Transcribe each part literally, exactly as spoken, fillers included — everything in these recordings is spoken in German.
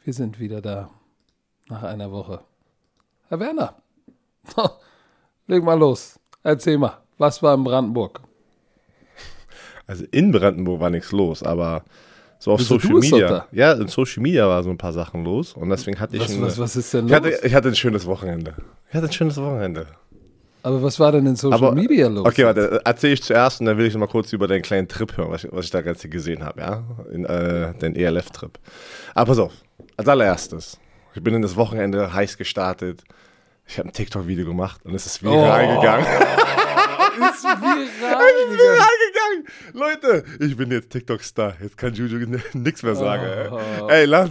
Wir sind wieder da. Nach einer Woche. Herr Werner, leg mal los. Erzähl mal, was war in Brandenburg? Also in Brandenburg war nichts los, aber so auf Wieso, Social du bist Media. doch da? Ja, in Social Media war so ein paar Sachen los und deswegen hatte ich Was, ein, was, was ist denn ich los? hatte, ich hatte ein schönes Wochenende. Ich hatte ein schönes Wochenende. Aber was war denn in Social Aber, Media los? Okay, warte, erzähle ich zuerst und dann will ich noch mal kurz über deinen kleinen Trip hören, was ich, was ich da ganz gesehen habe, ja? In, äh, den E L F-Trip. Aber pass auf, als allererstes, ich bin in das Wochenende heiß gestartet. Ich habe ein TikTok-Video gemacht und es ist viral Oh. gegangen. Ist viral Ich bin viral gegangen. Leute, ich bin jetzt TikTok-Star. Jetzt kann Juju nichts mehr sagen. Oh. Ey, lass.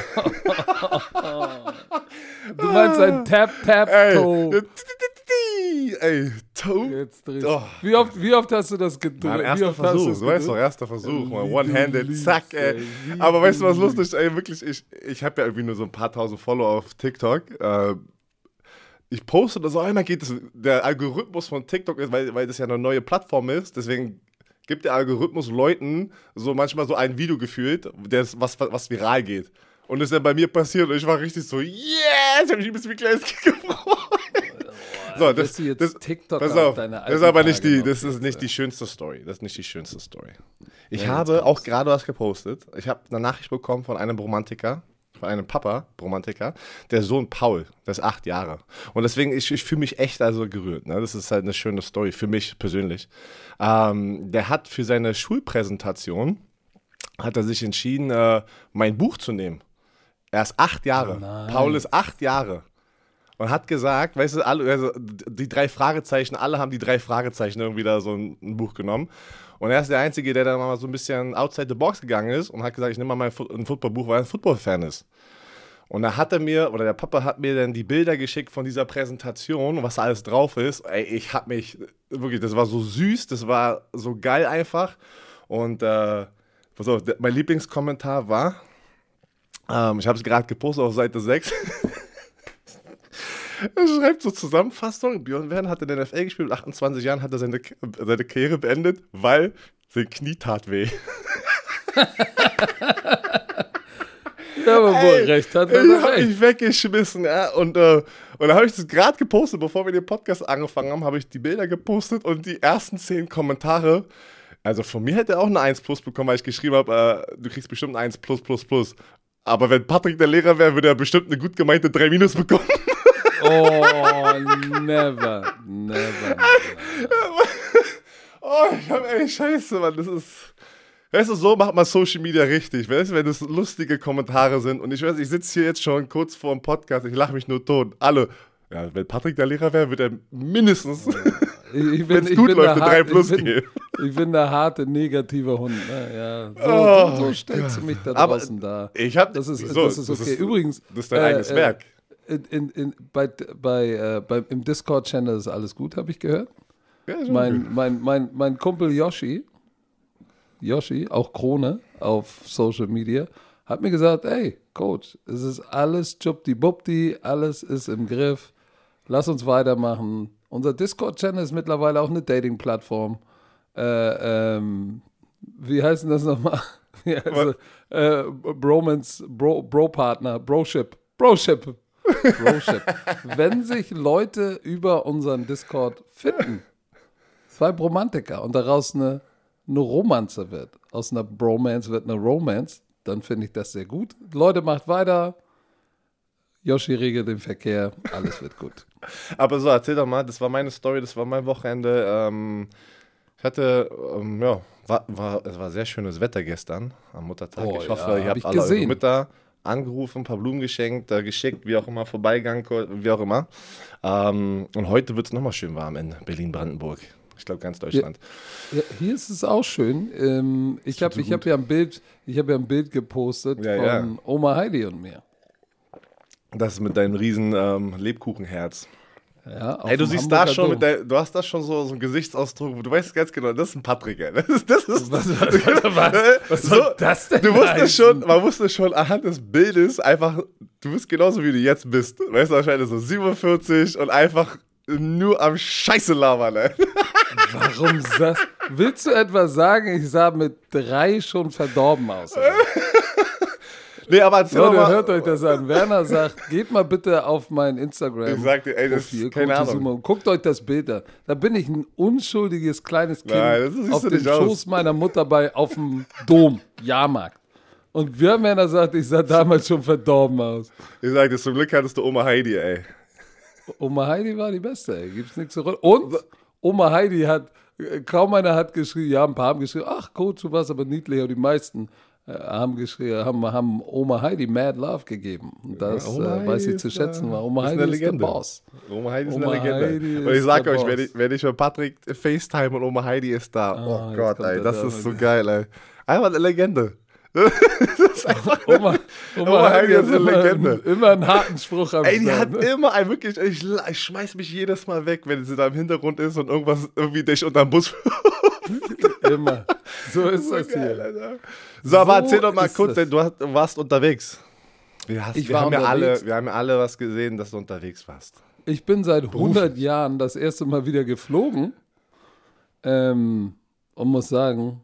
Du meinst ein Tap-Tap-Toe. Ey, ey, Toe. Jetzt drehst Oh. Wie oft, wie oft hast du das gedrückt? Mein Wie erster oft hast Versuch, du's du weißt doch, gedrückt? erster Versuch, mal Wie one-handed, du zack, liebst, ey. ey, wie Aber weißt du, was du lustig ist? Ey, wirklich, ich, ich habe ja irgendwie nur so ein paar tausend Follower auf TikTok. Äh, ich poste das auch einmal, geht das, der Algorithmus von TikTok ist, weil, weil das ja eine neue Plattform ist, deswegen gibt der Algorithmus Leuten so manchmal so ein Video gefühlt, das, was, was viral geht. Und das ist dann bei mir passiert und ich war richtig so, yes, ich habe mich ein bisschen wie ein kleines Kind gefreut. So, das, Bist du jetzt das, TikTok pass auf auf, deine das ist aber alten nicht die, Tage das noch ist nicht jetzt, die schönste Story. Das ist nicht die schönste Story. Ich Ja, habe jetzt auch kommt's. gerade was gepostet. Ich habe eine Nachricht bekommen von einem Romantiker, von einem Papa, Romantiker, der Sohn Paul, der ist acht Jahre. Und deswegen, ich, ich fühle mich echt also gerührt. Ne? Das ist halt eine schöne Story für mich persönlich. Ähm, der hat für seine Schulpräsentation, hat er sich entschieden, äh, mein Buch zu nehmen. Er ist acht Jahre. Nein. Paul ist acht Jahre. Und hat gesagt, weißt du, alle, also die drei Fragezeichen, alle haben die drei Fragezeichen irgendwie da so ein, ein Buch genommen. Und er ist der Einzige, der da mal so ein bisschen outside the box gegangen ist und hat gesagt, ich nehme mal mein Fu- ein Footballbuch, weil er ein Football-Fan ist. Und da hat er mir, oder der Papa hat mir dann die Bilder geschickt von dieser Präsentation, was da alles drauf ist. Ey, ich hab mich, wirklich, das war so süß, das war so geil einfach. Und, äh, pass auf, der, mein Lieblingskommentar war, ähm, ich habe es gerade gepostet auf Seite sechs. Er schreibt so Zusammenfassung, Björn Werner hat in der N F L gespielt, mit achtundzwanzig Jahren hat er seine, seine Karriere beendet, weil sein Knie tat weh. Ja, aber wo er recht hat, hat Ich er hab recht. mich weggeschmissen, ja, und, äh, und dann habe ich das gerade gepostet, bevor wir den Podcast angefangen haben, habe ich die Bilder gepostet und die ersten zehn Kommentare, also von mir hätte er auch eine eins plus bekommen, weil ich geschrieben habe, äh, du kriegst bestimmt eine eins plus plus plus. Aber wenn Patrick der Lehrer wäre, würde er bestimmt eine gut gemeinte drei minus bekommen. Oh, never, never, never. Oh, ich hab ey, scheiße, Mann, das ist... Weißt du, so macht man Social Media richtig, weißt du, wenn das lustige Kommentare sind. Und ich weiß, ich sitze hier jetzt schon kurz vor dem Podcast, ich lache mich nur tot. Alle, ja, wenn Patrick der Lehrer wäre, würde er mindestens, Ich, ich wenn bin, es ich gut bin läuft, der eine drei hart- plus ich bin, geben. ich bin der harte, negative Hund. Ne? Ja, so, Oh, so stellst du mich da Aber draußen da. Ich hab, Das ist, wieso? das ist okay. Übrigens, Das ist dein äh, eigenes äh, Werk. in, in, in, bei, bei, äh, bei, im Discord-Channel ist alles gut, habe ich gehört. Ja, schon Mein, gut. mein, mein, mein Kumpel Yoshi, Yoshi, auch Krone auf Social Media, hat mir gesagt, ey, Coach, es ist alles Chubdi-Bubdi, alles ist im Griff, lass uns weitermachen. Unser Discord-Channel ist mittlerweile auch eine Dating-Plattform. Äh, ähm, wie heißt denn das nochmal? Wie heißt das? Äh, Bromance, Bro, Bro-Partner, Broship, Broship, Broship. Wenn sich Leute über unseren Discord finden, zwei Bromantiker und daraus eine, eine Romanze wird, aus einer Bromance wird eine Romance, dann finde ich das sehr gut. Leute, macht weiter. Yoshi regelt den Verkehr, alles wird gut. Aber so, erzähl doch mal, das war meine Story, das war mein Wochenende. Ähm, ich hatte, ähm, ja, war, war, es war sehr schönes Wetter gestern am Muttertag. Oh, ich hoffe, ja, ihr hab habt ich alle eure gesehen. Mütter angerufen, ein paar Blumen geschenkt, äh, geschickt, wie auch immer, vorbeigegangen, wie auch immer. Ähm, und heute wird es nochmal schön warm in Berlin-Brandenburg. Ich glaube, ganz Deutschland. Ja, hier ist es auch schön. Ähm, ich habe so ich hab ja ein Bild, ich habe ja ein Bild gepostet Ja, von ja. Oma Heidi und mir. Das mit deinem riesen ähm, Lebkuchenherz. Ja, auf Ey, du dem siehst da Hamburger schon, Dom. mit dein, du hast da schon so, so einen Gesichtsausdruck, du weißt ganz genau, das ist ein Patrick, ey. Das ist, das ist, Was, was, was, was so, soll das denn Du wusstest heißen? schon, man wusste schon anhand des Bildes einfach, du bist genauso wie du jetzt bist. Weißt du, wahrscheinlich so siebenundvierzig und einfach nur am Scheiße labern, ey. Warum das? Willst du etwa sagen, ich sah mit drei schon verdorben aus? Oder? Nee, aber erzähl doch Leute, mal. hört euch das an. Werner sagt, geht mal bitte auf mein Instagram. Ich sag dir, ey, das ist keine Coach Ahnung. Zuma, und guckt euch das Bild an. Da bin ich ein unschuldiges kleines Kind Nein, das siehst auf du dem nicht aus. Schoß meiner Mutter bei auf dem Dom, Jahrmarkt. Und Werner sagt, ich sah damals schon verdorben aus. Ich sag dir, zum Glück hattest du Oma Heidi, ey. Oma Heidi war die Beste, ey. Gibt's nichts zu reden. Und Oma Heidi hat, kaum einer hat geschrieben, ja, ein paar haben geschrieben, ach Coach, du warst aber niedlich. Und die meisten äh, haben geschrieben, haben, haben Oma Heidi Mad Love gegeben. Und das Oma äh, weiß Heidi ich zu ist, schätzen, äh, weil Oma ist Heidi eine ist der Legende. Boss. Oma Heidi ist Oma eine Legende. Heidi und ich ist sag der euch, Boss. wenn ich, wenn ich mit Patrick FaceTime und Oma Heidi ist da, Ah, oh jetzt Gott, kommt ey, er das da ist so mit. geil, ey. Einfach eine Legende. Das ist einfach Oma, Oma, Oma Heidi Heidi hat ist eine immer, Legende. immer einen harten Spruch am Ey, die Start, hat ne? immer ein wirklich, ich, ich schmeiß mich jedes Mal weg, wenn sie da im Hintergrund ist und irgendwas irgendwie dich unterm Bus. Immer. So ist das Geil, hier. Alter. So, aber So erzähl doch mal ist kurz, das. denn du, hast, du warst unterwegs. Wir, hast, Ich wir, war haben ja alle, unterwegs. wir haben ja alle was gesehen, dass du unterwegs warst. Ich bin seit hundert Jahren das erste Mal wieder geflogen ähm, und muss sagen,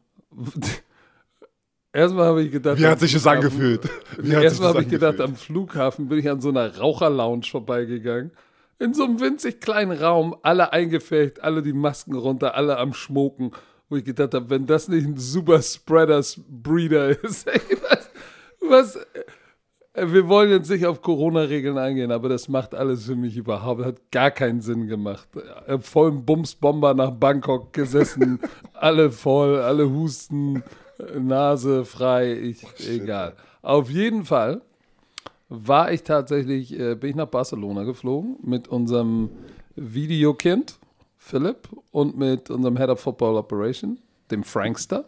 erstmal habe ich gedacht, Wie am hat sich das Flughafen- angefühlt? Wie hat sich Erstmal das habe ich gedacht, angefühlt? am Flughafen bin ich an so einer Raucherlounge vorbeigegangen. In so einem winzig kleinen Raum, alle eingefärbt, alle die Masken runter, alle am Schmoken. Wo ich gedacht habe, wenn das nicht ein super Spreaders-Breeder ist, ey, was, was, äh, wir wollen jetzt nicht auf Corona-Regeln eingehen, aber das macht alles für mich überhaupt, hat gar keinen Sinn gemacht. Äh, Vollen Bumsbomber nach Bangkok gesessen, alle voll, alle husten, äh, Nase frei, ich, egal. Auf jeden Fall war ich tatsächlich, äh, bin ich nach Barcelona geflogen mit unserem Videokind Philipp und mit unserem Head of Football Operation, dem Frankster.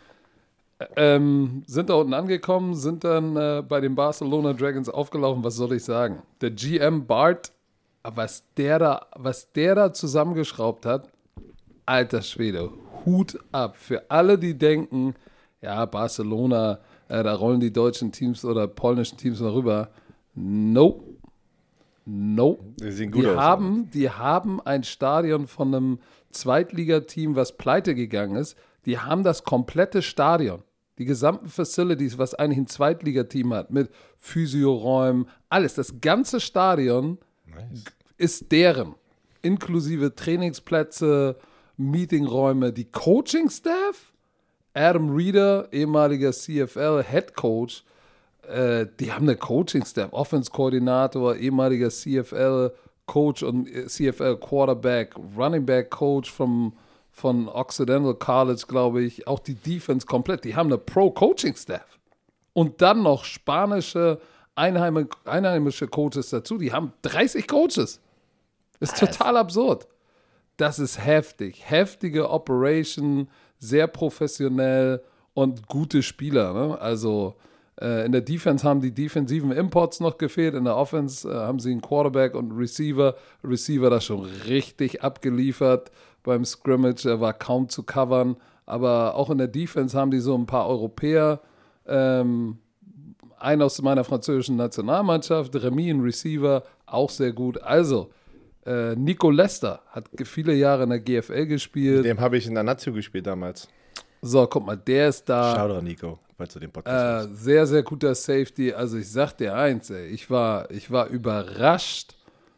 Ähm, sind da unten angekommen, sind dann äh, bei den Barcelona Dragons aufgelaufen. Was soll ich sagen? Der G M Bart, was der da, was der da zusammengeschraubt hat, alter Schwede, Hut ab. Für alle, die denken, ja, Barcelona, äh, da rollen die deutschen Teams oder polnischen Teams mal rüber. Nope. Nope. Die sehen gut Die aus. haben, die haben ein Stadion von einem Zweitligateam, was pleite gegangen ist. Die haben das komplette Stadion, die gesamten Facilities, was eigentlich ein Zweitligateam hat, mit Physioräumen, alles. Das ganze Stadion Nice. ist deren. Inklusive Trainingsplätze, Meetingräume, die Coaching-Staff, Adam Reeder, ehemaliger C F L-Head Coach, äh, die haben eine Coaching-Staff, Offense-Koordinator, ehemaliger C F L-Coach und äh, C F L-Quarterback, Running-Back-Coach vom, von Occidental College, glaube ich, auch die Defense komplett. Die haben eine Pro-Coaching-Staff. Und dann noch spanische, einheim, einheimische Coaches dazu. Die haben dreißig Coaches. Ist total absurd. Das ist heftig. Heftige Operation, sehr professionell und gute Spieler. Ne? Also äh, in der Defense haben die defensiven Imports noch gefehlt. In der Offense äh, haben sie einen Quarterback und einen Receiver. Receiver da schon richtig abgeliefert beim Scrimmage. Er war kaum zu covern. Aber auch in der Defense haben die so ein paar Europäer. Ähm, einen aus meiner französischen Nationalmannschaft, Remy, ein Receiver, auch sehr gut. Also, äh, Nico Lester hat viele Jahre in der G F L gespielt. Dem habe ich in der Nazio gespielt damals. So, guck mal, der ist da. Schau doch, Nico, falls du den Äh, Podcast hast. sehr, sehr guter Safety. Also ich sag dir eins, ey, ich war, ich war überrascht,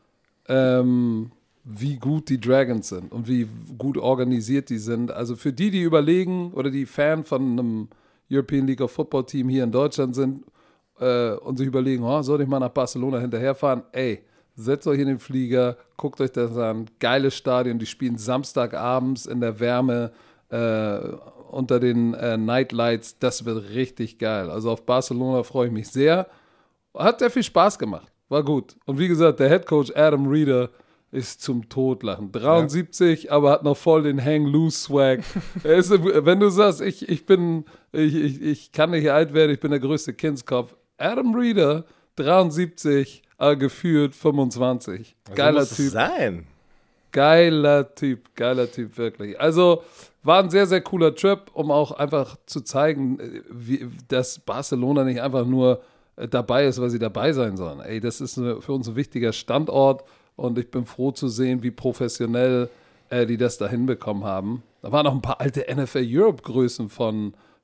ähm, wie gut die Dragons sind und wie gut organisiert die sind. Also für die, die überlegen oder die Fan von einem European League of Football Team hier in Deutschland sind äh, und sich überlegen, oh, soll ich mal nach Barcelona hinterherfahren? Ey, setzt euch in den Flieger, guckt euch das an. Geiles Stadion, die spielen Samstagabends in der Wärme äh, unter den äh, Nightlights. Das wird richtig geil. Also auf Barcelona freue ich mich sehr. Hat sehr viel Spaß gemacht. War gut. Und wie gesagt, der Head Coach Adam Reeder ist zum Totlachen. dreiundsiebzig, ja. Aber hat noch voll den Hang-Loose-Swag. Er ist, wenn du sagst, ich, ich bin, ich, ich, ich kann nicht alt werden, ich bin der größte Kindskopf. Adam Reeder, dreiundsiebzig, aber gefühlt fünfundzwanzig. Geiler so muss Typ. es sein. Geiler Typ, geiler Typ, wirklich. Also war ein sehr, sehr cooler Trip, um auch einfach zu zeigen, wie, dass Barcelona nicht einfach nur dabei ist, weil sie dabei sein sollen. Ey, das ist eine, für uns ein wichtiger Standort und ich bin froh zu sehen, wie professionell äh, die das da hinbekommen haben. Da waren noch ein paar alte N F L Europe-Größen von,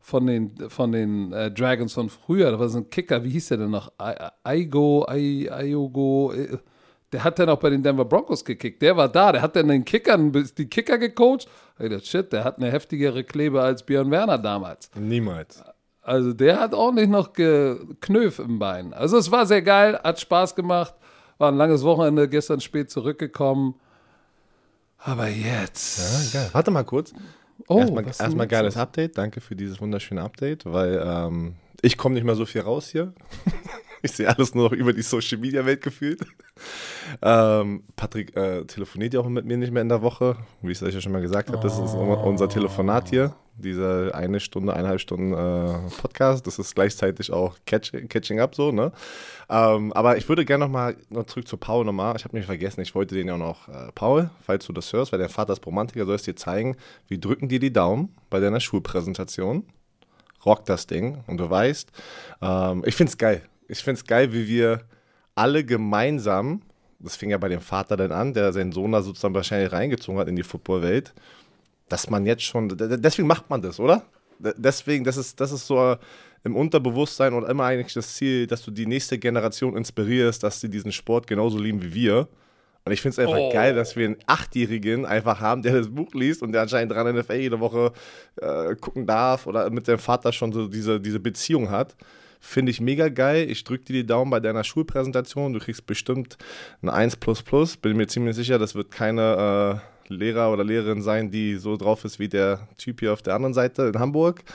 von den, von den äh, Dragons von früher. Da war so ein Kicker, wie hieß der denn noch? I- Aigo, I- Iogo, äh, der hat dann auch bei den Denver Broncos gekickt. Der war da, der hat dann den Kickern, die Kicker gecoacht. Ich dachte, shit, der hat eine heftigere Klebe als Björn Werner damals. Niemals. Also der hat ordentlich noch Knöpf im Bein. Also es war sehr geil, hat Spaß gemacht. War ein langes Wochenende, gestern spät zurückgekommen. Aber jetzt. Ja, geil. Warte mal kurz. Oh, erstmal was erstmal ist geiles das? Update. Danke für dieses wunderschöne Update, weil ähm, ich komme nicht mehr so viel raus hier. Ich sehe alles nur noch über die Social Media Welt gefühlt. ähm, Patrick äh, telefoniert ja auch mit mir nicht mehr in der Woche. Wie ich es euch ja schon mal gesagt habe, das ist Oh. unser Telefonat hier. Diese eine Stunde, eineinhalb Stunden äh, Podcast. Das ist gleichzeitig auch catch, Catching Up so, ne? Ähm, aber ich würde gerne nochmal noch zurück zu Paul nochmal. Ich habe mich vergessen, ich wollte den ja auch noch, äh, Paul, falls du das hörst, weil dein Vater ist Romantiker, soll es dir zeigen, wie drücken dir die Daumen bei deiner Schulpräsentation. Rock das Ding. Und du weißt, ähm, ich finde es geil. Ich finde es geil, wie wir alle gemeinsam, das fing ja bei dem Vater dann an, der seinen Sohn da sozusagen wahrscheinlich reingezogen hat in die Footballwelt, dass man jetzt schon, deswegen macht man das, oder? Deswegen, das ist, das ist so im Unterbewusstsein und immer eigentlich das Ziel, dass du die nächste Generation inspirierst, dass sie diesen Sport genauso lieben wie wir. Und ich finde es einfach Oh. geil, dass wir einen Achtjährigen einfach haben, der das Buch liest und der anscheinend dran N F L jede Woche äh, gucken darf oder mit seinem Vater schon so diese, diese Beziehung hat. Finde ich mega geil. Ich drücke dir die Daumen bei deiner Schulpräsentation. Du kriegst bestimmt ein eins plus plus. Bin mir ziemlich sicher, das wird keine äh, Lehrer oder Lehrerin sein, die so drauf ist wie der Typ hier auf der anderen Seite in Hamburg.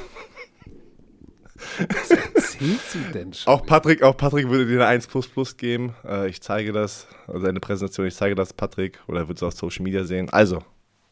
Was erzählst du denn schon? Auch Patrick, auch Patrick würde dir eine eins plus plus geben. Äh, ich zeige das, also eine Präsentation, ich zeige das Patrick oder wird es auf Social Media sehen. Also,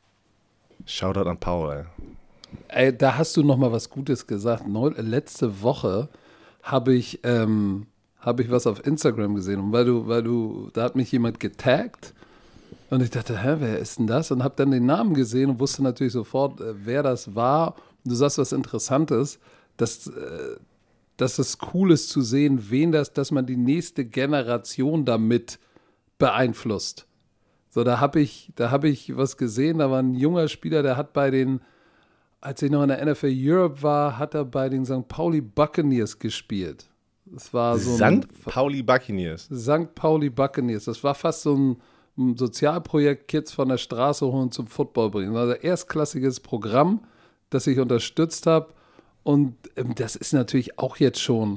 Shoutout an Paul. Ey. Ey, da hast du noch mal was Gutes gesagt. Neu, letzte Woche habe ich, ähm, habe ich was auf Instagram gesehen. Und weil du, weil du, da hat mich jemand getaggt. Und ich dachte, hä, wer ist denn das? Und habe dann den Namen gesehen und wusste natürlich sofort, äh, wer das war. Und du sagst was Interessantes, dass, äh, dass es cool ist zu sehen, wen das, dass man die nächste Generation damit beeinflusst. So, da habe ich, da habe ich was gesehen, da war ein junger Spieler, der hat bei den, als ich noch in der N F L Europe war, hat er bei den Sankt Pauli Buccaneers gespielt. Das war so ein Sankt Pauli Buccaneers. Sankt Pauli Buccaneers. Das war fast so ein, ein Sozialprojekt, Kids von der Straße holen zum Football bringen. Also ein erstklassiges Programm, das ich unterstützt habe. Und ähm, das ist natürlich auch jetzt schon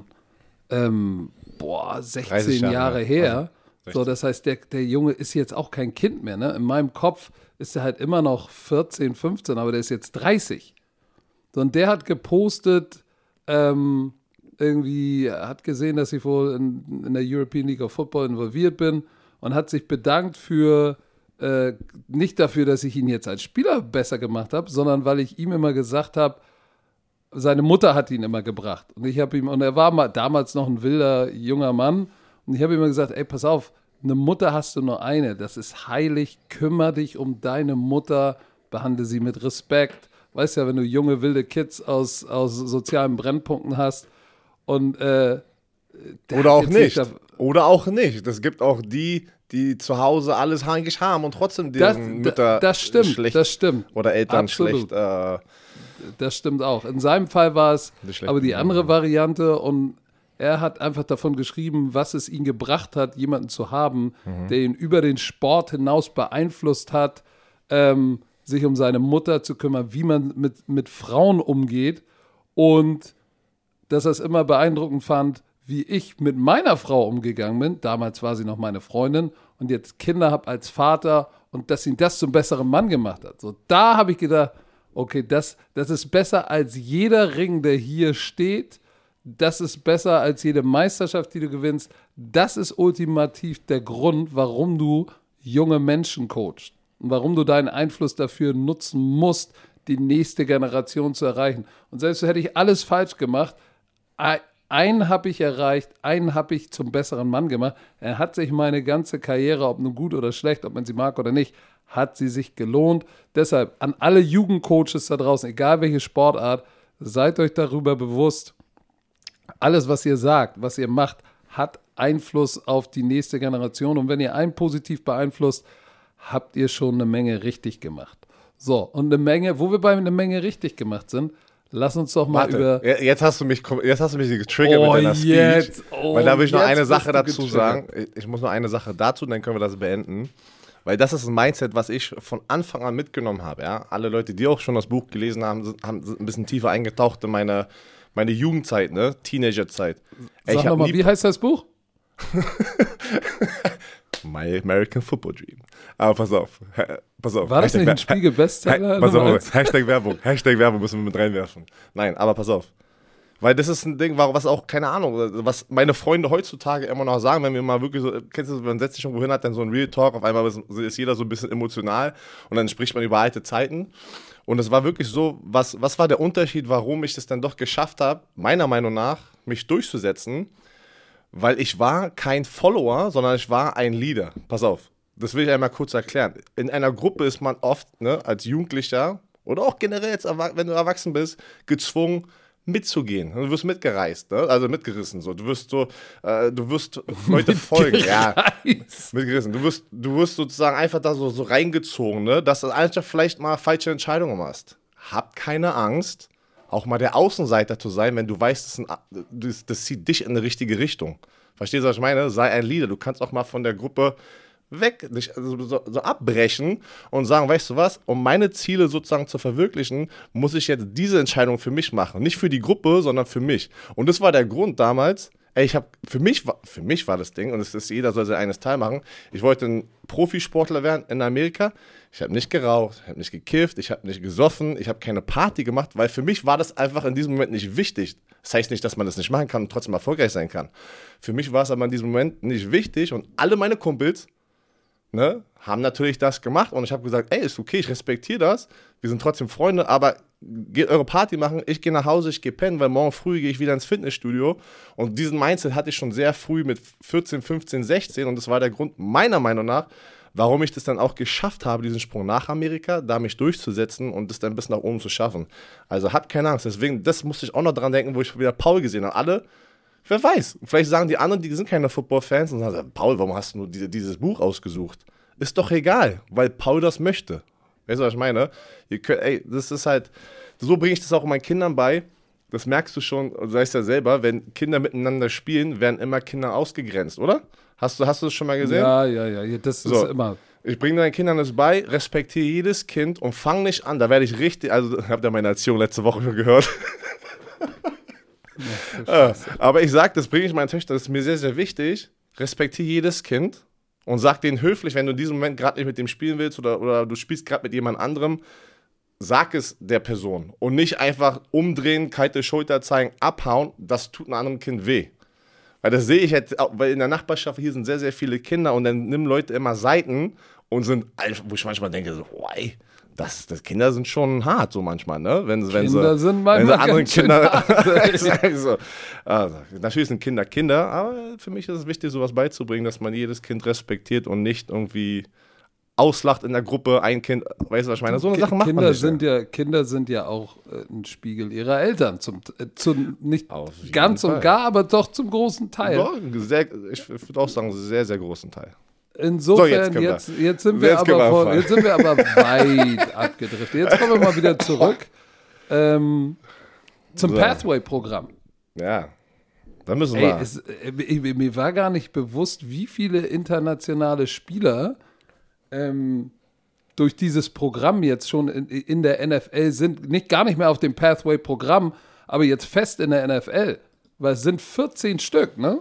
ähm, boah, sechzehn Jahre, Jahre ja. her. Also, So, das heißt, der, der Junge ist jetzt auch kein Kind mehr. Ne? In meinem Kopf ist er halt immer noch vierzehn, fünfzehn, aber der ist jetzt dreißig. So, und der hat gepostet, ähm, irgendwie hat gesehen, dass ich wohl in, in der European League of Football involviert bin und hat sich bedankt für, äh, nicht dafür, dass ich ihn jetzt als Spieler besser gemacht habe, sondern weil ich ihm immer gesagt habe, seine Mutter hat ihn immer gebracht. Und ich habe ihm, und er war mal, damals noch ein wilder junger Mann, und ich habe ihm immer gesagt, ey, pass auf, eine Mutter hast du nur eine, das ist heilig, kümmere dich um deine Mutter, behandle sie mit Respekt. Weißt ja, wenn du junge, wilde Kids aus, aus sozialen Brennpunkten hast und äh, der Oder hat auch jetzt nicht. da- Oder auch nicht. Es gibt auch die, die zu Hause alles eigentlich haben und trotzdem Das, deren da- Mütter das stimmt, schlecht das stimmt. oder Eltern Absolut. schlecht. Äh, Das stimmt auch. In seinem Fall war es Die schlechten aber die Sachen. andere Variante und er hat einfach davon geschrieben, was es ihn gebracht hat, jemanden zu haben, Mhm. der ihn über den Sport hinaus beeinflusst hat, ähm, sich um seine Mutter zu kümmern, wie man mit, mit Frauen umgeht und dass er es immer beeindruckend fand, wie ich mit meiner Frau umgegangen bin. Damals war sie noch meine Freundin und jetzt Kinder habe als Vater und dass ihn das zum besseren Mann gemacht hat. So, da habe ich gedacht, okay, das, das ist besser als jeder Ring, der hier steht. Das ist besser als jede Meisterschaft, die du gewinnst. Das ist ultimativ der Grund, warum du junge Menschen coachst und warum du deinen Einfluss dafür nutzen musst, die nächste Generation zu erreichen. Und selbst hätte ich alles falsch gemacht, ein- einen habe ich erreicht, einen habe ich zum besseren Mann gemacht. Er hat sich meine ganze Karriere, ob nun gut oder schlecht, ob man sie mag oder nicht, hat sie sich gelohnt. Deshalb an alle Jugendcoaches da draußen, egal welche Sportart, seid euch darüber bewusst, alles, was ihr sagt, was ihr macht, hat Einfluss auf die nächste Generation. Und wenn ihr einen positiv beeinflusst, habt ihr schon eine Menge richtig gemacht. So, und eine Menge, wo wir bei einer Menge richtig gemacht sind, lass uns doch mal Warte, über... ja, jetzt hast du mich, jetzt hast du mich getriggert Oh, mit deiner jetzt. Speech. Oh, weil da will ich noch jetzt eine bist Sache du dazu getriggert. sagen. Ich- Ich muss noch eine Sache dazu, dann können wir das beenden. Weil das ist ein Mindset, was ich von Anfang an mitgenommen habe. Ja? Alle Leute, die auch schon das Buch gelesen haben, sind, haben sind ein bisschen tiefer eingetaucht in meine, meine Jugendzeit, ne? Teenagerzeit. Ey, Sag ich hab nochmal, nie- wie heißt das Buch? My American Football Dream. Aber pass auf, ha- pass auf. War das nicht ein Hashtag- Spiegel-Bestseller? Ha- Pass Nummer auf, eins? Hashtag Werbung, Hashtag Werbung müssen wir mit reinwerfen. Nein, aber pass auf. Weil das ist ein Ding, was auch, keine Ahnung, was meine Freunde heutzutage immer noch sagen, wenn wir mal wirklich so, kennst du, man setzt sich irgendwo hin, hat dann so ein Real Talk, auf einmal ist, ist jeder so ein bisschen emotional und dann spricht man über alte Zeiten. Und es war wirklich so, was, was war der Unterschied, warum ich das dann doch geschafft habe, meiner Meinung nach, mich durchzusetzen? Weil ich war kein Follower, sondern ich war ein Leader. Pass auf, das will ich einmal kurz erklären. In einer Gruppe ist man oft, ne, als Jugendlicher oder auch generell, jetzt, erwa- wenn du erwachsen bist, gezwungen, mitzugehen. Du wirst mitgereist, ne? Also mitgerissen. So. Du wirst so, äh, du wirst Leute folgen. Ja, mitgerissen. Du wirst, du wirst sozusagen einfach da so, so reingezogen, ne? Dass du einfach vielleicht mal falsche Entscheidungen machst. Hab keine Angst, auch mal der Außenseiter zu sein, wenn du weißt, das, ein, das, das zieht dich in eine richtige Richtung. Verstehst du, was ich meine? Sei ein Leader. Du kannst auch mal von der Gruppe weg, dich also so, so abbrechen und sagen, weißt du was, um meine Ziele sozusagen zu verwirklichen, muss ich jetzt diese Entscheidung für mich machen. Nicht für die Gruppe, sondern für mich. Und das war der Grund damals, ey, ich habe, für mich, war- für mich war das Ding, und es ist, jeder soll sein eines Teil machen, ich wollte ein Profisportler werden in Amerika. Ich habe nicht geraucht, ich habe nicht gekifft, ich habe nicht gesoffen, ich habe keine Party gemacht, weil für mich war das einfach in diesem Moment nicht wichtig. Das heißt nicht, dass man das nicht machen kann und trotzdem erfolgreich sein kann. Für mich war es aber in diesem Moment nicht wichtig und alle meine Kumpels, ne, haben natürlich das gemacht und ich habe gesagt, ey, ist okay, ich respektiere das, wir sind trotzdem Freunde, aber geht eure Party machen, ich gehe nach Hause, ich gehe pennen, weil morgen früh gehe ich wieder ins Fitnessstudio und diesen Mindset hatte ich schon sehr früh mit vierzehn, fünfzehn, sechzehn und das war der Grund meiner Meinung nach, warum ich das dann auch geschafft habe, diesen Sprung nach Amerika, da mich durchzusetzen und das dann bis nach oben zu schaffen. Also habt keine Angst, deswegen, das musste ich auch noch dran denken, wo ich wieder Paul gesehen habe, alle. Wer weiß, vielleicht sagen die anderen, die sind keine Football-Fans und sagen, Paul, warum hast du diese, dieses Buch ausgesucht? Ist doch egal, weil Paul das möchte. Weißt du, was ich meine? Ihr könnt, ey, das ist halt, so bringe ich das auch meinen Kindern bei. Das merkst du schon, du weißt ja selber, wenn Kinder miteinander spielen, werden immer Kinder ausgegrenzt, oder? Hast du, hast du das schon mal gesehen? Ja, ja, ja, das So. ist immer... Ich bringe deinen Kindern das bei, respektiere jedes Kind und fang nicht an. Da werde ich richtig, also habt ihr meine Erziehung letzte Woche schon gehört. Ja, aber ich sag, das bringe ich meinen Töchtern, das ist mir sehr, sehr wichtig. Respektiere jedes Kind und sag denen höflich, wenn du in diesem Moment gerade nicht mit dem spielen willst oder, oder du spielst gerade mit jemand anderem, sag es der Person und nicht einfach umdrehen, kalte Schulter zeigen, abhauen, das tut einem anderen Kind weh. Weil das sehe ich jetzt, auch, weil in der Nachbarschaft hier sind sehr, sehr viele Kinder und dann nehmen Leute immer Seiten und sind, wo ich manchmal denke, so, oh, ey, das, das Kinder sind schon hart so manchmal, ne? Wenn, wenn Kinder sie, sind wenn manchmal sie anderen ganz schön Kinder, hart. ich sag so, also, natürlich sind Kinder Kinder, aber für mich ist es wichtig, sowas beizubringen, dass man jedes Kind respektiert und nicht irgendwie auslacht in der Gruppe, ein Kind, weißt du, was ich meine? So eine Ki- Sache macht Kinder man nicht. sind ja Kinder sind ja auch äh, ein Spiegel ihrer Eltern, zum, äh, zum nicht Auf jeden ganz Fall. und gar, aber doch zum großen Teil. Ja, sehr, ich würde auch sagen, sehr, sehr großen Teil. Insofern, So, jetzt können wir. jetzt, jetzt, sind wir Jetzt können aber wir von, anfangen. jetzt sind wir aber weit abgedriftet. Jetzt kommen wir mal wieder zurück ähm, zum So. Pathway-Programm. Ja, da müssen Ey, wir. es, äh, mir mir war gar nicht bewusst, wie viele internationale Spieler ähm, durch dieses Programm jetzt schon in, in der N F L sind. Nicht gar nicht mehr auf dem Pathway-Programm, aber jetzt fest in der N F L. Weil es sind vierzehn Stück, ne?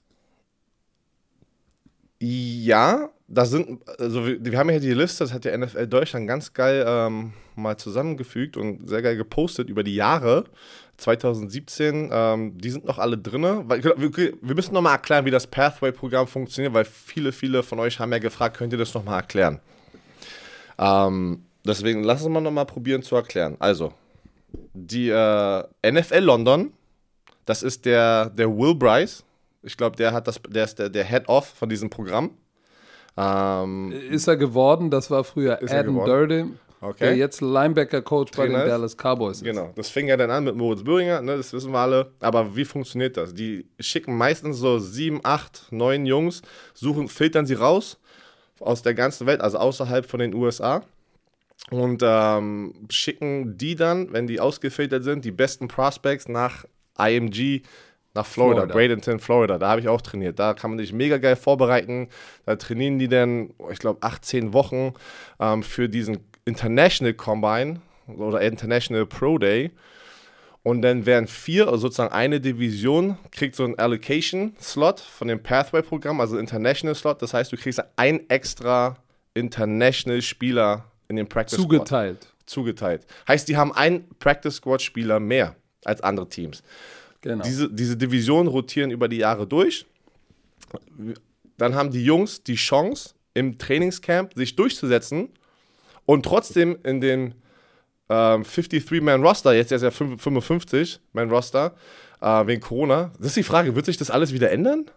Ja, da sind, also wir, wir haben ja hier die Liste, das hat der N F L Deutschland ganz geil ähm, mal zusammengefügt und sehr geil gepostet über die Jahre. zwanzig siebzehn, ähm, die sind noch alle drin. Weil, wir, wir müssen nochmal erklären, wie das Pathway-Programm funktioniert, weil viele, viele von euch haben ja gefragt, könnt ihr das nochmal erklären? Ähm, deswegen lassen wir mal nochmal probieren zu erklären. Also, die äh, N F L London, das ist der, der Will Bryce. Ich glaube, der hat das, der ist der, der Head-Off von diesem Programm. Ähm, Ist er geworden, das war früher Ist er Adam geworden? Durden, Okay. der jetzt Linebacker-Coach bei den Trainer ist? Dallas Cowboys ist. Genau, das fing ja dann an mit Moritz Böhringer, ne, das wissen wir alle. Aber wie funktioniert das? Die schicken meistens so sieben, acht, neun Jungs, suchen, filtern sie raus aus der ganzen Welt, also außerhalb von den U S A. und ähm, schicken die dann, wenn die ausgefiltert sind, die besten Prospects nach I M G, nach Florida, Florida. Bradenton, Florida. Da habe ich auch trainiert. Da kann man sich mega geil vorbereiten. Da trainieren die dann, ich glaube, achtzehn Wochen ähm, für diesen International Combine oder International Pro Day. Und dann werden vier, also sozusagen eine Division, kriegt so einen Allocation-Slot von dem Pathway-Programm, also International-Slot. Das heißt, du kriegst einen extra International-Spieler in den Practice Squad. Zugeteilt. Zugeteilt. Heißt, die haben einen Practice Squad-Spieler mehr als andere Teams. Genau. Diese, diese Divisionen rotieren über die Jahre durch. Dann haben die Jungs die Chance, im Trainingscamp sich durchzusetzen und trotzdem in den ähm, fünfunddreißig-Man-Roster, jetzt ist ja fünfundfünfzig-Man-Roster, äh, wegen Corona. Das ist die Frage, wird sich das alles wieder ändern?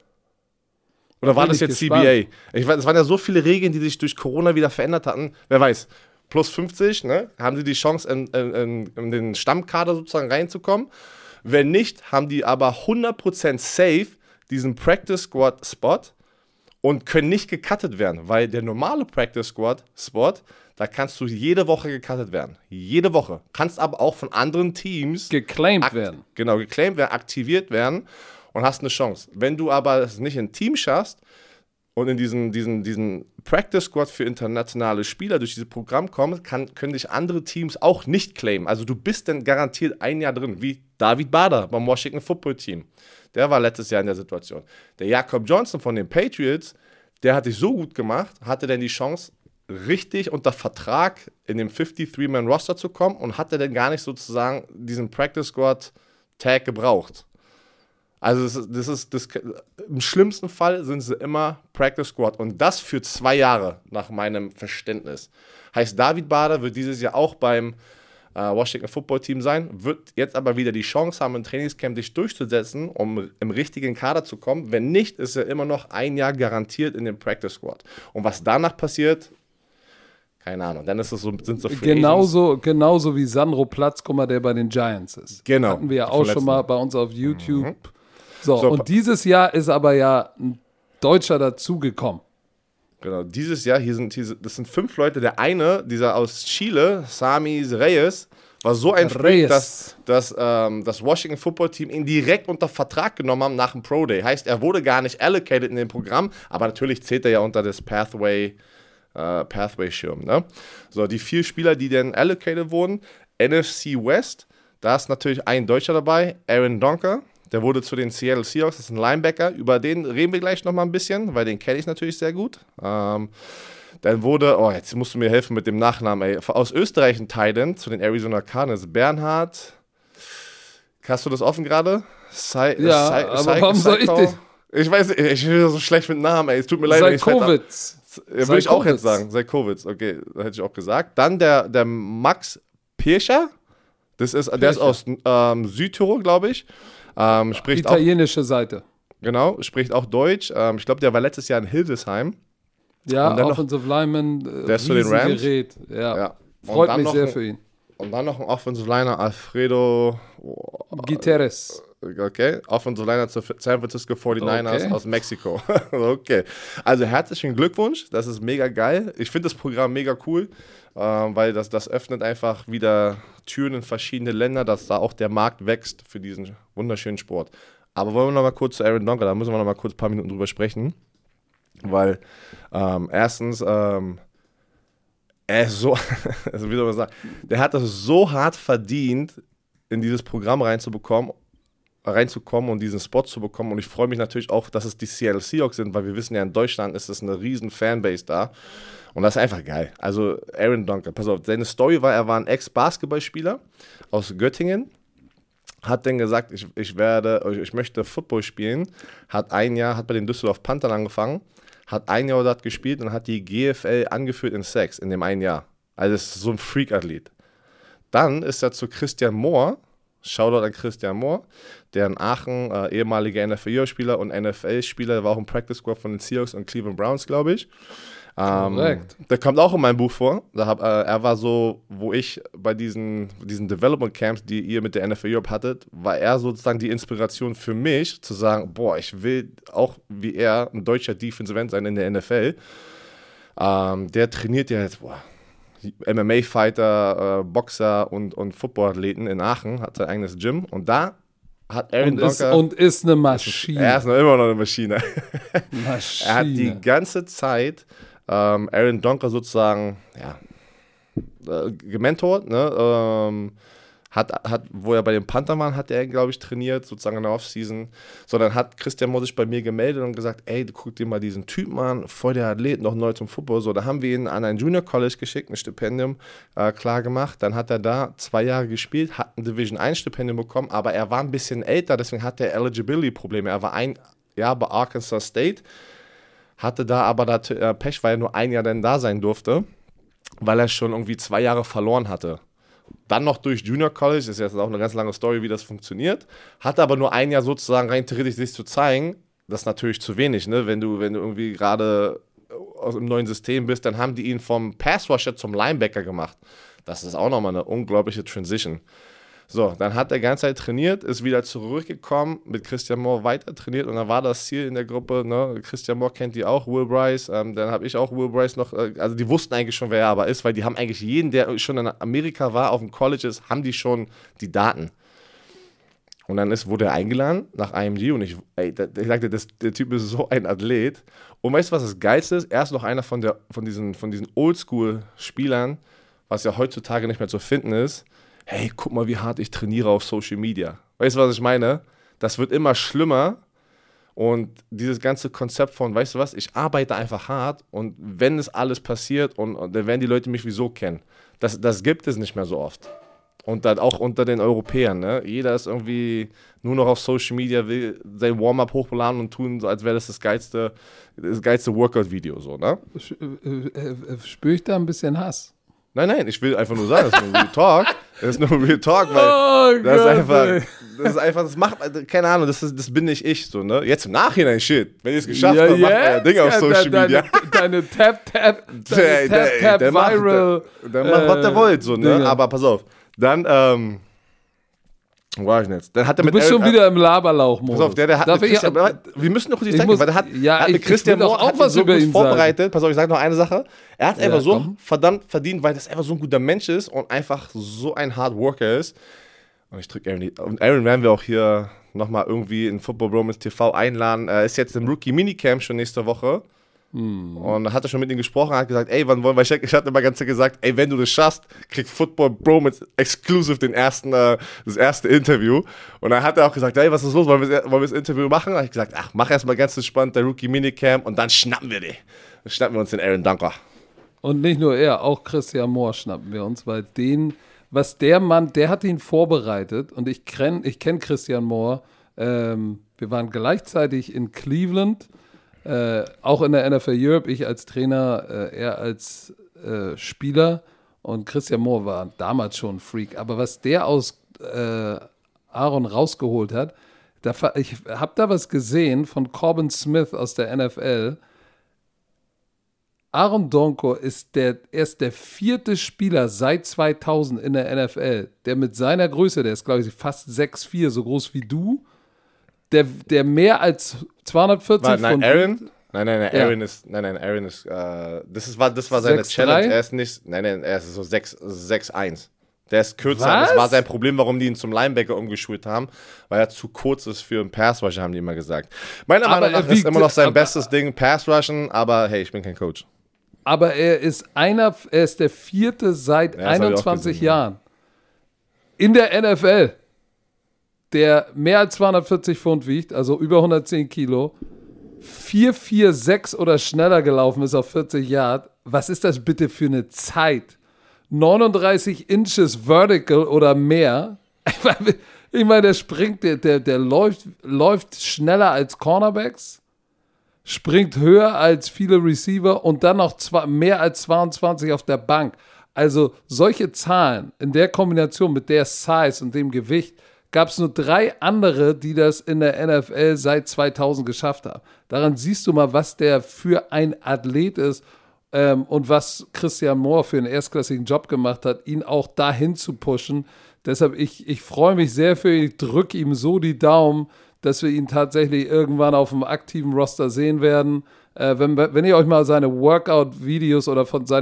Oder war Bin das ich jetzt gespannt. C B A? Ich weiß, es waren ja so viele Regeln, die sich durch Corona wieder verändert hatten. Wer weiß, plus fünfzig, ne, haben sie die Chance, in, in, in den Stammkader sozusagen reinzukommen. Wenn nicht, haben die aber hundert Prozent safe diesen Practice Squad Spot und können nicht gecuttet werden, weil der normale Practice Squad Spot, da kannst du jede Woche gecuttet werden. Jede Woche. Kannst aber auch von anderen Teams Geclaimed akt- werden. Genau, geclaimed werden, aktiviert werden und hast eine Chance. Wenn du aber es nicht im Team schaffst und in diesen, diesen, diesen Practice Squad für internationale Spieler durch dieses Programm kommen, kann, können dich andere Teams auch nicht claimen. Also du bist dann garantiert ein Jahr drin, wie David Bader beim Washington Football Team. Der war letztes Jahr in der Situation. Der Jakob Johnson von den Patriots, der hat sich so gut gemacht, hatte dann die Chance, richtig unter Vertrag in dem fünfunddreißig-Man-Roster zu kommen und hatte dann gar nicht sozusagen diesen Practice Squad Tag gebraucht. Also das ist, das ist das, im schlimmsten Fall sind sie immer Practice Squad und das für zwei Jahre nach meinem Verständnis. Heißt, David Bader wird dieses Jahr auch beim äh, Washington Football Team sein, wird jetzt aber wieder die Chance haben, im Trainingscamp sich durchzusetzen, um im richtigen Kader zu kommen. Wenn nicht, ist er immer noch ein Jahr garantiert in dem Practice Squad. Und was danach passiert, keine Ahnung. Dann ist es so, sind so Free Genauso, genauso wie Sandro Platzkummer, der bei den Giants ist. Genau. Hatten wir ja Vom auch schon letzten mal bei uns auf YouTube. Mhm. So, So, und dieses Jahr ist aber ja ein Deutscher dazugekommen. Genau, dieses Jahr, hier sind, hier, das sind fünf Leute. Der eine, dieser aus Chile, Sami Reyes, war so ein Freak, Reyes. dass, dass ähm, das Washington Football Team ihn direkt unter Vertrag genommen haben nach dem Pro Day. Heißt, er wurde gar nicht allocated in dem Programm, aber natürlich zählt er ja unter das Pathway, äh, Pathway-Schirm. Ne? So, die vier Spieler, die dann allocated wurden, N F C West, da ist natürlich ein Deutscher dabei, Aaron Donker. Der wurde zu den Seattle Seahawks, das ist ein Linebacker. Über den reden wir gleich nochmal ein bisschen, weil den kenne ich natürlich sehr gut. Ähm, dann wurde, oh, jetzt musst du mir helfen mit dem Nachnamen, ey. Aus Österreich ein Tight End zu den Arizona Cardinals. Bernhard, hast du das offen gerade? Sai- Ja, Sai- aber Sai- warum soll ich Saiko? den- Ich weiß nicht, ich bin so schlecht mit Namen, ey. Es tut mir leid, wenn ich's falsch ab- Seikowitz. Ja, würde ich auch jetzt Seikowitz. sagen. Seikowitz, okay, das hätte ich auch gesagt. Dann der, der Max Pirscher. Das ist, der ist Pirscher. aus ähm, Südtirol, glaube ich. Ähm, spricht auch, Italienische Seite. genau, spricht auch Deutsch. Ähm, ich glaube, der war letztes Jahr in Hildesheim. Ja, Und dann noch- Offensive Lineman. Äh, Der ist zu den Rams? Riesengerät. Ja. Ja. Und Freut dann mich noch sehr ein- für ihn. Und dann noch ein Offensive Liner, Alfredo, oh, Gutierrez. okay, Offensive Liner zu San Francisco forty-niners Okay. aus Mexiko. Okay, also herzlichen Glückwunsch, das ist mega geil. Ich finde das Programm mega cool, ähm, weil das, das öffnet einfach wieder Türen in verschiedene Länder, dass da auch der Markt wächst für diesen wunderschönen Sport. Aber wollen wir noch mal kurz zu Aaron Donker, da müssen wir noch mal kurz ein paar Minuten drüber sprechen, weil ähm, erstens, ähm, er ist so, also wie soll man sagen, der hat das so hart verdient, in dieses Programm reinzubekommen, reinzukommen und diesen Spot zu bekommen. Und ich freue mich natürlich auch, dass es die Seattle Seahawks sind, weil wir wissen ja, in Deutschland ist es eine riesen Fanbase da. Und das ist einfach geil. Also Aaron Donker, pass auf, seine Story war, er war ein Ex-Basketballspieler aus Göttingen, hat dann gesagt, ich, ich werde, ich möchte Football spielen, hat ein Jahr, hat bei den Düsseldorf Panthern angefangen, hat ein Jahr dort gespielt und hat die G F L angeführt in Sacks in dem einen Jahr. Also das ist so ein Freak-Athlet. Dann ist er zu Christian Mohr, Shoutout an Christian Mohr, der in Aachen äh, ehemaliger N F L-Spieler und N F L-Spieler, war auch im Practice Squad von den Seahawks und Cleveland Browns, glaube ich. Ähm, Korrekt. der kommt auch in meinem Buch vor. Da hab, äh, er war so, wo ich bei diesen, diesen Development Camps, die ihr mit der N F L Europe hattet, war er sozusagen die Inspiration für mich, zu sagen, boah, ich will auch wie er ein deutscher Defensive End sein in der N F L. Ähm, der trainiert ja jetzt, boah, M M A-Fighter, äh, Boxer und, und Footballathleten in Aachen, hat sein eigenes Gym und da hat Aaron und, ist, Donker, und ist eine Maschine. Er ist noch immer noch eine Maschine. Maschine. Er hat die ganze Zeit ähm, Aaron Donker sozusagen ja, äh, gementort, ne? Ähm, hat, hat, wo er bei den Panther war, hat er, glaube ich, trainiert, sozusagen in der Offseason. Sondern hat Christian Mohr sich bei mir gemeldet und gesagt, ey, du guck dir mal diesen Typen an, voll der Athlet, noch neu zum Football. So, da haben wir ihn an ein Junior College geschickt, ein Stipendium äh, klar gemacht. Dann hat er da zwei Jahre gespielt, hat ein Division eins Stipendium bekommen, aber er war ein bisschen älter, deswegen hatte er Eligibility-Probleme. Er war ein Jahr bei Arkansas State, hatte da aber da äh, Pech, weil er nur ein Jahr dann da sein durfte, weil er schon irgendwie zwei Jahre verloren hatte. Dann noch durch Junior College, ist jetzt auch eine ganz lange Story, wie das funktioniert, hatte aber nur ein Jahr sozusagen rein theoretisch sich zu zeigen, das ist natürlich zu wenig, ne? Wenn du, wenn du irgendwie gerade aus dem neuen System bist, dann haben die ihn vom Pass-Rusher zum Linebacker gemacht. Das ist auch nochmal eine unglaubliche Transition. So, dann hat er die ganze Zeit trainiert, ist wieder zurückgekommen, mit Christian Mohr weiter trainiert und dann war das Ziel in der Gruppe, ne? Christian Mohr kennt die auch, Will Bryce, ähm, dann habe ich auch Will Bryce noch, äh, also die wussten eigentlich schon, wer er aber ist, weil die haben eigentlich jeden, der schon in Amerika war, auf dem College ist, haben die schon die Daten. Und dann ist, wurde er eingeladen nach I M G und ich, ey, ich sagte, das, der Typ ist so ein Athlet. Und weißt du, was das Geilste ist? Er ist noch einer von, der, von diesen, von diesen Oldschool-Spielern, was ja heutzutage nicht mehr zu finden ist. Hey, guck mal, wie hart ich trainiere auf Social Media. Weißt du, was ich meine? Das wird immer schlimmer und dieses ganze Konzept von, weißt du was, ich arbeite einfach hart und wenn es alles passiert und, und dann werden die Leute mich wieso kennen. Das, das gibt es nicht mehr so oft. Und dann auch unter den Europäern, ne? Jeder ist irgendwie nur noch auf Social Media, will sein Warm-up hochladen und tun, so als wäre das das geilste, das geilste Workout-Video, so, ne? Spüre ich da ein bisschen Hass? Nein, nein, ich will einfach nur sagen, das ist nur Real Talk. Das ist nur Real Talk, weil oh das, Gott, ist einfach, das ist einfach, das macht, keine Ahnung, das, ist, das bin nicht ich, so, ne? Jetzt im Nachhinein, shit, wenn ich es geschafft ja, habe, macht euer Ding auf Social deine, Media. Deine Tap-Tap, deine Tap-Tap-Viral. Dann macht, was der wollt, so, ne? Aber pass auf, dann, ähm, wo war ich denn jetzt? Dann hat er du mit bist Aaron, schon wieder im Laberlauch-Modus. Pass auf, der, der hat Darf mit ich, Christian, wir müssen noch kurz die Zeit muss, weil der hat, ja, hat mit ich, Christian ich Mohr auch was so über gut ihn vorbereitet. sagen. Pass auf, ich sage noch eine Sache. Er hat ja, einfach so komm. verdammt verdient, weil das einfach so ein guter Mensch ist und einfach so ein Hard Worker ist. Und ich drücke Aaron die. Und Aaron werden wir auch hier nochmal irgendwie in Football Bromance T V einladen. Er ist jetzt im Rookie Minicamp schon nächste Woche. Hm. Und da hat er schon mit ihm gesprochen, hat gesagt, ey, wann wollen wir, ich hatte immer ganz gesagt, ey, wenn du das schaffst, kriegt Football Bromance exclusive den ersten, äh, das erste Interview. Und dann hat er auch gesagt, ey, was ist los, wollen wir, wollen wir das Interview machen? Da habe ich gesagt, ach, mach erstmal ganz entspannt der Rookie Minicamp und dann schnappen wir die. Dann schnappen wir uns den Aaron Donker. Und nicht nur er, auch Christian Mohr schnappen wir uns, weil den, was der Mann, der hat ihn vorbereitet und ich kenne ich kenn Christian Mohr, ähm, wir waren gleichzeitig in Cleveland, Äh, auch in der N F L Europe, ich als Trainer, äh, er als äh, Spieler und Christian Mohr war damals schon ein Freak. Aber was der aus äh, Aaron rausgeholt hat, da, ich habe da was gesehen von Corbin Smith aus der N F L. Aaron Donker ist der, erst der vierte Spieler seit zweitausend in der N F L, der mit seiner Größe, der ist glaube ich fast sechs Komma vier, so groß wie du, Der, der mehr als zweihundertvierzig War, nein, von Aaron? Nein, nein, nein, Aaron ja. ist, nein, nein, Aaron ist, äh, das, ist war, das war seine sechs Challenge, drei? er ist nicht, nein, nein, er ist so sechs eins. Der ist kürzer, Was? das war sein Problem, warum die ihn zum Linebacker umgeschult haben, weil er zu kurz ist für einen Pass-Rusher, haben die immer gesagt. Meiner Aber Meinung nach er ist wiegt- immer noch sein aber- bestes Ding, Pass-Rushen, aber hey, ich bin kein Coach. Aber er ist einer, er ist der vierte seit Ja, das hab ich auch einundzwanzig gesehen, ja. Jahren in der N F L, der mehr als zweihundertvierzig Pfund wiegt, also über hundertzehn Kilo, vier vier sechs oder schneller gelaufen ist auf vierzig Yard. Was ist das bitte für eine Zeit? neununddreißig Inches vertical oder mehr. Ich meine, der springt, der, der, der läuft, läuft schneller als Cornerbacks, springt höher als viele Receiver und dann noch zwei, mehr als zweiundzwanzig auf der Bank. Also solche Zahlen in der Kombination mit der Size und dem Gewicht gab es nur drei andere, die das in der N F L seit zweitausend geschafft haben. Daran siehst du mal, was der für ein Athlet ist ähm, und was Christian Mohr für einen erstklassigen Job gemacht hat, ihn auch dahin zu pushen. Deshalb, ich, ich freue mich sehr für ihn, ich drücke ihm so die Daumen, dass wir ihn tatsächlich irgendwann auf dem aktiven Roster sehen werden. Äh, wenn, wenn ihr euch mal seine Workout-Videos oder von seiner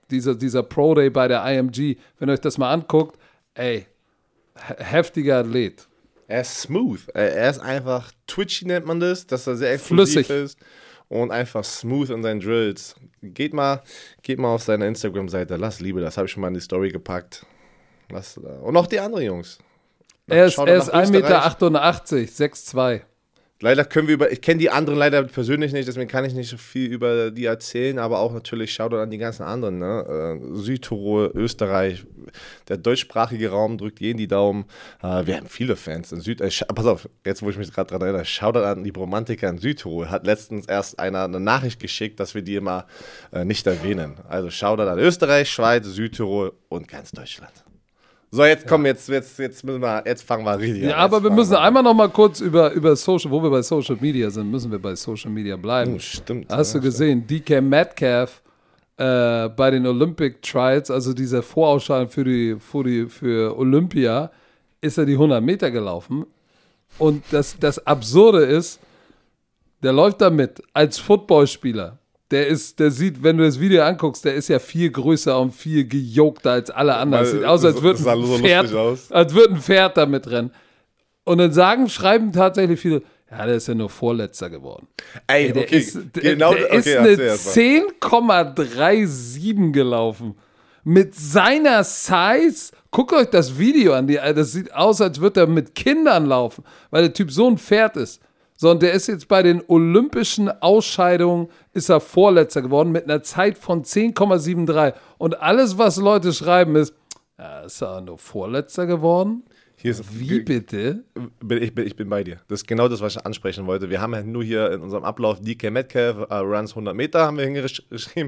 dieser, dieser Pro Day bei der I M G, wenn ihr euch das mal anguckt, ey, heftiger Athlet. Er ist smooth. Er ist einfach twitchy, nennt man das, dass er sehr explosiv ist und einfach smooth in seinen Drills. Geht mal, geht mal auf seine Instagram-Seite. Lass Liebe, das habe ich schon mal in die Story gepackt. Lass, und auch die anderen Jungs. Er ist, er ist ein Meter achtundachtzig, sechs zwei. Leider können wir über, ich kenne die anderen leider persönlich nicht, deswegen kann ich nicht so viel über die erzählen, aber auch natürlich Shoutout an die ganzen anderen, ne? Äh, Südtirol, Österreich, der deutschsprachige Raum drückt jeden die Daumen. Äh, wir haben viele Fans in Süd, äh, pass auf, jetzt wo ich mich gerade dran erinnere, Shoutout an die Romantiker in Südtirol, hat letztens erst einer eine Nachricht geschickt, dass wir die immer äh, nicht erwähnen. Also Shoutout an Österreich, Schweiz, Südtirol und ganz Deutschland. So, jetzt komm, ja. jetzt, jetzt, jetzt, müssen wir, jetzt fangen wir richtig an. Ja, aber wir müssen einmal noch mal kurz über, über Social, wo wir bei Social Media sind, müssen wir bei Social Media bleiben. Oh, stimmt. Hast ja, du gesehen, D K Metcalf äh, bei den Olympic Trials, also dieser Vorausscheidung für, die, für, die, für Olympia, ist er die hundert Meter gelaufen. Und das, das Absurde ist, der läuft damit als Footballspieler. Der ist, der sieht, wenn du das Video anguckst, der ist ja viel größer und viel gejokter als alle anderen. Sieht aus, als würde ein, so Pferd, als würd ein Pferd damit rennen. Und dann sagen, schreiben tatsächlich viele, ja, der ist ja nur Vorletzter geworden. Ey, Ey der okay, ist, der, genau, der okay, ist eine zehn Komma siebenunddreißig gelaufen. Mit seiner Size, guckt euch das Video an, das sieht aus, als würde er mit Kindern laufen, weil der Typ so ein Pferd ist. Sondern der ist jetzt bei den olympischen Ausscheidungen, ist er Vorletzter geworden mit einer Zeit von zehn Komma dreiundsiebzig. Und alles, was Leute schreiben, ist, ja, ist er nur Vorletzter geworden? Hier ist, Wie bitte? Ich bin, ich bin bei dir. Das ist genau das, was ich ansprechen wollte. Wir haben ja nur hier in unserem Ablauf D K Metcalf, uh, runs hundert Meter, haben wir hingeschrieben.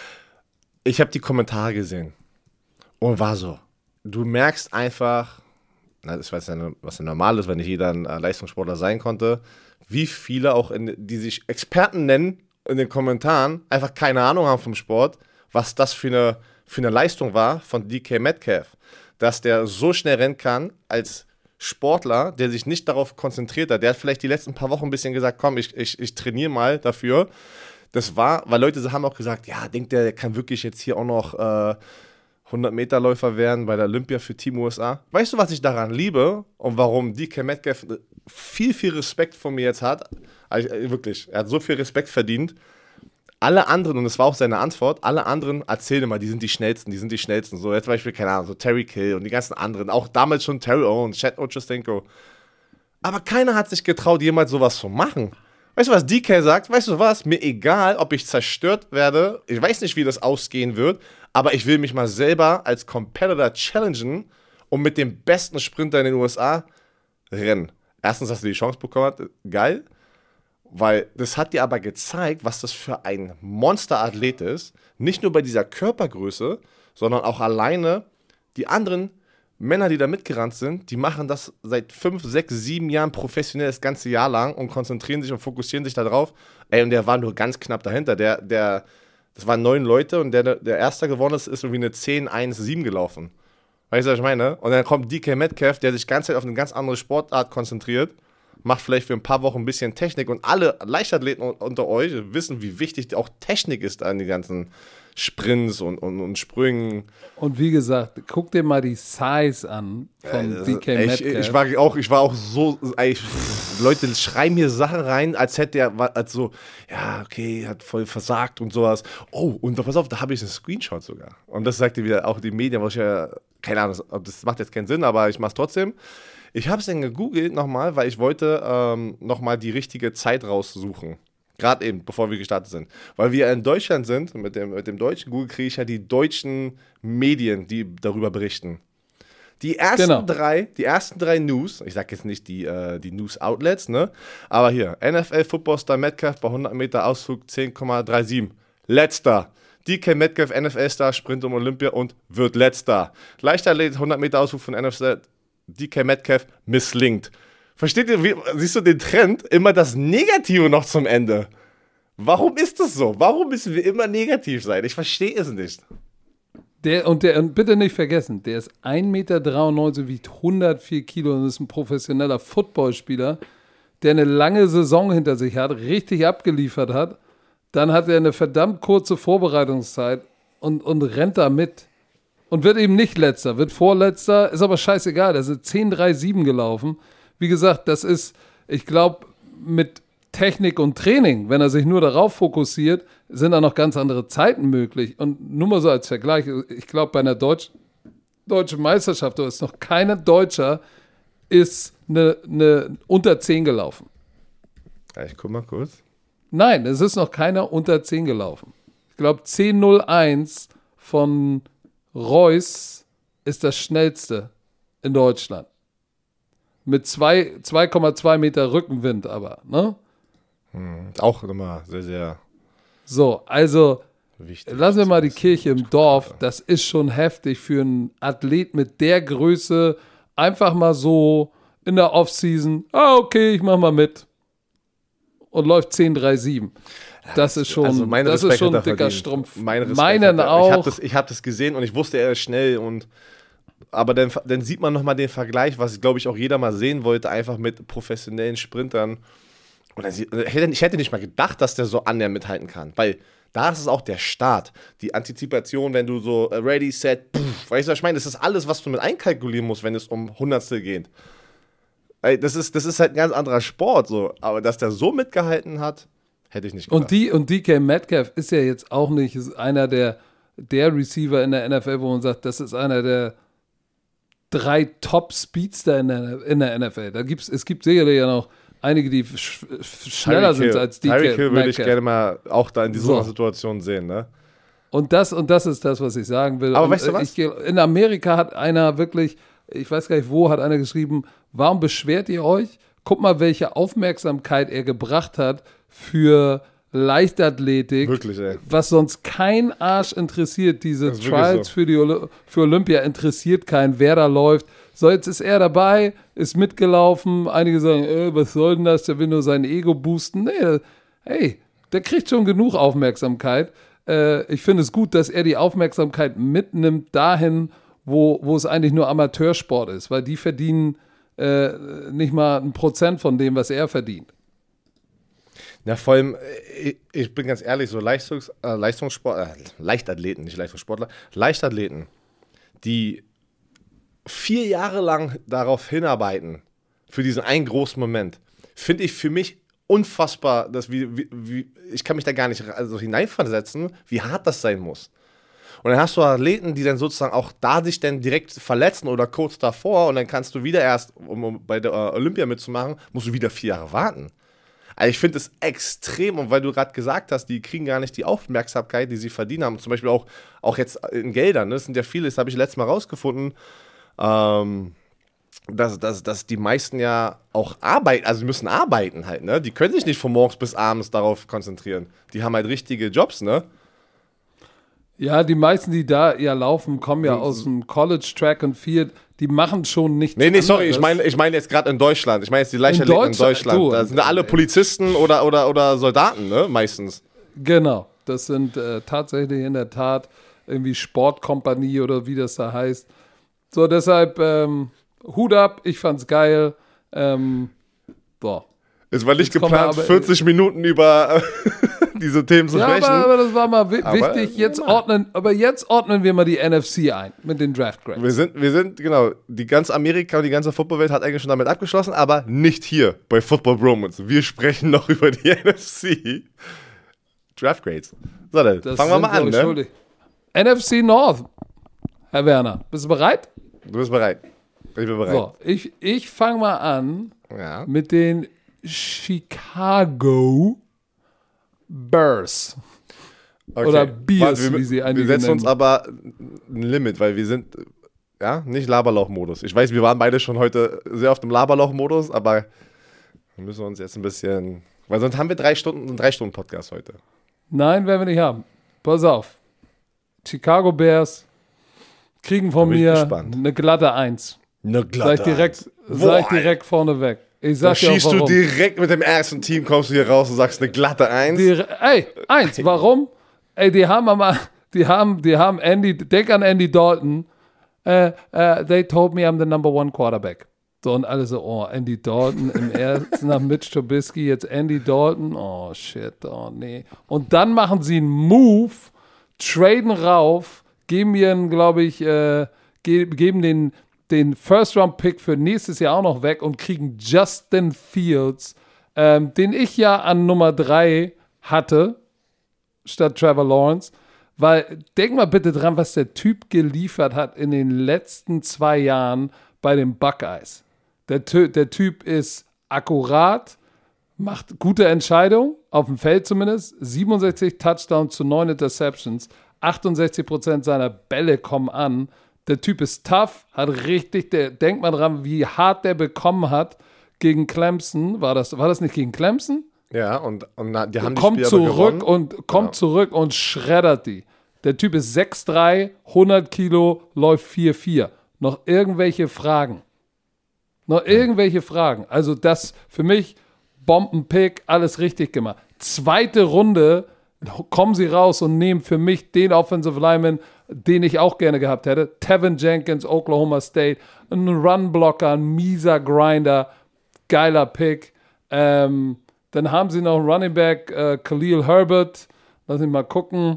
Ich habe die Kommentare gesehen und war so, du merkst einfach, na, das weiß ja, was ja normal ist, wenn nicht jeder ein uh, Leistungssportler sein konnte, wie viele auch, in, die sich Experten nennen, in den Kommentaren einfach keine Ahnung haben vom Sport, was das für eine, für eine Leistung war von D K Metcalf. Dass der so schnell rennen kann als Sportler, der sich nicht darauf konzentriert hat. Der hat vielleicht die letzten paar Wochen ein bisschen gesagt, komm, ich, ich, ich trainiere mal dafür. Das war, weil Leute haben auch gesagt, ja, denkt der, der kann wirklich jetzt hier auch noch äh, hundert-Meter-Läufer werden bei der Olympia für Team U S A. Weißt du, was ich daran liebe und warum D K Metcalf viel, viel Respekt von mir jetzt hat? Also, wirklich, er hat so viel Respekt verdient. Alle anderen, und das war auch seine Antwort, alle anderen erzählen immer, die sind die Schnellsten, die sind die Schnellsten. So, jetzt zum Beispiel, keine Ahnung, so Terry Kill und die ganzen anderen, auch damals schon Terry Owens, Chad Ochocinco. Aber keiner hat sich getraut, jemals sowas zu machen. Weißt du, was D K sagt? Weißt du was? Mir egal, ob ich zerstört werde, ich weiß nicht, wie das ausgehen wird, aber ich will mich mal selber als Competitor challengen und mit dem besten Sprinter in den U S A rennen. Erstens hast du die Chance bekommen, geil. Weil das hat dir aber gezeigt, was das für ein Monsterathlet ist. Nicht nur bei dieser Körpergröße, sondern auch alleine die anderen Männer, die da mitgerannt sind, die machen das seit fünf, sechs, sieben Jahren professionell das ganze Jahr lang und konzentrieren sich und fokussieren sich darauf. Ey, und der war nur ganz knapp dahinter. Der, der, das waren neun Leute und der, der Erster geworden ist, ist irgendwie eine zehn eins sieben gelaufen. Weißt du, was ich meine? Und dann kommt D K Metcalf, der sich die ganze Zeit auf eine ganz andere Sportart konzentriert, macht vielleicht für ein paar Wochen ein bisschen Technik und alle Leichtathleten unter euch wissen, wie wichtig auch Technik ist an den ganzen Sprints und, und, und Sprüngen. Und wie gesagt, guck dir mal die Size an von äh, D K Metcalf. Ich, ich, war auch, ich war auch so, ey, Leute schreiben hier Sachen rein, als hätte er, als so, ja, okay, hat voll versagt und sowas. Oh, und pass auf, da habe ich einen Screenshot sogar. Und das sagte wieder auch die Medien, was ich ja, keine Ahnung, das macht jetzt keinen Sinn, aber ich mache es trotzdem. Ich habe es dann gegoogelt nochmal, weil ich wollte ähm, nochmal die richtige Zeit raussuchen. Gerade eben, bevor wir gestartet sind. Weil wir in Deutschland sind, mit dem, mit dem deutschen Google kriege ich ja die deutschen Medien, die darüber berichten. Die ersten genau. drei, die ersten drei News, ich sage jetzt nicht die, äh, die News-Outlets, ne? Aber hier, N F L-Football-Star Metcalf bei hundert Meter Ausflug zehn Komma siebenunddreißig. Letzter. D K Metcalf, N F L-Star, Sprint um Olympia und wird Letzter. Leichtathlet, hundert Meter Ausflug von N F L, D K Metcalf misslingt. Versteht ihr, wie, siehst du den Trend? Immer das Negative noch zum Ende. Warum ist das so? Warum müssen wir immer negativ sein? Ich verstehe es nicht. Der, und, der, und bitte nicht vergessen, der ist ein Meter dreiundneunzig, wiegt hundertvier Kilo und ist ein professioneller Footballspieler, der eine lange Saison hinter sich hat, richtig abgeliefert hat. Dann hat er eine verdammt kurze Vorbereitungszeit und, und rennt da mit. Und wird eben nicht letzter, wird vorletzter, ist aber scheißegal, da sind zehn drei sieben gelaufen. Wie gesagt, das ist, ich glaube, mit Technik und Training, wenn er sich nur darauf fokussiert, sind da noch ganz andere Zeiten möglich. Und nur mal so als Vergleich, ich glaube, bei einer Deutsch, deutschen Meisterschaft, da ist noch keiner Deutscher, ist eine, eine unter zehn gelaufen. Ja, ich guck mal kurz. Nein, es ist noch keiner unter zehn gelaufen. Ich glaube, zehn null eins von Reus ist das schnellste in Deutschland. Mit zwei Komma zwei Meter Rückenwind aber, ne? Hm, auch nochmal sehr, sehr So, also wichtig. lassen wir mal die Kirche im Dorf. Das ist schon heftig für einen Athlet mit der Größe. Einfach mal so in der Offseason, ah, okay, ich mach mal mit. Und läuft zehn drei sieben. Das ist schon, also mein das Respekt ist schon ein hat er dicker verdient. Strumpf. Mein Respekt Meinen hat er. auch. Ich habe das, ich hab das gesehen und ich wusste, er ist schnell. Und, aber dann, dann sieht man nochmal den Vergleich, was, glaube ich, auch jeder mal sehen wollte, einfach mit professionellen Sprintern. Und dann, ich hätte nicht mal gedacht, dass der so annähernd mithalten kann. Weil da ist es auch der Start. Die Antizipation, wenn du so ready, set, pff, weißt du, was ich meine? Das ist alles, was du mit einkalkulieren musst, wenn es um Hundertstel geht. Das ist, das ist halt ein ganz anderer Sport. So. Aber dass der so mitgehalten hat, hätte ich nicht gedacht. Und, die, und D K Metcalf ist ja jetzt auch nicht einer der, der Receiver in der N F L, wo man sagt, das ist einer der drei Top-Speedster in der, in der N F L. Da gibt's, es gibt sicherlich ja noch einige, die sch, schneller sind als D K Tyreek Hill würde ich Metcalf. gerne mal auch da in dieser So. Situation sehen. Ne? Und das, und das ist das, was ich sagen will. Aber und weißt du was? Ich, in Amerika hat einer wirklich, ich weiß gar nicht wo, hat einer geschrieben, warum beschwert ihr euch? Guck mal, welche Aufmerksamkeit er gebracht hat für Leichtathletik, Wirklich, ey. was sonst kein Arsch interessiert. Diese Das ist wirklich Trials so. für, die Oli- für Olympia interessiert keinen, wer da läuft. So, jetzt ist er dabei, ist mitgelaufen. Einige sagen, äh, was soll denn das? Der will nur sein Ego boosten. Nee, hey, der kriegt schon genug Aufmerksamkeit. Äh, ich finde es gut, dass er die Aufmerksamkeit mitnimmt dahin, wo, wo es eigentlich nur Amateursport ist, weil die verdienen äh, nicht mal ein Prozent von dem, was er verdient. Ja, vor allem, ich, ich bin ganz ehrlich, so Leistungs, äh, Leistungssport, äh, Leichtathleten, nicht Leistungssportler, Leichtathleten, die vier Jahre lang darauf hinarbeiten, für diesen einen großen Moment, finde ich für mich unfassbar, dass wie, wie, wie, ich kann mich da gar nicht also hineinversetzen, wie hart das sein muss. Und dann hast du Athleten, die dann sozusagen auch da sich dann direkt verletzen oder kurz davor und dann kannst du wieder erst, um, um bei der äh, Olympia mitzumachen, musst du wieder vier Jahre warten. Also ich finde es extrem, und weil du gerade gesagt hast, die kriegen gar nicht die Aufmerksamkeit, die sie verdient haben. Zum Beispiel auch, auch jetzt in Geldern, ne? Das sind ja viele, das habe ich letztes Mal rausgefunden, ähm, dass, dass, dass die meisten ja auch arbeiten, also die müssen arbeiten halt, ne? Die können sich nicht von morgens bis abends darauf konzentrieren. Die haben halt richtige Jobs, ne? Ja, die meisten, die da ja laufen, kommen ja aus dem College Track and Field. Die machen schon nichts Nee, nee, sorry, anderes. ich meine ich mein jetzt gerade in Deutschland. Ich meine jetzt die Leichtathleten in Deutschland, Deutschland. du, Da sind ja alle Polizisten oder, oder, oder Soldaten, ne? Meistens. Genau, das sind äh, tatsächlich in der Tat irgendwie Sportkompanie oder wie das da heißt. So, deshalb ähm, Hut ab, ich fand's geil. Ähm, so. Es war nicht Jetzt kommen wir geplant, aber- vierzig Minuten über diese Themen zu Ja, sprechen. aber, aber das war mal wi- Aber, wichtig. Jetzt ja. ordnen, aber jetzt ordnen wir mal die N F C ein mit den Draft Grades. Wir sind, wir sind, genau, die ganze Amerika und die ganze Footballwelt hat eigentlich schon damit abgeschlossen, aber nicht hier bei Football Bromance. Wir sprechen noch über die N F C Draft Grades. So, dann Das fangen wir sind mal an, wir ne? schuldig. N F C North, Herr Werner, bist du bereit? Du bist bereit. Ich bin bereit. So, ich, ich fange mal an Ja. mit den Chicago Bears. Okay. Oder Bears, Warte, wir, wie sie Wir einige setzen uns nennen. aber ein Limit, weil wir sind, ja, nicht Laberlauch-Modus. Ich weiß, wir waren beide schon heute sehr auf dem Laberlauch-Modus, aber wir müssen uns jetzt ein bisschen, weil sonst haben wir drei Stunden, einen drei Stunden Podcast heute. Nein, werden wir nicht haben. Pass auf. Chicago Bears kriegen von bin ich mir gespannt. eine glatte Eins. Eine Sag ich direkt, Boah, sag ich direkt vorneweg. Ich Da sag dir auch schießt du warum. direkt mit dem ersten Team, kommst du hier raus und sagst eine glatte Eins. Die, ey, eins, warum? Ey, die haben aber, die haben, die haben Andy, denk an Andy Dalton. Uh, uh, they told me I'm the number one quarterback. So, und alle so, oh, Andy Dalton im ersten nach Mitch Trubisky, jetzt Andy Dalton, oh shit, oh nee. Und dann machen sie einen Move, traden rauf, geben mir, glaube ich, äh, ge- geben den, den First-Round-Pick für nächstes Jahr auch noch weg und kriegen Justin Fields, ähm, den ich ja an Nummer drei hatte, statt Trevor Lawrence. Weil, denk mal bitte dran, was der Typ geliefert hat in den letzten zwei Jahren bei den Buckeyes. Der, der Typ ist akkurat, macht gute Entscheidungen, auf dem Feld zumindest, siebenundsechzig Touchdowns zu neun Interceptions, achtundsechzig Prozent seiner Bälle kommen an. Der Typ ist tough, hat richtig, der, denkt mal dran, wie hart der bekommen hat gegen Clemson. War das, war das nicht gegen Clemson? Ja, und, und na, die haben die kommt Spiele zurück aber gewonnen. und kommt Genau. zurück und schreddert die. Der Typ ist sechs drei, hundert Kilo, läuft vier vier. Noch irgendwelche Fragen? Noch irgendwelche Fragen? Also das für mich Bombenpick, alles richtig gemacht. Zweite Runde kommen sie raus und nehmen für mich den Offensive Lineman, den ich auch gerne gehabt hätte. Tevin Jenkins, Oklahoma State, ein Runblocker, ein mieser Grinder, geiler Pick. Ähm, dann haben sie noch einen Running Back, äh, Khalil Herbert, lass mich mal gucken,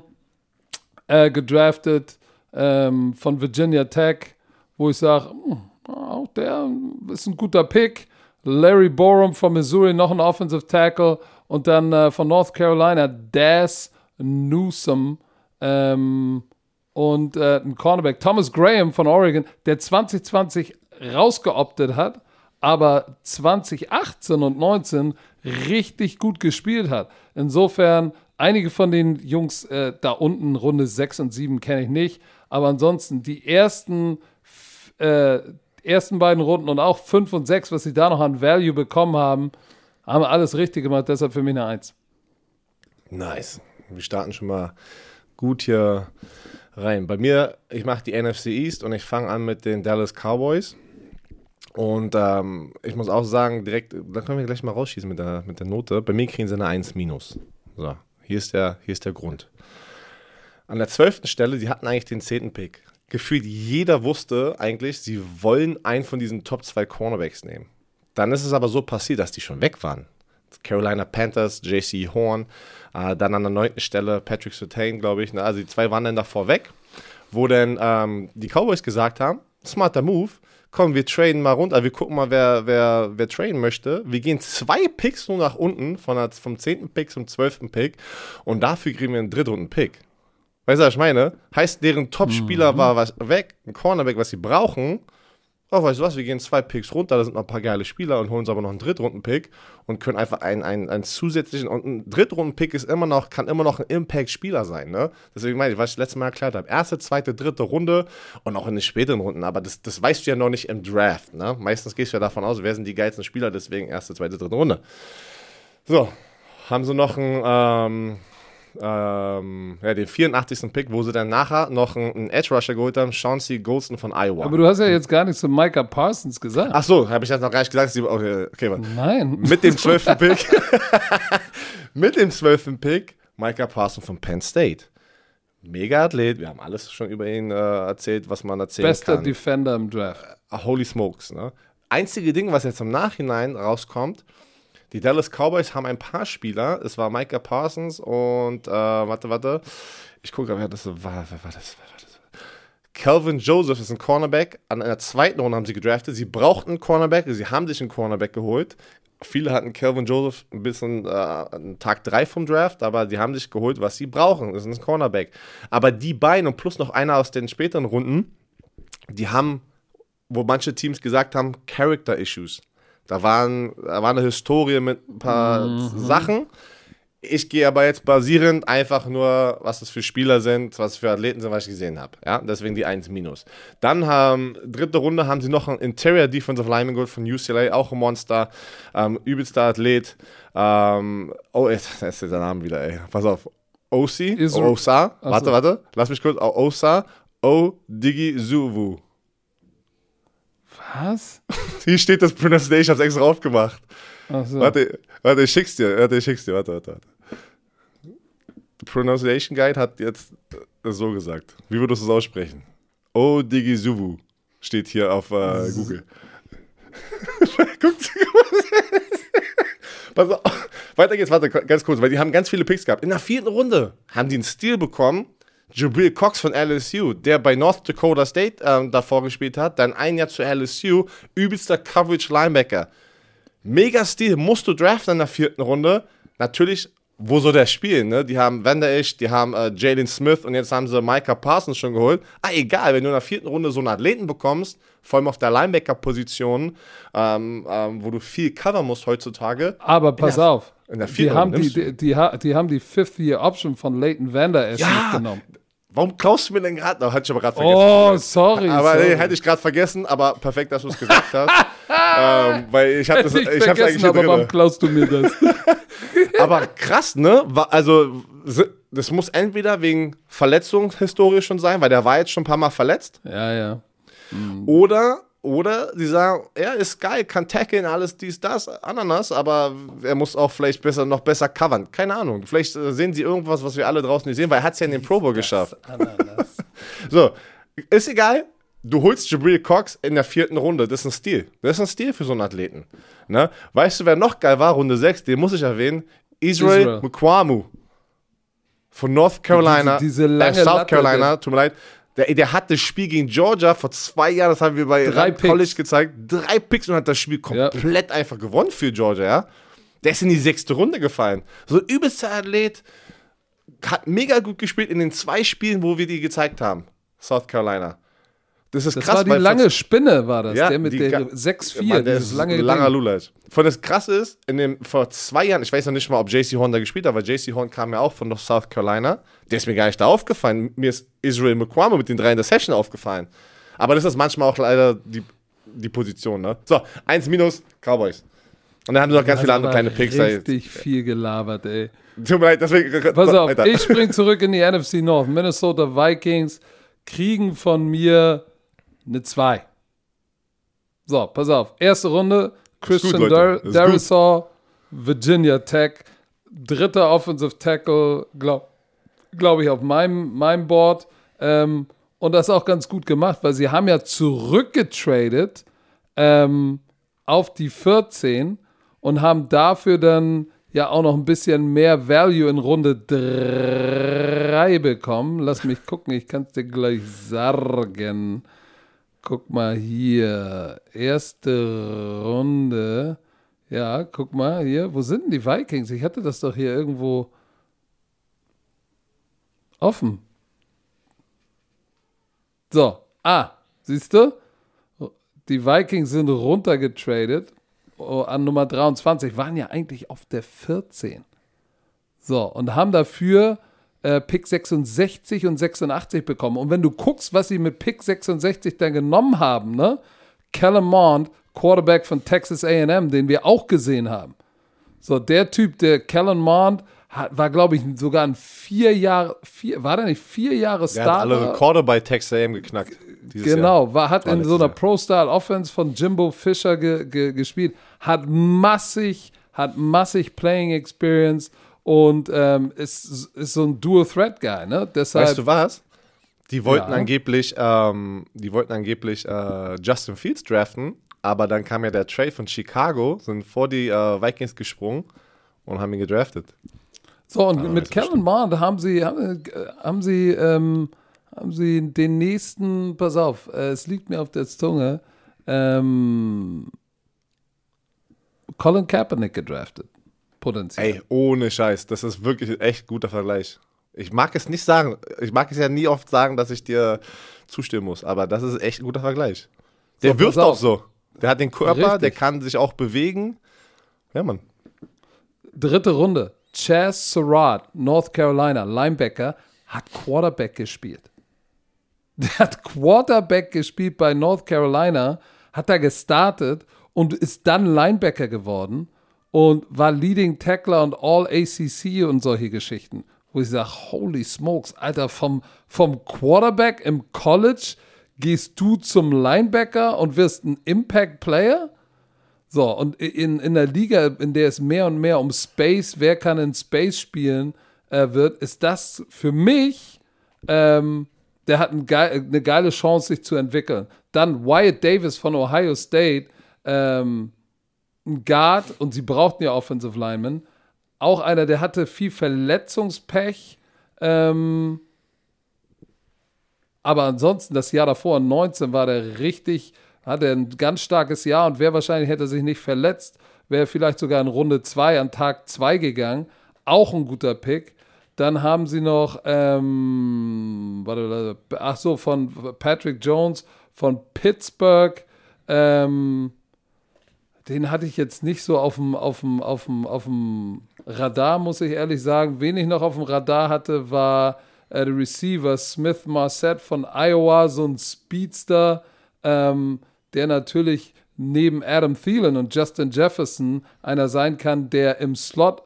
äh, gedraftet ähm, von Virginia Tech, wo ich sage, auch der ist ein guter Pick. Larry Borum von Missouri, noch ein Offensive Tackle. Und dann äh, von North Carolina, Daz Newsome ähm, und äh, ein Cornerback, Thomas Graham von Oregon, der zwanzig zwanzig rausgeoptet hat, aber zwanzig achtzehn und neunzehn richtig gut gespielt hat. Insofern, einige von den Jungs äh, da unten, Runde sechs und sieben kenne ich nicht, aber ansonsten die ersten äh, ersten beiden Runden und auch fünf und sechs, was sie da noch an Value bekommen haben, haben alles richtig gemacht, deshalb für mich eine eins. Nice. Wir starten schon mal gut hier rein. Bei mir, ich mache die N F C East und ich fange an mit den Dallas Cowboys. Und ähm, ich muss auch sagen, direkt, da können wir gleich mal rausschießen mit der, mit der Note. Bei mir kriegen sie eine eins minus. So, hier ist der, hier ist der Grund. An der zwölften Stelle, die hatten eigentlich den zehnten Pick. Gefühlt jeder wusste eigentlich, sie wollen einen von diesen Top zwei Cornerbacks nehmen. Dann ist es aber so passiert, dass die schon weg waren. Carolina Panthers, J C Horn, äh, dann an der neunten Stelle Patrick Surtain, glaube ich. Ne? Also die zwei waren dann davor weg, wo dann ähm, die Cowboys gesagt haben, smarter Move, komm, wir traden mal runter, wir gucken mal, wer, wer, wer traden möchte. Wir gehen zwei Picks nur nach unten, von der, vom zehnten Pick zum zwölften Pick und dafür kriegen wir einen Drittrunden-Pick. Weißt du, was ich meine? Heißt, deren Top-Spieler mhm. war was weg, ein Cornerback, was sie brauchen. Oh, weißt du was, wir gehen zwei Picks runter, da sind noch ein paar geile Spieler und holen uns aber noch einen Drittrunden-Pick und können einfach einen, einen, einen zusätzlichen, und ein Drittrunden-Pick ist immer noch, kann immer noch ein Impact-Spieler sein, ne? Deswegen meine ich, was ich letztes Mal erklärt habe, erste, zweite, dritte Runde und auch in den späteren Runden, aber das, das weißt du ja noch nicht im Draft, ne? Meistens gehst du ja davon aus, wer sind die geilsten Spieler, deswegen erste, zweite, dritte Runde. So, haben sie noch einen, ähm, Ähm, ja, den vierundachtzigsten Pick, wo sie dann nachher noch einen, einen Edge-Rusher geholt haben, Chauncey Golston von Iowa. Aber du hast ja jetzt gar nichts zu Micah Parsons gesagt. Ach so, habe ich das noch gar nicht gesagt? Okay, okay, warte. Nein. Mit dem zwölften Pick, mit dem zwölften Pick, Micah Parsons von Penn State. Mega Athlet, wir haben alles schon über ihn äh, erzählt, was man erzählen Bester kann. Bester Defender im Draft. Uh, holy smokes, ne? Einzige Ding, was jetzt im Nachhinein rauskommt, die Dallas Cowboys haben ein paar Spieler. Es war Micah Parsons und, äh, warte, warte. Ich gucke, wer das war. Wer war das? Wer war das? Calvin Joseph ist ein Cornerback. An einer zweiten Runde haben sie gedraftet. Sie brauchten einen Cornerback. Sie haben sich einen Cornerback geholt. Viele hatten Calvin Joseph ein bisschen äh, Tag drei vom Draft, aber die haben sich geholt, was sie brauchen. Das ist ein Cornerback. Aber die beiden und plus noch einer aus den späteren Runden, die haben, wo manche Teams gesagt haben, Character Issues. Da, waren, da war eine Historie mit ein paar mhm. Sachen. Ich gehe aber jetzt basierend einfach nur, was das für Spieler sind, was für Athleten sind, was ich gesehen habe. Ja? Deswegen die eins minus. Dann haben, dritte Runde, haben sie noch einen Interior Defensive Lineman geholt von U C L A, auch ein Monster, ähm, übelster Athlet. Ähm, oh, jetzt, da ist der Name wieder, ey. Pass auf. O C, Osa, warte, warte, lass mich kurz, Osa, O Digi Zuwu. Was? Hier steht das Pronunciation, ich hab's extra aufgemacht. Ach so. Warte, warte, ich schick's dir, warte, ich schick's dir, warte, warte, warte. Der Pronunciation Guide hat jetzt so gesagt. Wie würdest du es aussprechen? O Digizuvu steht hier auf äh, Google. Guckt Pass auf. Weiter geht's, warte, ganz kurz, weil die haben ganz viele Picks gehabt. In der vierten Runde haben die einen Steal bekommen. Jabril Cox von L S U, der bei North Dakota State ähm, davor gespielt hat, dann ein Jahr zu L S U, übelster Coverage-Linebacker. Mega Stil, musst du draften in der vierten Runde. Natürlich, wo soll der spielen? Ne? Die haben Van Der Esch, die haben äh, Jalen Smith und jetzt haben sie Micah Parsons schon geholt. Ah, egal, wenn du in der vierten Runde so einen Athleten bekommst, vor allem auf der Linebacker-Position, ähm, ähm, wo du viel covern musst heutzutage. Aber pass der, auf, in der die vierten haben Runde die, die, die, ha- die haben die Fifth-Year-Option von Leighton Vander Esch Ja, mitgenommen. Warum klaust du mir denn gerade? Oh, hatte ich aber gerade vergessen. Oh, sorry. Aber sorry. nee, hätte ich gerade vergessen, aber perfekt, dass du es gesagt hast. ähm, weil ich habe das, ich ich hab's vergessen, eigentlich hier aber drin. warum klaust du mir das? Aber krass, ne? Wa- Also, s- das muss entweder wegen Verletzungshistorie schon sein, weil der war jetzt schon ein paar Mal verletzt. ja, ja. Oder, oder sie sagen, er ist geil, kann tackeln, alles dies, das, Ananas, aber er muss auch vielleicht besser, noch besser covern. Keine Ahnung. Vielleicht äh, sehen sie irgendwas, was wir alle draußen nicht sehen, weil er hat es ja in den Pro Bowl geschafft. Ananas. So, ist egal. Du holst Jabril Cox in der vierten Runde. Das ist ein Stil. Das ist ein Stil für so einen Athleten. Ne? Weißt du, wer noch geil war? Runde sechs, den muss ich erwähnen. Israel, Israel. Mukwamu. Von North Carolina. Diese- diese lange äh, South Latte, Carolina, der- tut mir leid. Der, der hat das Spiel gegen Georgia vor zwei Jahren, das haben wir bei Drei Rand College Picks. gezeigt. Drei Picks und hat das Spiel komplett einfach gewonnen für Georgia, ja. Der ist in die sechste Runde gefallen. So ein übelster Athlet, hat mega gut gespielt in den zwei Spielen, wo wir die gezeigt haben. South Carolina. Das ist Das krass, war die weil lange Spinne, war das. Ja, der mit die der ga- sechs Mann, vier, der dieses ist lange ein langer Ding. Lulatsch. Von das Krasse ist, in dem, vor zwei Jahren, ich weiß noch nicht mal, ob J C Horn da gespielt hat, aber J C Horn kam ja auch von South Carolina. Der ist mir gar nicht da aufgefallen. Mir ist Israel Mukwamu mit den drei Interceptions aufgefallen. Aber das ist manchmal auch leider die, die Position, ne? So, eins minus Cowboys. Und dann haben sie noch ganz viele andere kleine Picks. ey. Richtig viel gelabert, ey. Tut mir leid, deswegen. Pass auf, weiter. ich spring zurück in die N F C North. Minnesota Vikings kriegen von mir eine zwei. So, pass auf. Erste Runde, Christian Leute. Dar- Das ist Darrisaw, Virginia Tech. Dritter Offensive Tackle, glaube glaub ich, auf meinem, meinem Board. Ähm, und das ist auch ganz gut gemacht, weil sie haben ja zurückgetradet ähm, auf die vierzehn und haben dafür dann ja auch noch ein bisschen mehr Value in Runde drei bekommen. Lass mich gucken, ich kann es dir gleich sagen. Guck mal hier, erste Runde. Ja, guck mal hier, wo sind denn die Vikings? Ich hatte das doch hier irgendwo offen. So, ah, siehst du? Die Vikings sind runtergetradet oh, an Nummer dreiundzwanzig, waren ja eigentlich auf der vierzehn. So, und haben dafür äh, Pick sechsundsechzig und sechsundachtzig bekommen. Und wenn du guckst, was sie mit Pick sechsundsechzig dann genommen haben, ne? Kellen Mond, Quarterback von Texas A and M, den wir auch gesehen haben. So, der Typ, der Kellen Mond, hat, war, glaube ich, sogar ein vier Jahre, vier, war der nicht vier Jahre Der Starter? hat alle Rekorde bei Texas A and M geknackt. Dieses Genau, Jahr. war, hat War in so letztes einer Jahr. Pro-Style-Offense von Jimbo Fisher ge, ge, gespielt, hat massig, hat massig Playing Experience und ähm, ist, ist so ein Dual-Threat-Guy, ne? Deshalb, Weißt du was? Die wollten Ja. angeblich, ähm, die wollten angeblich äh, Justin Fields draften, aber dann kam ja der Trade von Chicago, sind vor die äh, Vikings gesprungen und haben ihn gedraftet. so, und Ah, mit ist Kellen Mond haben sie, haben, äh, haben sie, ähm, haben sie den nächsten, pass auf, äh, es liegt mir auf der Zunge, ähm, Colin Kaepernick gedraftet, potenziell. Ey, ohne Scheiß, das ist wirklich ein echt guter Vergleich. Ich mag es nicht sagen, ich mag es ja nie oft sagen, dass ich dir zustimmen muss, aber das ist echt ein guter Vergleich. Der So, wirft pass auch auf. so. Der hat den Körper, Richtig. der kann sich auch bewegen. Ja, Mann. Dritte Runde. Chaz Surratt, North Carolina, Linebacker, hat Quarterback gespielt. Der hat Quarterback gespielt bei North Carolina, hat da gestartet und ist dann Linebacker geworden und war Leading Tackler und All-A C C und solche Geschichten. Wo ich sage, holy smokes, Alter, vom, vom Quarterback im College gehst du zum Linebacker und wirst ein Impact-Player? So, und in, in der Liga, in der es mehr und mehr um Space, wer kann in Space spielen, äh, wird, ist das für mich, ähm, der hat ein geil, eine geile Chance, sich zu entwickeln. Dann Wyatt Davis von Ohio State, ähm, ein Guard, und sie brauchten ja Offensive Linemen. Auch einer, der hatte viel Verletzungspech, ähm, Aber ansonsten, das Jahr davor, neunzehn, war der richtig, hatte ein ganz starkes Jahr und wäre wahrscheinlich, hätte er sich nicht verletzt, wäre vielleicht sogar in Runde zwei an Tag zwei gegangen. Auch ein guter Pick. Dann haben sie noch, ähm, warte, ach so, von Patrick Jones von Pittsburgh. Ähm, den hatte ich jetzt nicht so auf dem, auf dem, auf dem, auf dem Radar, muss ich ehrlich sagen. Wen ich noch auf dem Radar hatte, war äh, der Receiver Smith Marset von Iowa, so ein Speedster, ähm, der natürlich neben Adam Thielen und Justin Jefferson einer sein kann, der im Slot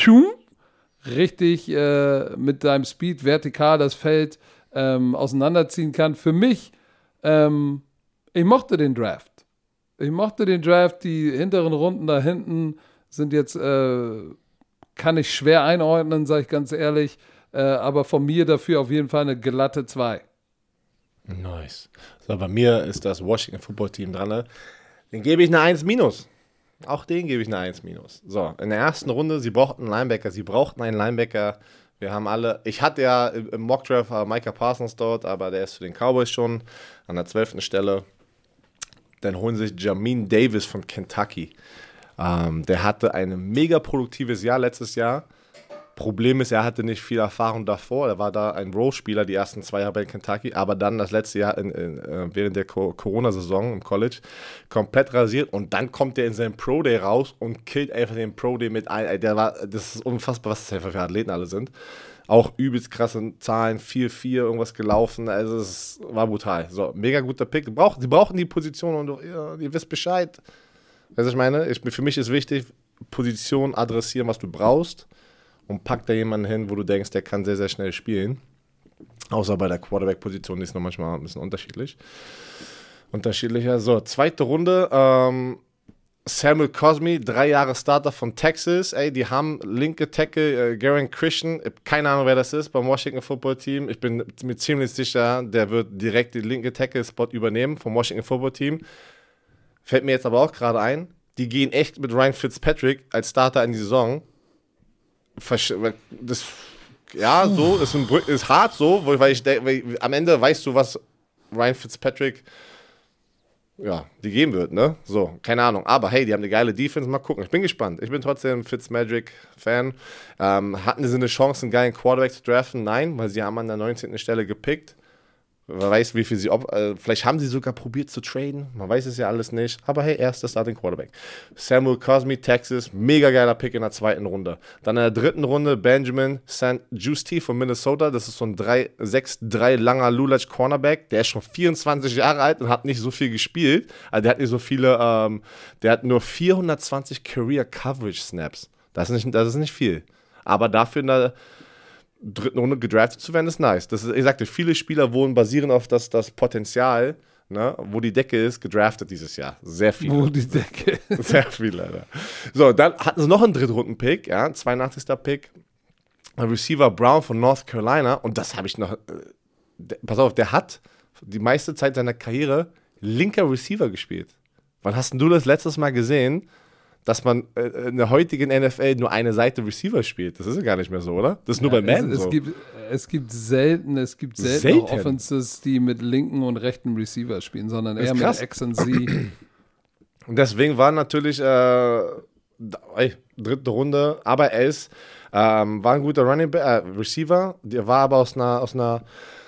richtig äh, mit seinem Speed vertikal das Feld ähm, auseinanderziehen kann. Für mich, ähm, ich mochte den Draft. Ich mochte den Draft. Die hinteren Runden da hinten sind jetzt, äh, kann ich schwer einordnen, sage ich ganz ehrlich. Äh, aber von mir dafür auf jeden Fall eine glatte zwei. Nice. So, bei mir ist das Washington Football Team dran. Ne? Den gebe ich eine eins minus. Auch den gebe ich eine eins minus. So, in der ersten Runde, sie brauchten einen Linebacker. Sie brauchten einen Linebacker. Wir haben alle, ich hatte ja im Mockdraft Micah Parsons dort, aber der ist für den Cowboys schon an der zwölften Stelle. Dann holen sich Jamin Davis von Kentucky. Ähm, der hatte ein mega produktives Jahr letztes Jahr. Problem ist, er hatte nicht viel Erfahrung davor. Er war da ein Role-Spieler die ersten zwei Jahre bei Kentucky, aber dann das letzte Jahr in, in, während der Co- Corona-Saison im College komplett rasiert und dann kommt er in seinen Pro-Day raus und killt einfach den Pro-Day mit ein. Der war, das ist unfassbar, was das für Athleten alle sind. Auch übelst krasse Zahlen, vier vier, irgendwas gelaufen, also es war brutal. So, mega guter Pick. Die brauchen, die brauchen die Position und ja, ihr wisst Bescheid. Weißt du, ich meine? Ich, für mich ist wichtig, Position adressieren, was du brauchst. Und pack da jemanden hin, wo du denkst, der kann sehr, sehr schnell spielen. Außer bei der Quarterback-Position, die ist noch manchmal ein bisschen unterschiedlich. Unterschiedlicher. So, zweite Runde. Ähm, Samuel Cosmi, drei Jahre Starter von Texas. Ey, die haben linke Tackle, äh, Garen Christian. Keine Ahnung, wer das ist beim Washington Football Team. Ich bin mir ziemlich sicher, der wird direkt den linke Tackle-Spot übernehmen vom Washington Football Team. Fällt mir jetzt aber auch gerade ein, die gehen echt mit Ryan Fitzpatrick als Starter in die Saison. Das, ja, so, ist, ein, ist hart so, weil ich denke, weil am Ende weißt du, was Ryan Fitzpatrick ja, die geben wird, ne? So, keine Ahnung. Aber hey, die haben eine geile Defense, mal gucken. Ich bin gespannt. Ich bin trotzdem Fitzmagic-Fan. Ähm, hatten sie eine Chance, einen geilen Quarterback zu draften? Nein, weil sie haben an der neunzehnten Stelle gepickt. Wer weiß, wie viel sie, ob, äh, vielleicht haben sie sogar probiert zu traden. Man weiß es ja alles nicht. Aber hey, erster Starting Quarterback. Samuel Cosmi, Texas, mega geiler Pick in der zweiten Runde. Dann in der dritten Runde Benjamin Saint Juste von Minnesota. Das ist so ein sechs drei langer Lulatsch Cornerback. Der ist schon vierundzwanzig Jahre alt und hat nicht so viel gespielt. Also der hat nicht so viele, ähm, der hat nur vierhundertzwanzig Career Coverage Snaps. Das ist nicht, das ist nicht viel. Aber dafür in der dritten Runde gedraftet zu werden, ist nice. Das ist, ich sagte, viele Spieler wurden basierend auf das, das Potenzial, ne, wo die Decke ist, gedraftet dieses Jahr. Sehr viele. Wo die Decke ist. Sehr viele, leider. So, dann hatten sie noch einen Drittrunden-Pick, ja, zweiundachtzigster Pick. Receiver Brown von North Carolina. Und das habe ich noch, äh, der, pass auf, der hat die meiste Zeit seiner Karriere linker Receiver gespielt. Wann hast du das letztes Mal gesehen, dass man äh, in der heutigen N F L nur eine Seite Receiver spielt? Das ist ja gar nicht mehr so, oder? Das ist nur ja, bei Madden es, es so. Gibt, es gibt selten, es gibt selten, selten. Auch Offenses, die mit linken und rechten Receiver spielen, sondern eher mit X und Z. Und deswegen war natürlich äh, ey, dritte Runde, aber er ist, ähm, war ein guter Running äh, Receiver, der war aber aus einer, aus einer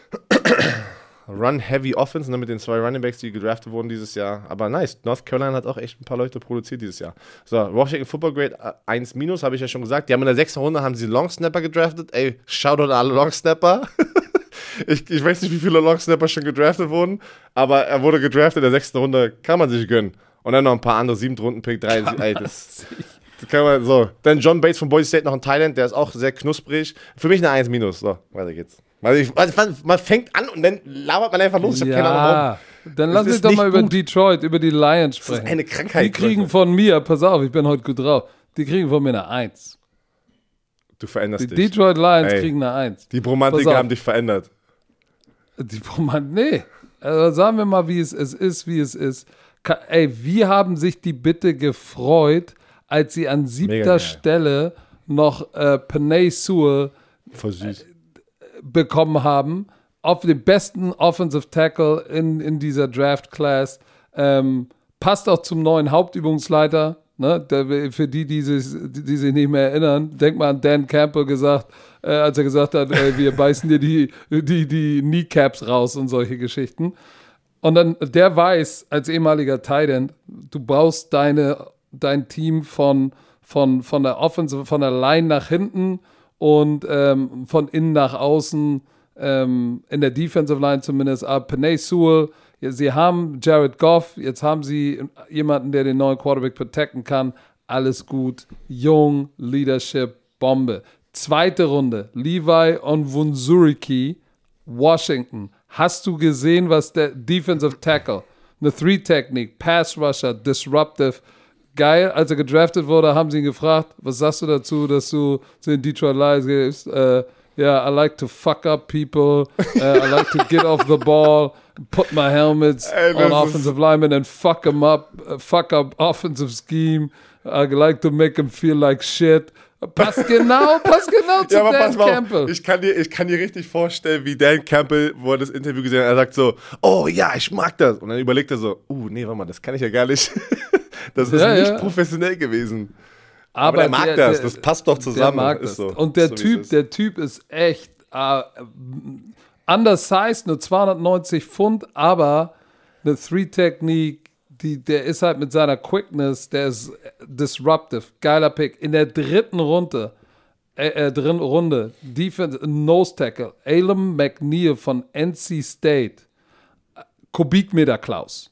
Run-Heavy Offense, ne, mit den zwei Running Backs, die gedraftet wurden dieses Jahr. Aber nice, North Carolina hat auch echt ein paar Leute produziert dieses Jahr. So, Washington Football Grade äh, eins minus, habe ich ja schon gesagt. Die haben in der sechsten Runde haben sie Long Snapper gedraftet. Ey, Shoutout an alle Long Snapper. ich, ich weiß nicht, wie viele Long Snapper schon gedraftet wurden, aber er wurde gedraftet in der sechsten Runde. Kann man sich gönnen. Und dann noch ein paar andere siebten Runden Pick, drei. Ey, das, das kann man so. Dann John Bates von Boise State, noch ein Thailand, der ist auch sehr knusprig. Für mich eine eins minus. So, weiter geht's. Also ich, man, man fängt an und dann labert man einfach los. Ich ja, keine Ahnung, warum. Dann lass uns doch mal gut. über Detroit, über die Lions sprechen. Das ist eine Krankheit. Die kriegen Leute. von mir, pass auf, ich bin heute gut drauf, die kriegen von mir eine eins. Du veränderst die dich. Die Detroit Lions Ey, kriegen eine eins. Die Bromantiker haben dich verändert. Die Bromantiker, nee. Also sagen wir mal, wie es, es ist, wie es ist. Ey, wie haben sich die bitte gefreut, als sie an siebter Stelle noch äh, Penei Sewell Voll süß. bekommen haben auf den besten Offensive Tackle in, in dieser Draft Class. Ähm, passt auch zum neuen Hauptübungsleiter. Ne? Der, für die, die sich, die sich nicht mehr erinnern, denk mal an Dan Campbell gesagt, äh, als er gesagt hat, äh, wir beißen dir die, die, die Kneecaps raus und solche Geschichten. Und dann, der weiß, als ehemaliger Tight End, du baust deine, dein Team von, von, von der Offensive, von der Line nach hinten und ähm, von innen nach außen, ähm, in der Defensive Line zumindest ab. Penei Sewell, sie haben Jared Goff, jetzt haben sie jemanden, der den neuen Quarterback protecten kann. Alles gut. Jung, Leadership, Bombe. Zweite Runde, Levi Onwuzurike, Washington. Hast du gesehen, was der Defensive Tackle, eine Three-Technique, Pass Rusher, Disruptive, geil. Als er gedraftet wurde, haben sie ihn gefragt, was sagst du dazu, dass du zu den Detroit Lions gehst? Ja, uh, yeah, I like to fuck up people. Uh, I like to get off the ball, put my helmets Ey, on offensive linemen and fuck them up, uh, fuck up offensive scheme. I like to make them feel like shit. Passt genau, passt genau zu ja, Dan Campbell. Ich kann, dir, ich kann dir richtig vorstellen, wie Dan Campbell, wo er das Interview gesehen hat, er sagt so, oh ja, ich mag das. Und dann überlegt er so, uh, nee, warte mal, das kann ich ja gar nicht. Das ist ja, nicht ja. professionell gewesen. Aber, Aber der mag der, das, der, das passt doch zusammen. Der mag ist das. So. Und der so, Typ, ist. der Typ ist echt uh, undersized, nur zweihundertneunzig Pfund, aber eine Three-Technique, die, der ist halt mit seiner Quickness, der ist disruptive, geiler Pick. In der dritten Runde, äh, äh dritten Runde, Defense, Nose Tackle, Alem McNeil von N C State, Kubikmeter Klaus.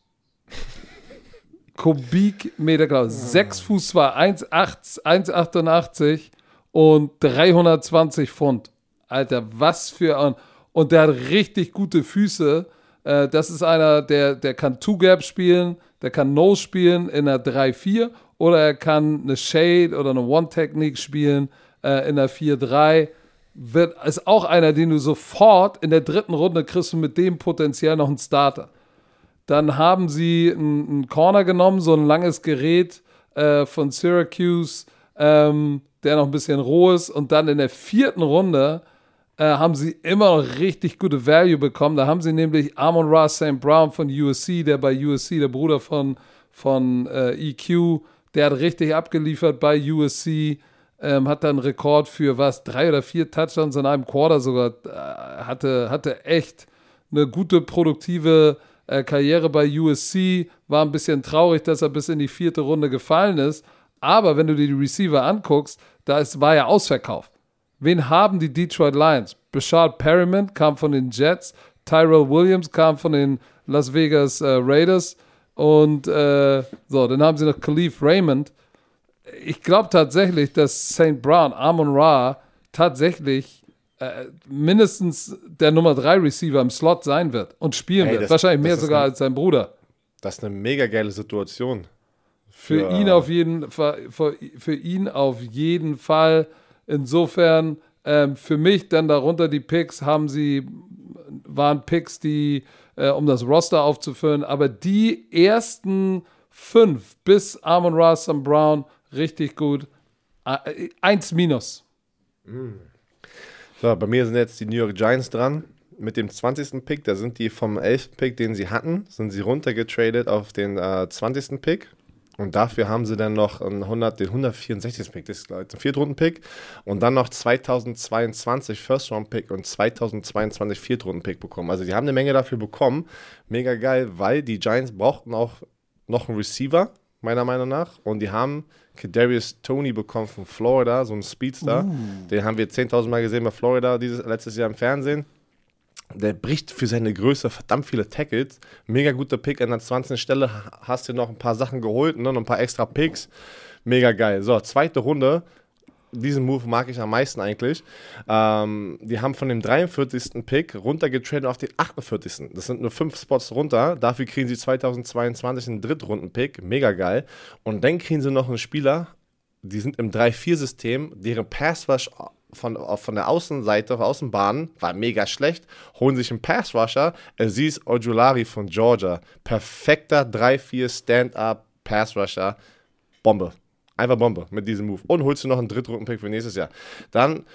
Kubikmeter Klaus, sechs Fuß zwei, eins Komma achtundachtzig und dreihundertzwanzig Pfund. Alter, was für ein, und der hat richtig gute Füße. Äh, das ist einer, der, der kann Two-Gap spielen, der kann Nose spielen in einer drei vier oder er kann eine Shade oder eine One-Technique spielen äh, in einer vier drei. Wird, ist auch einer, den du sofort in der dritten Runde kriegst du mit dem potenziell noch einen Starter. Dann haben sie einen, einen Corner genommen, so ein langes Gerät äh, von Syracuse, ähm, der noch ein bisschen roh ist. Und dann in der vierten Runde äh, haben sie immer noch richtig gute Value bekommen. Da haben sie nämlich Amon-Ra Saint Brown von U S C, der bei U S C, der Bruder von, von äh, E Q, der hat richtig abgeliefert bei U S C, ähm, hat dann einen Rekord für was, drei oder vier Touchdowns in einem Quarter sogar, äh, hatte, hatte echt eine gute, produktive äh, Karriere bei U S C, war ein bisschen traurig, dass er bis in die vierte Runde gefallen ist, aber wenn du dir die Receiver anguckst, da ist, war er ausverkauft. Wen haben die Detroit Lions? Brashard Perriman kam von den Jets, Tyrell Williams kam von den Las Vegas äh, Raiders und äh, so, dann haben sie noch Khalif Raymond. Ich glaube tatsächlich, dass Saint Brown, Amon-Ra, tatsächlich äh, mindestens der Nummer drei Receiver im Slot sein wird und spielen hey, wird. Das, Wahrscheinlich das mehr sogar eine, als sein Bruder. Das ist eine mega geile Situation. Für, für ihn auf jeden Fall, für, für ihn auf jeden Fall. Insofern, ähm, für mich dann darunter die Picks haben sie, waren Picks, die, äh, um das Roster aufzufüllen, aber die ersten fünf bis Amon-Ra Saint Brown richtig gut. Äh, eins minus. So, bei mir sind jetzt die New York Giants dran. Mit dem zwanzigsten Pick, da sind die vom elften Pick, den sie hatten, sind sie runtergetradet auf den äh, zwanzigsten Pick. Und dafür haben sie dann noch einen hundert, den hundertvierundsechzigsten Pick, das ist ein Viertrunden-Pick. Und dann noch zweitausendzweiundzwanzig First-Round-Pick und zweitausendzweiundzwanzig Viertrunden-Pick bekommen. Also die haben eine Menge dafür bekommen. Mega geil, weil die Giants brauchten auch noch einen Receiver, meiner Meinung nach. Und die haben Kadarius Toney bekommen von Florida, so ein Speedster. Uh. Den haben wir zehntausend Mal gesehen bei Florida dieses, letztes Jahr im Fernsehen. Der bricht für seine Größe verdammt viele Tackles. Mega guter Pick an der zwanzigsten Stelle. Hast dir noch ein paar Sachen geholt, ne? Noch ein paar extra Picks. Mega geil. So, zweite Runde. Diesen Move mag ich am meisten eigentlich. Ähm, die haben von dem dreiundvierzigsten Pick runtergetradet auf den achtundvierzigsten Das sind nur fünf Spots runter. Dafür kriegen sie zweitausendzweiundzwanzig einen Drittrunden-Pick. Mega geil. Und dann kriegen sie noch einen Spieler, die sind im drei vier System, deren Pass-Rush von, von der Außenseite, von Außenbahn, war mega schlecht, holen sich einen Pass-Rusher, Azeez Ojulari von Georgia. Perfekter drei vier Stand-Up Pass-Rusher. Bombe. Einfach Bombe mit diesem Move. Und holst du noch einen Drittrunden-Pick für nächstes Jahr. Dann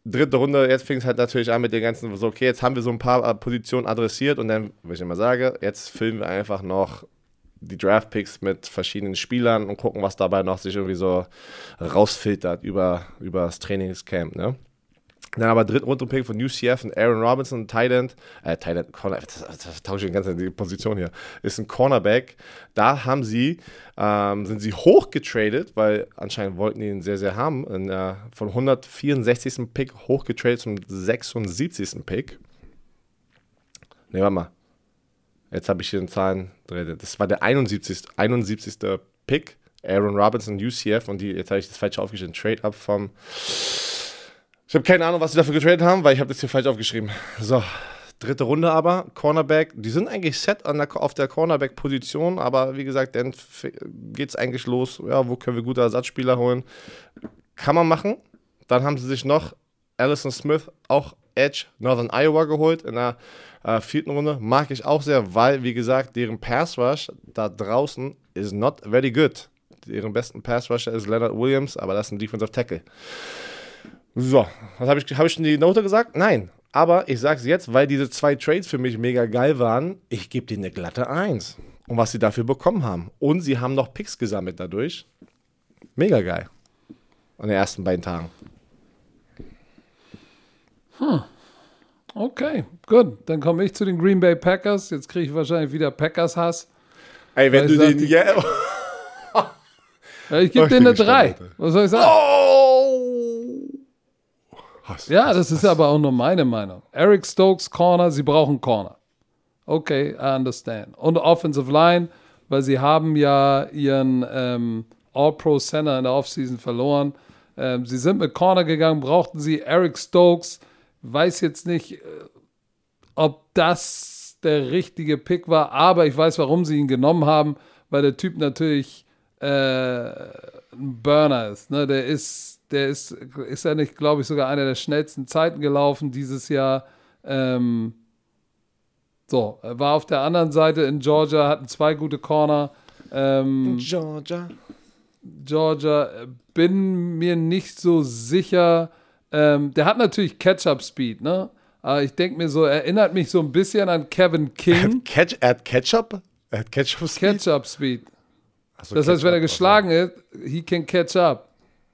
dritte Runde, jetzt fing es halt natürlich an mit den ganzen, so okay, jetzt haben wir so ein paar Positionen adressiert und dann, wie ich immer sage, jetzt füllen wir einfach noch die Draft-Picks mit verschiedenen Spielern und gucken, was dabei noch sich irgendwie so rausfiltert über, über das Trainingscamp, ne? Dann aber Drittrunden-Pick von U C F und Aaron Robinson, Tight End, äh, Tight End, Corner, das, das tausche ich die ganze Zeit die Position hier, ist ein Cornerback. Da haben sie, ähm, sind sie hochgetradet, weil anscheinend wollten die ihn sehr, sehr haben, in, äh, von hundertvierundsechzigsten Pick hochgetradet zum sechsundsiebzigsten Pick. Ne, warte mal. Jetzt habe ich hier den Zahlen, das war der einundsiebzigste. einundsiebzigste Pick, Aaron Robinson, U C F, und die, jetzt habe ich das falsch aufgeschrieben, Trade-Up vom, ich habe keine Ahnung, was sie dafür getradet haben, weil ich habe das hier falsch aufgeschrieben. So, dritte Runde aber, Cornerback, die sind eigentlich set an der, auf der Cornerback-Position, aber wie gesagt, dann geht es eigentlich los, ja, wo können wir gute Ersatzspieler holen? Kann man machen. Dann haben sie sich noch Allison Smith, auch Edge, Northern Iowa geholt in der äh, vierten Runde. Mag ich auch sehr, weil, wie gesagt, deren Pass-Rush da draußen is not very good. Deren besten Pass-Rusher ist Leonard Williams, aber das ist ein Defensive Tackle. So, was habe ich, hab ich schon die Note gesagt? Nein, aber ich sage es jetzt, weil diese zwei Trades für mich mega geil waren, ich gebe denen eine glatte eins. Und was sie dafür bekommen haben. Und sie haben noch Picks gesammelt dadurch. Mega geil. An den ersten beiden Tagen. Hm. Okay, gut. Dann komme ich zu den Green Bay Packers. Jetzt kriege ich wahrscheinlich wieder Packers-Hass. Ey, wenn du den... Ja, ich gebe denen eine drei. Was soll ich sagen? Oh! Hass, ja, Hass, das ist Hass. Aber auch nur meine Meinung. Eric Stokes, Corner, sie brauchen Corner. Okay, I understand. Und Offensive Line, weil sie haben ja ihren ähm, All-Pro-Center in der Offseason verloren. Ähm, sie sind mit Corner gegangen, brauchten sie Eric Stokes. Weiß jetzt nicht, äh, ob das der richtige Pick war, aber ich weiß, warum sie ihn genommen haben, weil der Typ natürlich äh, ein Burner ist. Ne? Der ist, der ist, ist ja nicht, glaube ich, sogar einer der schnellsten Zeiten gelaufen dieses Jahr. Ähm, so, er war auf der anderen Seite in Georgia, hatten zwei gute Corner. Ähm, Georgia. Georgia, bin mir nicht so sicher. Ähm, der hat natürlich Catch-Up-Speed, ne? Aber ich denke mir so, erinnert mich so ein bisschen an Kevin King. Catch, er hat Ketchup? Er hat Ketchup-Speed? Catch-Up-Speed. So, das heißt, wenn er geschlagen ist, he can catch up.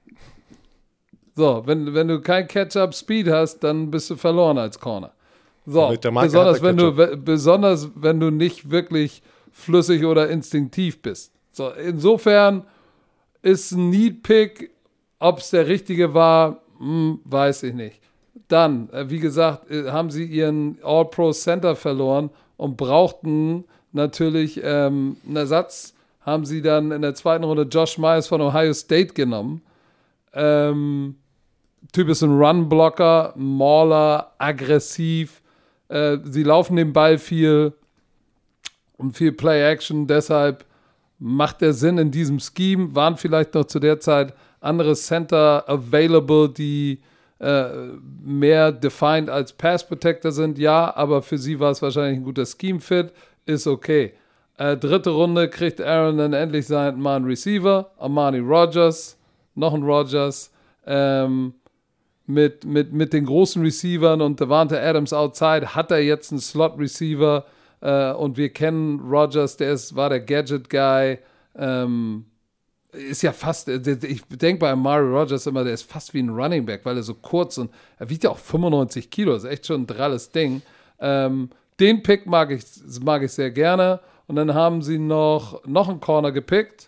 So, wenn, wenn du kein Catch-Up-Speed hast, dann bist du verloren als Corner. So, besonders wenn, du, besonders wenn du nicht wirklich flüssig oder instinktiv bist. So, insofern ist ein Need-Pick, ob es der richtige war, hm, weiß ich nicht. Dann, wie gesagt, haben sie ihren All-Pro-Center verloren und brauchten natürlich ähm, einen Ersatz. Haben sie dann in der zweiten Runde Josh Myers von Ohio State genommen. Ähm, Typ ist ein Run-Blocker, Mauler, aggressiv. Äh, sie laufen den Ball viel und viel Play-Action. Deshalb macht der Sinn in diesem Scheme. Waren vielleicht noch zu der Zeit andere Center available, die äh, mehr defined als Pass-Protector sind. Ja, aber für sie war es wahrscheinlich ein guter Scheme-Fit. Ist okay. Äh, dritte Runde kriegt Aaron dann endlich seinen mal einen Receiver, Amani Rogers, noch ein Rogers, ähm, mit, mit, mit den großen Receivern und Davante Adams outside hat er jetzt einen Slot-Receiver äh, und wir kennen Rogers, der ist, war der Gadget-Guy, ähm, ist ja fast, ich denke bei Amari Rogers immer, der ist fast wie ein Running Back, weil er so kurz und er wiegt ja auch fünfundneunzig Kilo, ist echt schon ein dralles Ding. Ähm, den Pick mag ich, mag ich sehr gerne. Und dann haben sie noch, noch einen Corner gepickt.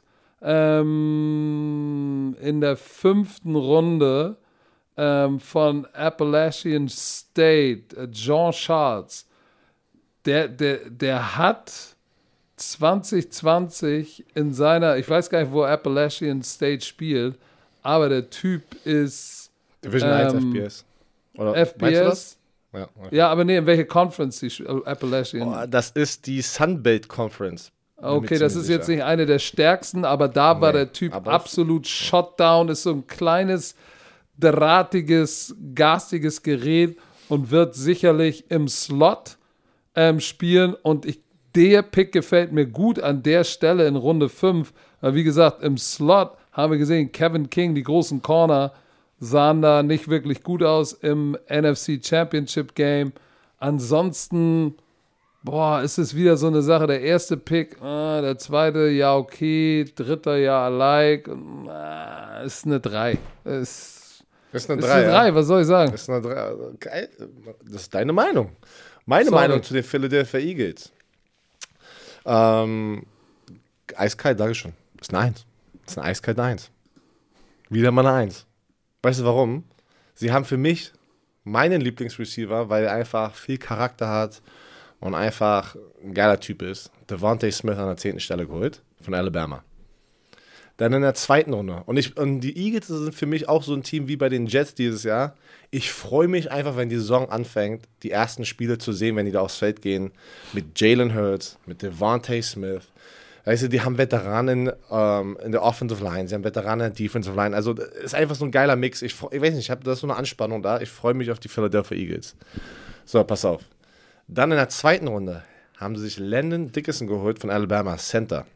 Ähm, in der fünften Runde ähm, von Appalachian State, äh, Jean Charles. Der, der, der hat zwanzig zwanzig in seiner, ich weiß gar nicht, wo Appalachian State spielt, aber der Typ ist Division ähm, eins F B S. Oder F B S. Ja, okay. Ja, aber nee, in welche Conference die Appalachian? Oh, das ist die Sunbelt Conference. Okay, das ist sicher. Jetzt nicht eine der stärksten, aber da nee, war der Typ absolut shutdown, ist so ein kleines, drahtiges, garstiges Gerät und wird sicherlich im Slot ähm, spielen. Und ich, der Pick gefällt mir gut an der Stelle in Runde fünf. Weil wie gesagt, im Slot haben wir gesehen, Kevin King, die großen Corner, sahen da nicht wirklich gut aus im N F C Championship Game. Ansonsten, boah, ist es wieder so eine Sache. Der erste Pick, ah, der zweite, ja okay, dritter, ja alike, ah, ist eine drei. Ist, ist eine ist drei, eine drei, ja. was soll ich sagen? Ist eine drei. Geil. Das ist deine Meinung. Meine Sorry. Meinung zu den Philadelphia Eagles. Ähm, eiskalt, sage ich schon. Ist eine Eins. Ist eine eiskalt Eins. Wieder mal eine Eins. Weißt du warum? Sie haben für mich meinen Lieblingsreceiver, weil er einfach viel Charakter hat und einfach ein geiler Typ ist. Devontae Smith an der zehnten Stelle geholt von Alabama. Dann in der zweiten Runde. Und, ich, und die Eagles sind für mich auch so ein Team wie bei den Jets dieses Jahr. Ich freue mich einfach, wenn die Saison anfängt, die ersten Spiele zu sehen, wenn die da aufs Feld gehen. Mit Jalen Hurts, mit Devontae Smith. Weißt du, die haben Veteranen ähm, in der Offensive Line, sie haben Veteranen in der Defensive Line. Also das ist einfach so ein geiler Mix. Ich, ich weiß nicht, ich habe da so eine Anspannung da. Ich freue mich auf die Philadelphia Eagles. So, pass auf. Dann in der zweiten Runde haben sie sich Landon Dickerson geholt von Alabama, Center.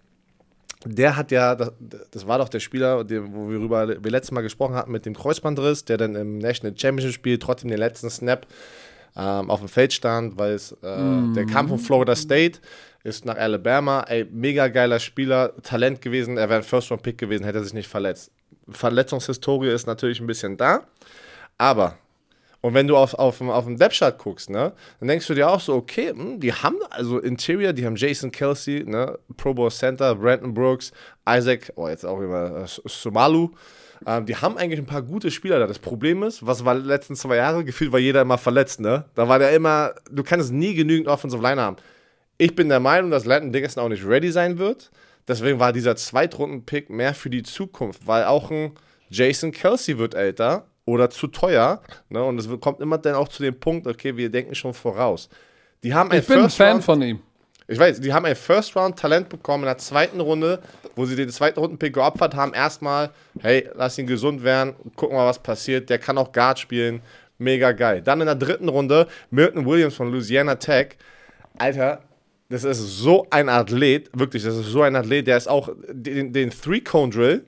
Der hat ja, das, das war doch der Spieler, der, wo wir rüber wir letztes Mal gesprochen hatten, mit dem Kreuzbandriss, der dann im National Championship Spiel trotzdem den letzten Snap ähm, auf dem Feld stand, weil es äh, mm. der kam von Florida State, ist nach Alabama, ey, mega geiler Spieler, Talent gewesen, er wäre ein First-Round-Pick gewesen, hätte er sich nicht verletzt. Verletzungshistorie ist natürlich ein bisschen da, aber und wenn du auf, auf, auf den Depth-Chart guckst, ne, dann denkst du dir auch so, okay, mh, die haben also Interior, die haben Jason Kelsey, ne, Pro Bowl Center, Brandon Brooks, Isaac, oh, jetzt auch immer äh, Sumalu. Ähm, die haben eigentlich ein paar gute Spieler da. Das Problem ist, was war die letzten zwei Jahre? Gefühlt war jeder immer verletzt, ne? Da war der immer, du kannst nie genügend Offensive Line haben. Ich bin der Meinung, dass Landon Dickerson auch nicht ready sein wird. Deswegen war dieser Zweitrunden-Pick mehr für die Zukunft, weil auch ein Jason Kelsey wird älter oder zu teuer, ne? Und es kommt immer dann auch zu dem Punkt, okay, wir denken schon voraus. Die haben ein ich bin ein Fan Round, von ihm. Ich weiß, die haben ein First-Round-Talent bekommen in der zweiten Runde, wo sie den zweiten Runden-Pick geopfert haben. Erstmal, hey, lass ihn gesund werden, gucken mal, was passiert. Der kann auch Guard spielen, mega geil. Dann in der dritten Runde Milton Williams von Louisiana Tech. Alter, das ist so ein Athlet, wirklich, das ist so ein Athlet, der ist auch, den, den Three-Cone-Drill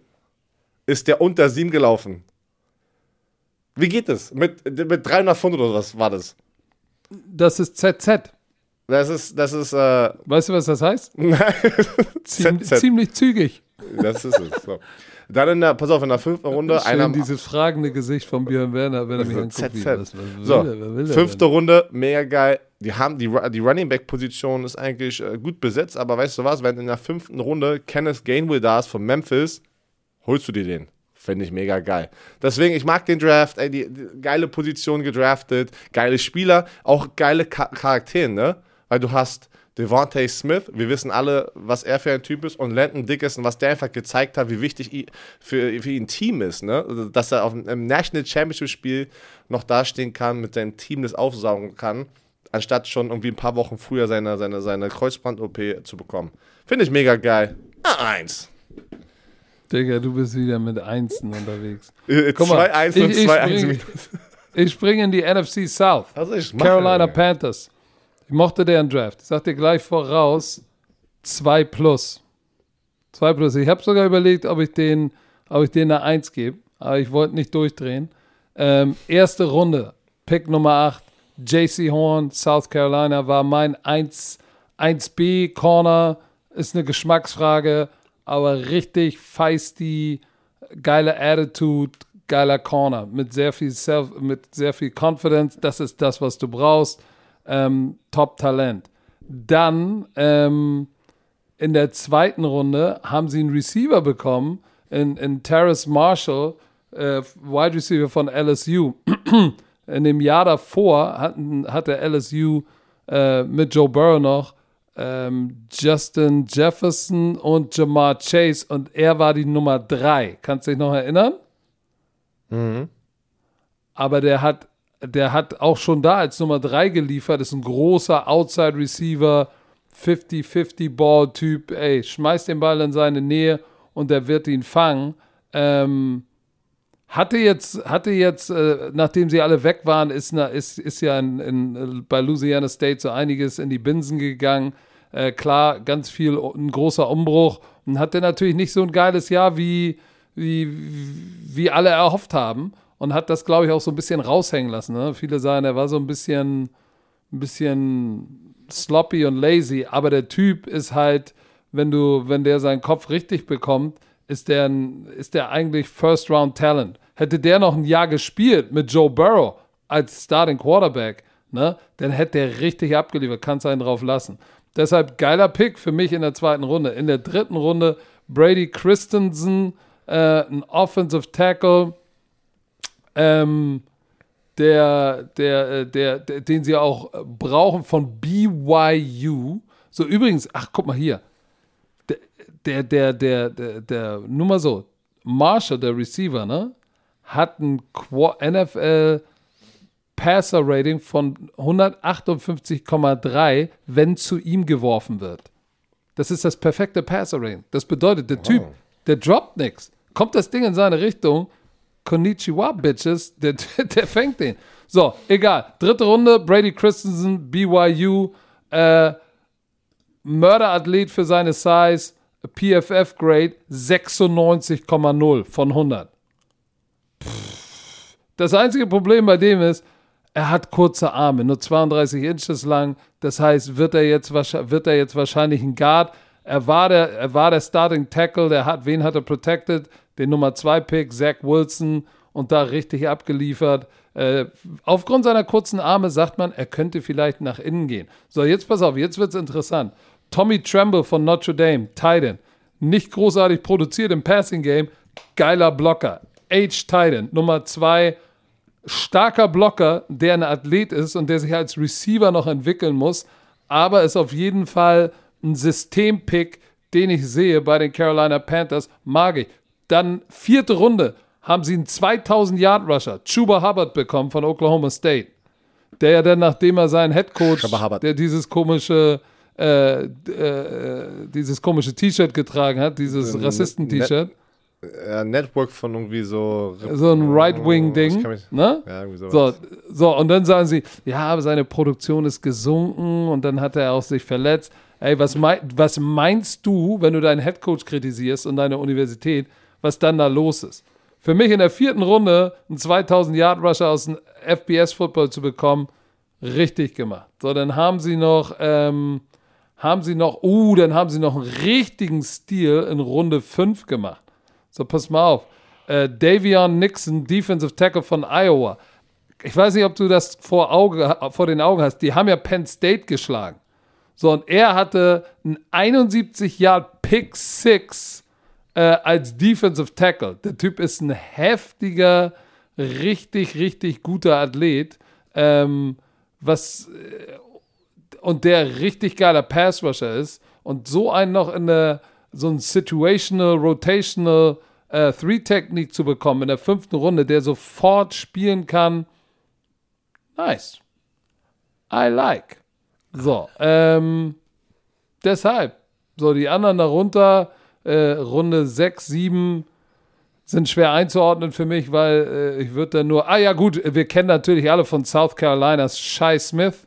ist der unter sieben gelaufen. Wie geht das? Mit, mit dreihundert Pfund oder was war das? Das ist Z Z. Das ist, das ist, äh... Weißt du, was das heißt? Ziem, ziemlich zügig. Das ist es, so. Dann in der, pass auf, in der fünften Runde. Schön einer, dieses fragende Gesicht von Björn Werner, wenn er mich anguckt. Z Z. Wie, was, was will so, der, wer will der fünfte denn? Runde, mega geil. Die haben die, die Running Back Position ist eigentlich äh, gut besetzt, aber weißt du was, wenn in der fünften Runde Kenneth Gainwell da ist von Memphis, holst du dir den. Fände ich mega geil. Deswegen, ich mag den Draft, ey, die, die geile Position gedraftet, geile Spieler, auch geile Ka- Charaktere, ne? Weil du hast Devontae Smith, wir wissen alle, was er für ein Typ ist, und Landon Dickerson, was der einfach gezeigt hat, wie wichtig i- für, für ihn ein Team ist, ne? Dass er auf einem National Championship Spiel noch dastehen kann, mit seinem Team das aufsaugen kann, anstatt schon irgendwie ein paar Wochen früher seine, seine, seine Kreuzband-O P zu bekommen. Finde ich mega geil. Ah, eins. Digga, du bist wieder mit Einsen unterwegs. zwei eins und zwei eins minus. Ich springe in die N F C South. Also ich mache, Carolina ja. Panthers. Ich mochte deren Draft. Ich sag dir gleich voraus, zwei plus. zwei plus. Ich habe sogar überlegt, ob ich den, ob ich denen eine eins gebe, aber ich wollte nicht durchdrehen. Ähm, erste Runde, Pick Nummer acht, J C Horn, South Carolina, war mein eins B Corner, ist eine Geschmacksfrage, aber richtig feisty, geile Attitude, geiler Corner, mit sehr viel Self, mit sehr viel Confidence, das ist das, was du brauchst. Ähm, Top-Talent. Dann ähm, in der zweiten Runde haben sie einen Receiver bekommen, in, in Terrace Marshall, äh, Wide Receiver von L S U. In dem Jahr davor hatten, hatte L S U äh, mit Joe Burrow noch ähm, Justin Jefferson und Jamar Chase, und er war die Nummer drei. Kannst du dich noch erinnern? Mhm. Aber der hat Der hat auch schon da als Nummer drei geliefert, ist ein großer Outside-Receiver, fünfzig fünfzig Ball-Typ, ey, schmeißt den Ball in seine Nähe und der wird ihn fangen. Ähm, hatte jetzt, hatte jetzt äh, nachdem sie alle weg waren, ist, na, ist, ist ja in, in, bei Louisiana State so einiges in die Binsen gegangen. Äh, klar, ganz viel, ein großer Umbruch, und hatte natürlich nicht so ein geiles Jahr, wie, wie, wie alle erhofft haben. und hat das, glaube ich, auch so ein bisschen raushängen lassen. Ne? Viele sagen, er war so ein bisschen, ein bisschen sloppy und lazy, aber der Typ ist halt, wenn du, wenn der seinen Kopf richtig bekommt, ist der, ein, ist der eigentlich First-Round-Talent. Hätte der noch ein Jahr gespielt mit Joe Burrow als Starting Quarterback, ne, dann hätte der richtig abgeliefert, kannst einen drauf lassen. Deshalb geiler Pick für mich in der zweiten Runde. In der dritten Runde Brady Christensen, äh, ein Offensive Tackle, ähm, der, der, der, der, den sie auch brauchen von B Y U. So übrigens, ach guck mal hier, der, der, der, der, der, nur mal so, Marshall, der Receiver, ne, hat ein N F L Passer Rating von hundertachtundfünfzig Komma drei, wenn zu ihm geworfen wird. Das ist das perfekte Passer Rating. Das bedeutet, der wow. Typ, der droppt nichts. Kommt das Ding in seine Richtung, Konnichiwa, Bitches, der, der fängt den. So, egal. Dritte Runde, Brady Christensen, B Y U, äh, Mörderathlet für seine Size, P F F-Grade, sechsundneunzig Komma null von hundert. Pff. Das einzige Problem bei dem ist, er hat kurze Arme, nur zweiunddreißig Inches lang. Das heißt, wird er jetzt, wird er jetzt wahrscheinlich ein Guard. Er war der, er war der Starting Tackle, der hat, wen hat er protected? Den Nummer zwei Pick, Zach Wilson, und da richtig abgeliefert. Äh, aufgrund seiner kurzen Arme sagt man, er könnte vielleicht nach innen gehen. So, jetzt pass auf, jetzt wird es interessant. Tommy Tremble von Notre Dame, Tight End. Nicht großartig produziert im Passing Game, geiler Blocker. Age Tight End, Nummer zwei, starker Blocker, der ein Athlet ist und der sich als Receiver noch entwickeln muss, aber ist auf jeden Fall ein Systempick, den ich sehe bei den Carolina Panthers, mag ich. Dann vierte Runde haben sie einen zweitausend Yard Rusher, Chuba Hubbard, bekommen von Oklahoma State, der ja dann, nachdem er seinen Headcoach, der dieses komische äh, äh, dieses komische T-Shirt getragen hat, dieses ähm, Rassisten-T-Shirt, Ja, Network von irgendwie so... So ein Right-Wing-Ding, ne? Ja, irgendwie sowas. So, so, und dann sagen sie, ja, aber seine Produktion ist gesunken und dann hat er auch sich verletzt. Ey, was, mein, was meinst du, wenn du deinen Headcoach kritisierst und deine Universität, was dann da los ist? Für mich in der vierten Runde einen zweitausend Yard Rusher aus dem F B S-Football zu bekommen, richtig gemacht. So, dann haben sie noch, ähm, haben sie noch, uh, dann haben sie noch einen richtigen Stil in Runde fünf gemacht. So, pass mal auf. Äh, Davion Nixon, Defensive Tackle von Iowa. Ich weiß nicht, ob du das vor, Auge, vor den Augen hast. Die haben ja Penn State geschlagen. So, und er hatte einen einundsiebzig Yard Pick Six äh, als Defensive Tackle. Der Typ ist ein heftiger, richtig, richtig guter Athlet. Ähm, was, äh, und der richtig geiler Pass-Rusher ist. Und so einen noch in der so ein Situational, Rotational äh, Three-Technik zu bekommen in der fünften Runde, der sofort spielen kann. Nice. I like. So, ähm, deshalb. So, die anderen darunter, äh, Runde sechs, sieben, sind schwer einzuordnen für mich, weil äh, ich würde dann nur, ah ja gut, wir kennen natürlich alle von South Carolinas Shai Smith.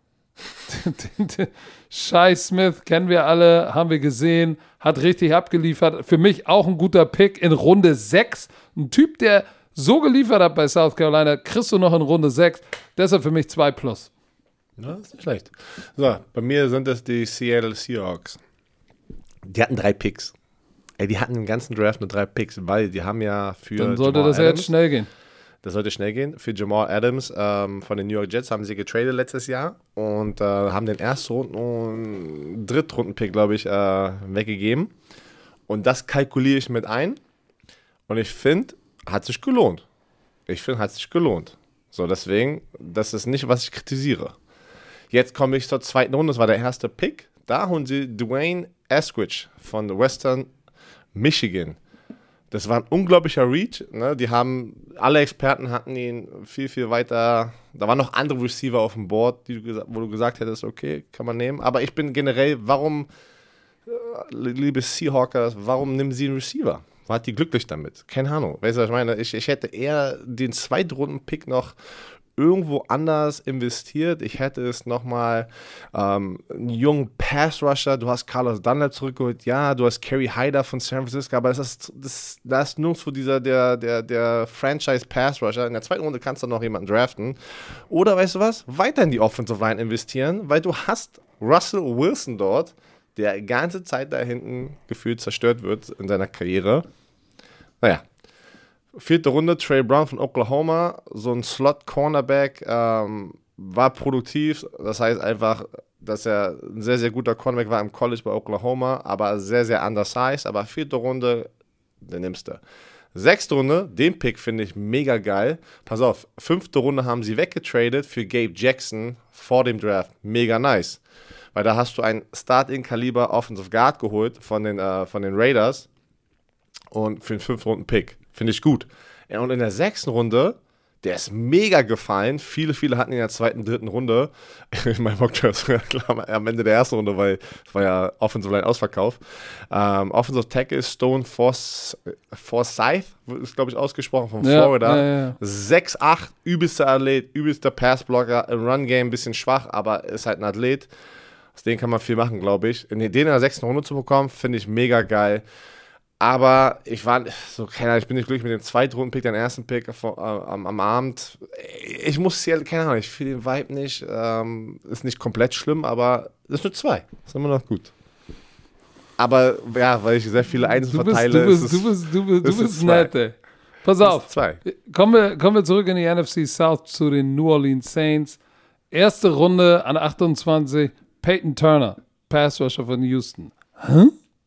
Shai Smith kennen wir alle, haben wir gesehen, hat richtig abgeliefert. Für mich auch ein guter Pick in Runde sechs. Ein Typ, der so geliefert hat bei South Carolina, kriegst du noch in Runde sechs. Deshalb für mich zwei plus. Ja, ist nicht schlecht. So, bei mir sind es die Seattle Seahawks. Die hatten drei Picks. Ey, die hatten den ganzen Draft nur drei Picks, weil die haben ja für Dann sollte Jamal das ja jetzt schnell gehen. Das sollte schnell gehen. Für Jamal Adams ähm, von den New York Jets haben sie getradet letztes Jahr und äh, haben den Erstrunden- und Drittrunden-Pick, glaube ich, äh, weggegeben. Und das kalkuliere ich mit ein. Und ich finde, hat sich gelohnt. Ich finde, hat sich gelohnt. So, deswegen, das ist nicht, was ich kritisiere. Jetzt komme ich zur zweiten Runde. Das war der erste Pick. Da holen sie Dwayne Eskridge von Western Michigan. Das war ein unglaublicher Reach. Ne? Die haben, alle Experten hatten ihn viel, viel weiter. Da waren noch andere Receiver auf dem Board, die du, wo du gesagt hättest, okay, kann man nehmen. Aber ich bin generell, warum, liebe Seahawkers, warum nehmen sie einen Receiver? Wart die glücklich damit? Keine Ahnung. Weißt du, was ich meine? Ich, ich hätte eher den Zweitrunden-Pick noch irgendwo anders investiert. Ich hätte es nochmal ähm, einen jungen Pass-Rusher, du hast Carlos Dunlap zurückgeholt, ja, du hast Kerry Hyder von San Francisco, aber das ist, das, das ist nirgendwo dieser, der, der, der Franchise-Pass-Rusher. In der zweiten Runde kannst du noch jemanden draften. Oder, weißt du was, weiter in die Offensive Line investieren, weil du hast Russell Wilson dort, der die ganze Zeit da hinten gefühlt zerstört wird in seiner Karriere. Naja, vierte Runde, Trey Brown von Oklahoma, so ein Slot-Cornerback, ähm, war produktiv, das heißt einfach, dass er ein sehr, sehr guter Cornerback war im College bei Oklahoma, aber sehr, sehr undersized, aber vierte Runde, den nimmst du. Sechste Runde, den Pick finde ich mega geil. Pass auf, fünfte Runde haben sie weggetradet für Gabe Jackson vor dem Draft. Mega nice. Weil da hast du einen Starting-Kaliber Offensive Guard geholt von den, äh, von den Raiders und für den fünften Runden-Pick. Finde ich gut. Ja, und in der sechsten Runde, der ist mega gefallen. Viele, viele hatten ihn in der zweiten, dritten Runde. Ich meine, klar, am Ende der ersten Runde, weil es war ja Offensive Line Ausverkauf. Ähm, Offensive Tackle Stone Forsyth, ist glaube ich ausgesprochen, von ja, Florida. Ja, ja. sechs acht, übelster Athlet, übelster Passblocker. Im Run-Game ein bisschen schwach, aber ist halt ein Athlet. Aus denen kann man viel machen, glaube ich. Den in der sechsten Runde zu bekommen, finde ich mega geil. Aber ich war so, keine Ahnung, ich bin nicht glücklich mit dem zweiten Runden-Pick, den ersten Pick vor, äh, am, am Abend. Ich muss hier, keine Ahnung, ich fühle den Vibe nicht. Ähm, ist nicht komplett schlimm, aber es ist nur zwei. Ist immer noch gut. Aber ja, weil ich sehr viele Einzelne verteile. Du bist, ist du bist, du bist, du bist zwei. nett, ey. Pass auf. Zwei. Kommen wir, kommen wir zurück in die N F C South zu den New Orleans Saints. Erste Runde an achtundzwanzig, Peyton Turner, Pass Rusher von Houston. Hä?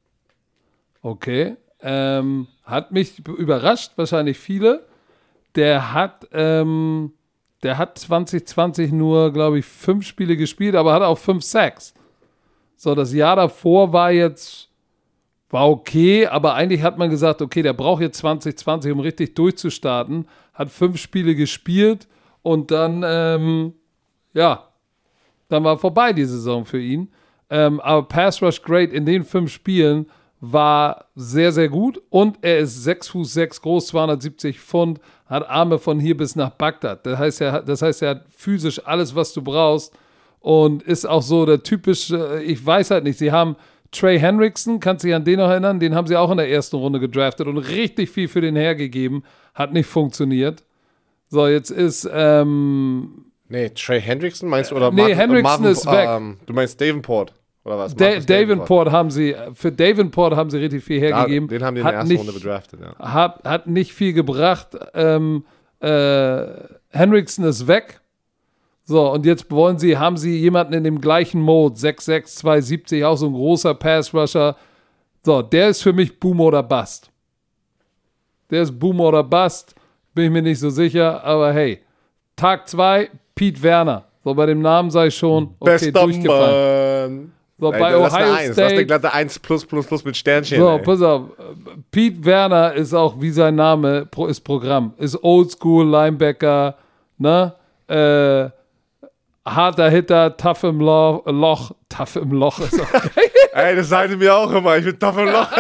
Okay. Ähm, hat mich überrascht, wahrscheinlich viele. Der hat, ähm, der hat zwanzig zwanzig nur, glaube ich, fünf Spiele gespielt, aber hat auch fünf Sacks. So, das Jahr davor war jetzt, war okay, aber eigentlich hat man gesagt, okay, der braucht jetzt zwanzig zwanzig, um richtig durchzustarten. Hat fünf Spiele gespielt und dann, ähm, ja, dann war vorbei die Saison für ihn. Ähm, aber Pass Rush Great in den fünf Spielen war sehr, sehr gut und er ist sechs Fuß sechs groß, zweihundertsiebzig Pfund, hat Arme von hier bis nach Bagdad. Das heißt, er hat, das heißt, er hat physisch alles, was du brauchst und ist auch so der typische, ich weiß halt nicht, sie haben Trey Hendrickson, kannst du dich an den noch erinnern? Den haben sie auch in der ersten Runde gedraftet und richtig viel für den hergegeben, hat nicht funktioniert. So, jetzt ist, ähm... Nee, Trey Hendrickson meinst du? Oder nee, Martin, Hendrickson Marvin, ist weg. Ähm, du meinst Davenport? Oder was? Da- Davenport haben sie, für Davenport haben sie richtig viel hergegeben. Ja, den haben die in hat der ersten nicht, Runde bedraftet, ja. Hat, hat nicht viel gebracht. Ähm, äh, Hendrickson ist weg. So, und jetzt wollen sie, haben sie jemanden in dem gleichen Mode, sechs sechs, zweihundertsiebzig, auch so ein großer Pass-Rusher. So, der ist für mich Boom oder Bust. Der ist Boom oder Bust, bin ich mir nicht so sicher, aber hey, Tag zwei, Pete Werner. So, bei dem Namen sei schon, okay, Bester durchgefallen. Mann. So, Ey, bei das ist eine Ohio eins. State. Das ist eine glatte eins plus plus plus mit Sternchen. So, ey. pass auf. Pete Werner ist auch, wie sein Name pro- ist Programm. Ist Oldschool, Linebacker, ne? Äh, harter Hitter, tough im Loch, Loch. Tough im Loch ist auch geil. Ey, das sagen die mir auch immer. Ich bin tough im Loch.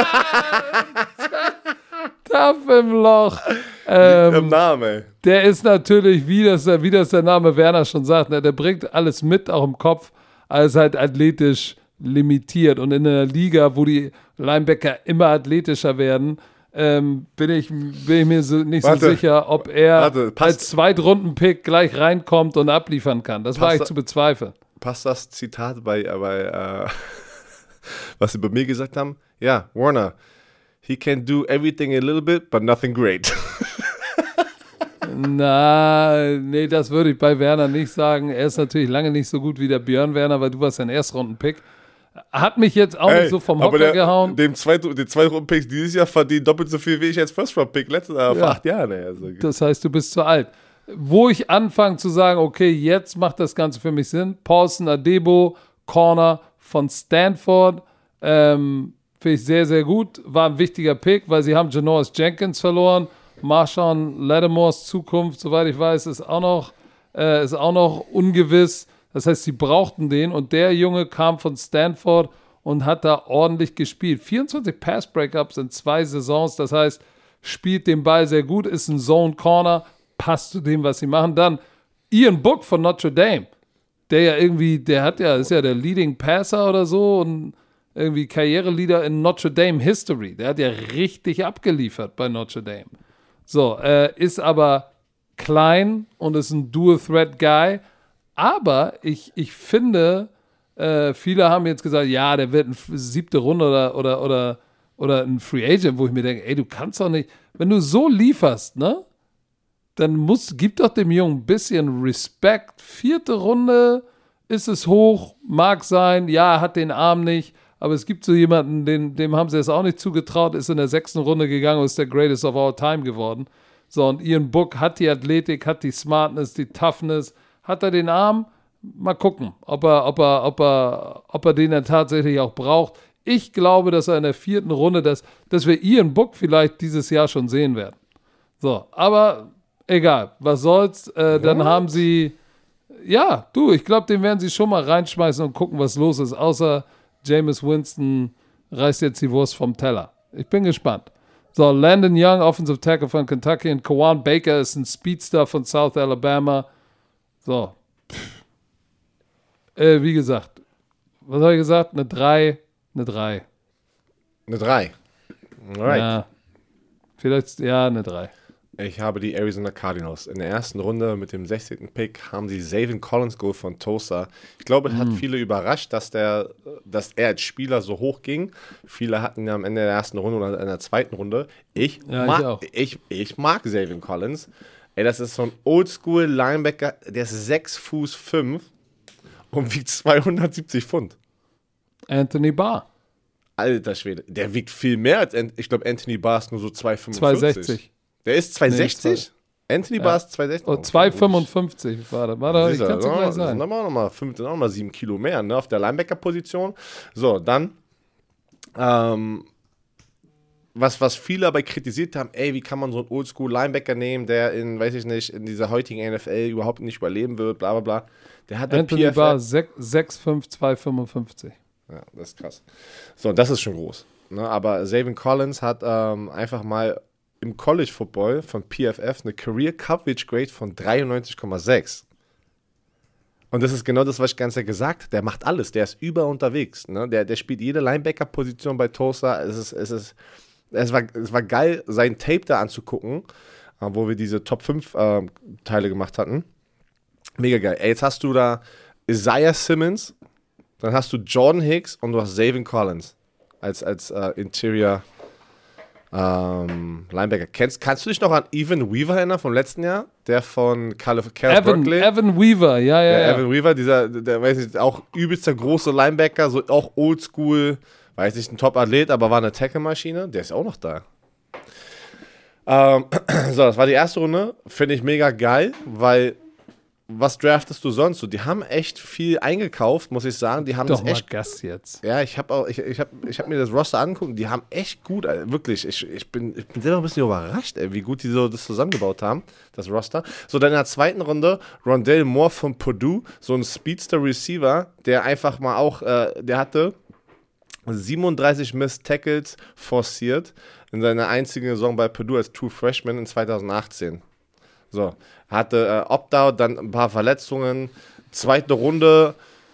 Tough im Loch. Im Ähm, Namen, ey. der ist natürlich, wie das, wie das der Name Werner schon sagt, ne? Der bringt alles mit, auch im Kopf, alles halt athletisch limitiert. Und in einer Liga, wo die Linebacker immer athletischer werden, ähm, bin, ich, bin ich mir so, nicht Warte. so sicher, ob er Warte, passt- als Zweitrunden-Pick gleich reinkommt und abliefern kann. Das war Passt- ich zu bezweifeln. Passt das Zitat bei, bei äh, was sie bei mir gesagt haben? Ja, Warner, he can do everything a little bit, but nothing great. Na, nee, das würde ich bei Werner nicht sagen. Er ist natürlich lange nicht so gut wie der Björn Werner, weil du warst ein Erstrunden-Pick. Hat mich jetzt auch Ey, nicht so vom aber Hocker der, gehauen. Dem zweiten, den zweiten Runden-Picks dieses Jahr verdient doppelt so viel wie ich als First-Round-Pick letztes Jahr, vor Ja. acht Jahren. Ey. Also, Das heißt, du bist zu alt. Wo ich anfange zu sagen, okay, jetzt macht das Ganze für mich Sinn. Paulson Adebo, Corner von Stanford, ähm, finde ich sehr, sehr gut. War ein wichtiger Pick, weil sie haben Janoris Jenkins verloren. Marshawn Lattimores Zukunft, soweit ich weiß, ist auch noch, äh, ist auch noch ungewiss. Das heißt, sie brauchten den und der Junge kam von Stanford und hat da ordentlich gespielt. vierundzwanzig Pass-Breakups in zwei Saisons, das heißt, spielt den Ball sehr gut, ist ein Zone-Corner, passt zu dem, was sie machen. Dann Ian Book von Notre Dame, der ja irgendwie, der hat ja, ist ja der Leading Passer oder so und irgendwie Karriereleader in Notre Dame History. Der hat ja richtig abgeliefert bei Notre Dame. So, äh, ist aber klein und ist ein Dual-Threat-Guy. Aber ich, ich finde, äh, viele haben jetzt gesagt, ja, der wird eine siebte Runde oder, oder, oder, oder ein Free Agent, wo ich mir denke, ey, du kannst doch nicht, wenn du so lieferst, ne, dann muss, gib doch dem Jungen ein bisschen Respekt. Vierte Runde ist es hoch, mag sein, ja, hat den Arm nicht, aber es gibt so jemanden, den, dem haben sie es auch nicht zugetraut, ist in der sechsten Runde gegangen und ist der Greatest of All Time geworden. So, und Ian Book hat die Athletik, hat die Smartness, die Toughness, hat er den Arm? Mal gucken, ob er, ob er, ob er, ob er den dann tatsächlich auch braucht. Ich glaube, dass er in der vierten Runde, dass, dass wir Ian Book vielleicht dieses Jahr schon sehen werden. So, aber egal, was soll's. Äh, dann haben sie, ja, du, ich glaube, den werden sie schon mal reinschmeißen und gucken, was los ist. Außer Jameis Winston reißt jetzt die Wurst vom Teller. Ich bin gespannt. So, Landon Young, Offensive Tackle von Kentucky, und Kawan Baker ist ein Speedster von South Alabama. So. Äh, wie gesagt, was habe ich gesagt? Eine drei, eine drei. Eine drei. Alright. Ja, vielleicht, ja, eine drei. Ich habe die Arizona Cardinals. In der ersten Runde mit dem sechzehnten Pick haben sie Zaven Collins geholt von Tulsa. Ich glaube, es hat viele überrascht, dass, der, dass er als Spieler so hoch ging. Viele hatten ihn am Ende der ersten Runde oder in der zweiten Runde. Ich, Ja, mag, ich auch. ich, ich mag Zaven Collins. Ey, das ist so ein Oldschool-Linebacker, der ist sechs Fuß fünf und wiegt zweihundertsiebzig Pfund. Anthony Barr. Alter Schwede, der wiegt viel mehr als, Ant- ich glaube, Anthony Barr ist nur so zwei fünfundvierzig. zweihundertsechzig. Der ist zweihundertsechzig? Anthony Ja. Barr ist zweihundertsechzig. Oh, zwei fünfundfünfzig war das. War das, ich Siehst du, kann es gleich Das sind sein. aber auch nochmal fünf, noch mal sieben Kilo mehr, ne, auf der Linebacker-Position. So, dann, ähm, was, was viele aber kritisiert haben, ey, wie kann man so einen Oldschool-Linebacker nehmen, der in, weiß ich nicht, in dieser heutigen N F L überhaupt nicht überleben wird, bla bla bla. Der hat Anthony P F F Barr sechs fünf, zweihundertfünfundfünfzig. Ja, das ist krass. So, das ist schon groß. Ne? Aber Zaven Collins hat ähm, einfach mal im College Football von P F F eine Career Coverage Grade von dreiundneunzig Komma sechs. Und das ist genau das, was ich ganz gesagt habe. Der macht alles. Der ist über unterwegs. Ne? Der, der spielt jede Linebacker-Position bei Tulsa. Es ist, es ist, es war, es war geil, sein Tape da anzugucken, äh, wo wir diese Top fünf äh, Teile gemacht hatten. Mega geil. Ey, jetzt hast du da Isaiah Simmons, dann hast du Jordan Hicks und du hast Zaven Collins als, als äh, Interior ähm, Linebacker. Kennst, kannst du dich noch an Evan Weaver erinnern vom letzten Jahr? Der von Calif- Cal Evan, Berkeley? Evan Weaver, ja, ja, Ja, ja. Evan Weaver, dieser, der weiß ich, auch übelster große Linebacker, so auch oldschool, weiß nicht, ein Top-Athlet, aber war eine Tackle-Maschine. Der ist auch noch da. Ähm, so, das war die erste Runde. Finde ich mega geil, weil was draftest du sonst so? Die haben echt viel eingekauft, muss ich sagen. Die haben Doch das mal echt. Gas jetzt. Ja, ich habe auch, ich, ich habe ich hab mir das Roster angeguckt und die haben echt gut, also wirklich, ich, ich, bin, ich bin selber ein bisschen überrascht, ey, wie gut die so das zusammengebaut haben, das Roster. So, dann in der zweiten Runde, Rondale Moore von Purdue, so ein Speedster-Receiver, der einfach mal auch, äh, der hatte siebenunddreißig Missed Tackles forciert in seiner einzigen Saison bei Purdue als True Freshman in zweitausendachtzehn. So, hatte äh, Opt-out, dann ein paar Verletzungen, zweite Runde.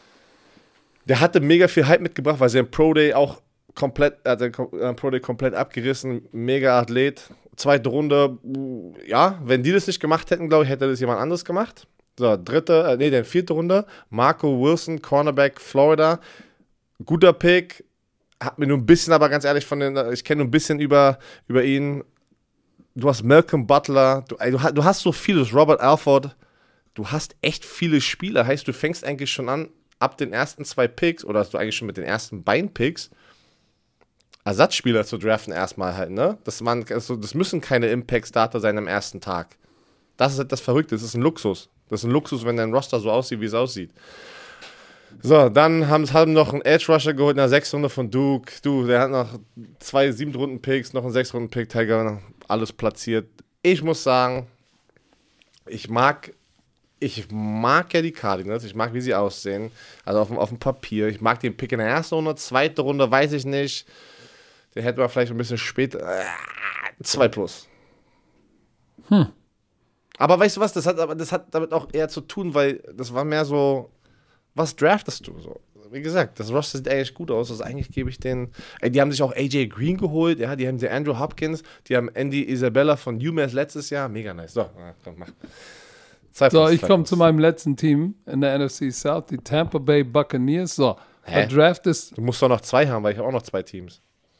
Der hatte mega viel Hype mitgebracht, weil sie im Pro Day auch komplett, er hat den äh, Pro Day komplett abgerissen, mega Athlet. Zweite Runde, ja, wenn die das nicht gemacht hätten, glaube ich, hätte das jemand anderes gemacht. So, dritte, äh, nee, dann vierte Runde, Marco Wilson, Cornerback, Florida. Guter Pick, hat mir nur ein bisschen, aber ganz ehrlich, von den, ich kenne nur ein bisschen über, über ihn. Du hast Malcolm Butler, du, ey, du, hast, du hast so vieles, Robert Alford, du hast echt viele Spieler, heißt, du fängst eigentlich schon an, ab den ersten zwei Picks, oder hast du eigentlich schon mit den ersten beiden Picks, Ersatzspieler zu draften erstmal halt, ne? Das, waren, also, das müssen keine Impact-Starter sein am ersten Tag. Das ist halt das Verrückte, das ist ein Luxus. Das ist ein Luxus, wenn dein Roster so aussieht, wie es aussieht. So, dann haben sie noch einen Edge-Rusher geholt in der sechsten Runde von Duke. Du, der hat noch zwei sieben-Runden-Picks, noch einen sechs-Runden-Pick, Tiger, alles platziert. Ich muss sagen, ich mag, ich mag ja die Cardinals, ich mag, wie sie aussehen. Also auf dem, auf dem Papier. Ich mag den Pick in der ersten Runde, zweite Runde, weiß ich nicht. Der hätte man vielleicht ein bisschen später. Äh, zwei plus. Hm. Aber weißt du was, das hat, aber das hat damit auch eher zu tun, weil das war mehr so, was draftest du so? Wie gesagt, das Roster sieht eigentlich gut aus. Also eigentlich gebe ich den. Ey, die haben sich auch A J Green geholt, ja, die haben den Andrew Hopkins, die haben Andy Isabella von UMass letztes Jahr. Mega nice. So, komm, mach. Zwei so, ich komme zu meinem letzten Team in der N F C South, die Tampa Bay Buccaneers. So, Hä? Draft ist. Du musst doch noch zwei haben, weil ich habe auch noch zwei Teams.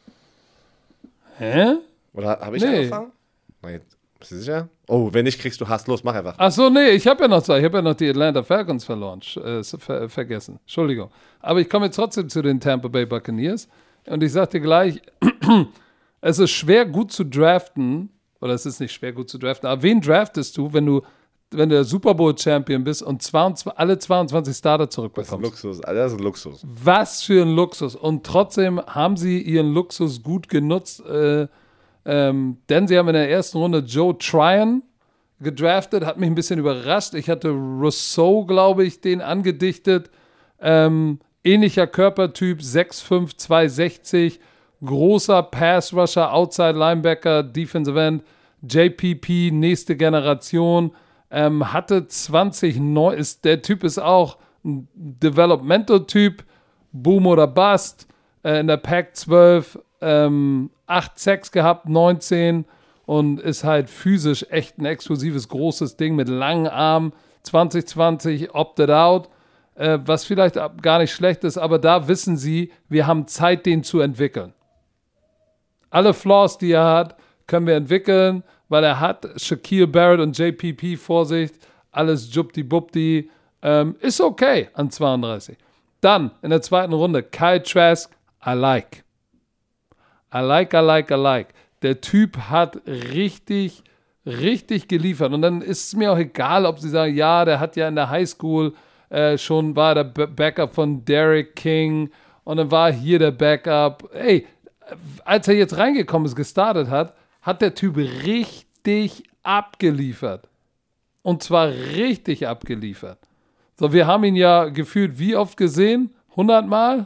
Hä? Oder habe ich nee. angefangen? Nein, bist du sicher? Oh, wenn nicht, kriegst du Hass. Los, mach einfach. Ach so, nee, ich habe ja noch zwei. Ich habe ja noch die Atlanta Falcons verloren, äh, ver vergessen. Entschuldigung. Aber ich komme jetzt trotzdem zu den Tampa Bay Buccaneers. Und ich sag dir gleich, es ist schwer gut zu draften, oder es ist nicht schwer gut zu draften, aber wen draftest du, wenn du, wenn du der Super Bowl Champion bist und zweiundzwanzig, alle zweiundzwanzig Starter zurückbekommst? Das ist ein Luxus, das ist ein Luxus. Was für ein Luxus. Und trotzdem haben sie ihren Luxus gut genutzt, äh, ähm, denn sie haben in der ersten Runde Joe Tryon gedraftet, hat mich ein bisschen überrascht. Ich hatte Rousseau, glaube ich, den angedichtet. Ähm, ähnlicher Körpertyp, sechs fünf, zweihundertsechzig, großer Pass-Rusher, Outside-Linebacker, Defensive End, J P P, nächste Generation, ähm, hatte zwanzig neun, ist, der Typ ist auch ein Developmental-Typ, Boom oder Bust, äh, in der Pac zwölf, ähm, acht Sacks gehabt, neunzehn und ist halt physisch echt ein explosives, großes Ding mit langen Armen, zwanzig zwanzig, opted out, äh, was vielleicht gar nicht schlecht ist, aber da wissen sie, wir haben Zeit, den zu entwickeln. Alle Flaws, die er hat, können wir entwickeln, weil er hat Shaquille Barrett und J P P, Vorsicht, alles Jubdi-Bubdi, ähm, ist okay an zweiunddreißig. Dann in der zweiten Runde, Kyle Trask, I like. I like, I like, I like. Der Typ hat richtig, richtig geliefert. Und dann ist es mir auch egal, ob sie sagen, ja, der hat ja in der Highschool äh, schon, war der B- Backup von Derek King und dann war hier der Backup. Ey, als er jetzt reingekommen ist, gestartet hat, hat der Typ richtig abgeliefert. Und zwar richtig abgeliefert. So, wir haben ihn ja gefühlt wie oft gesehen? hundert Mal?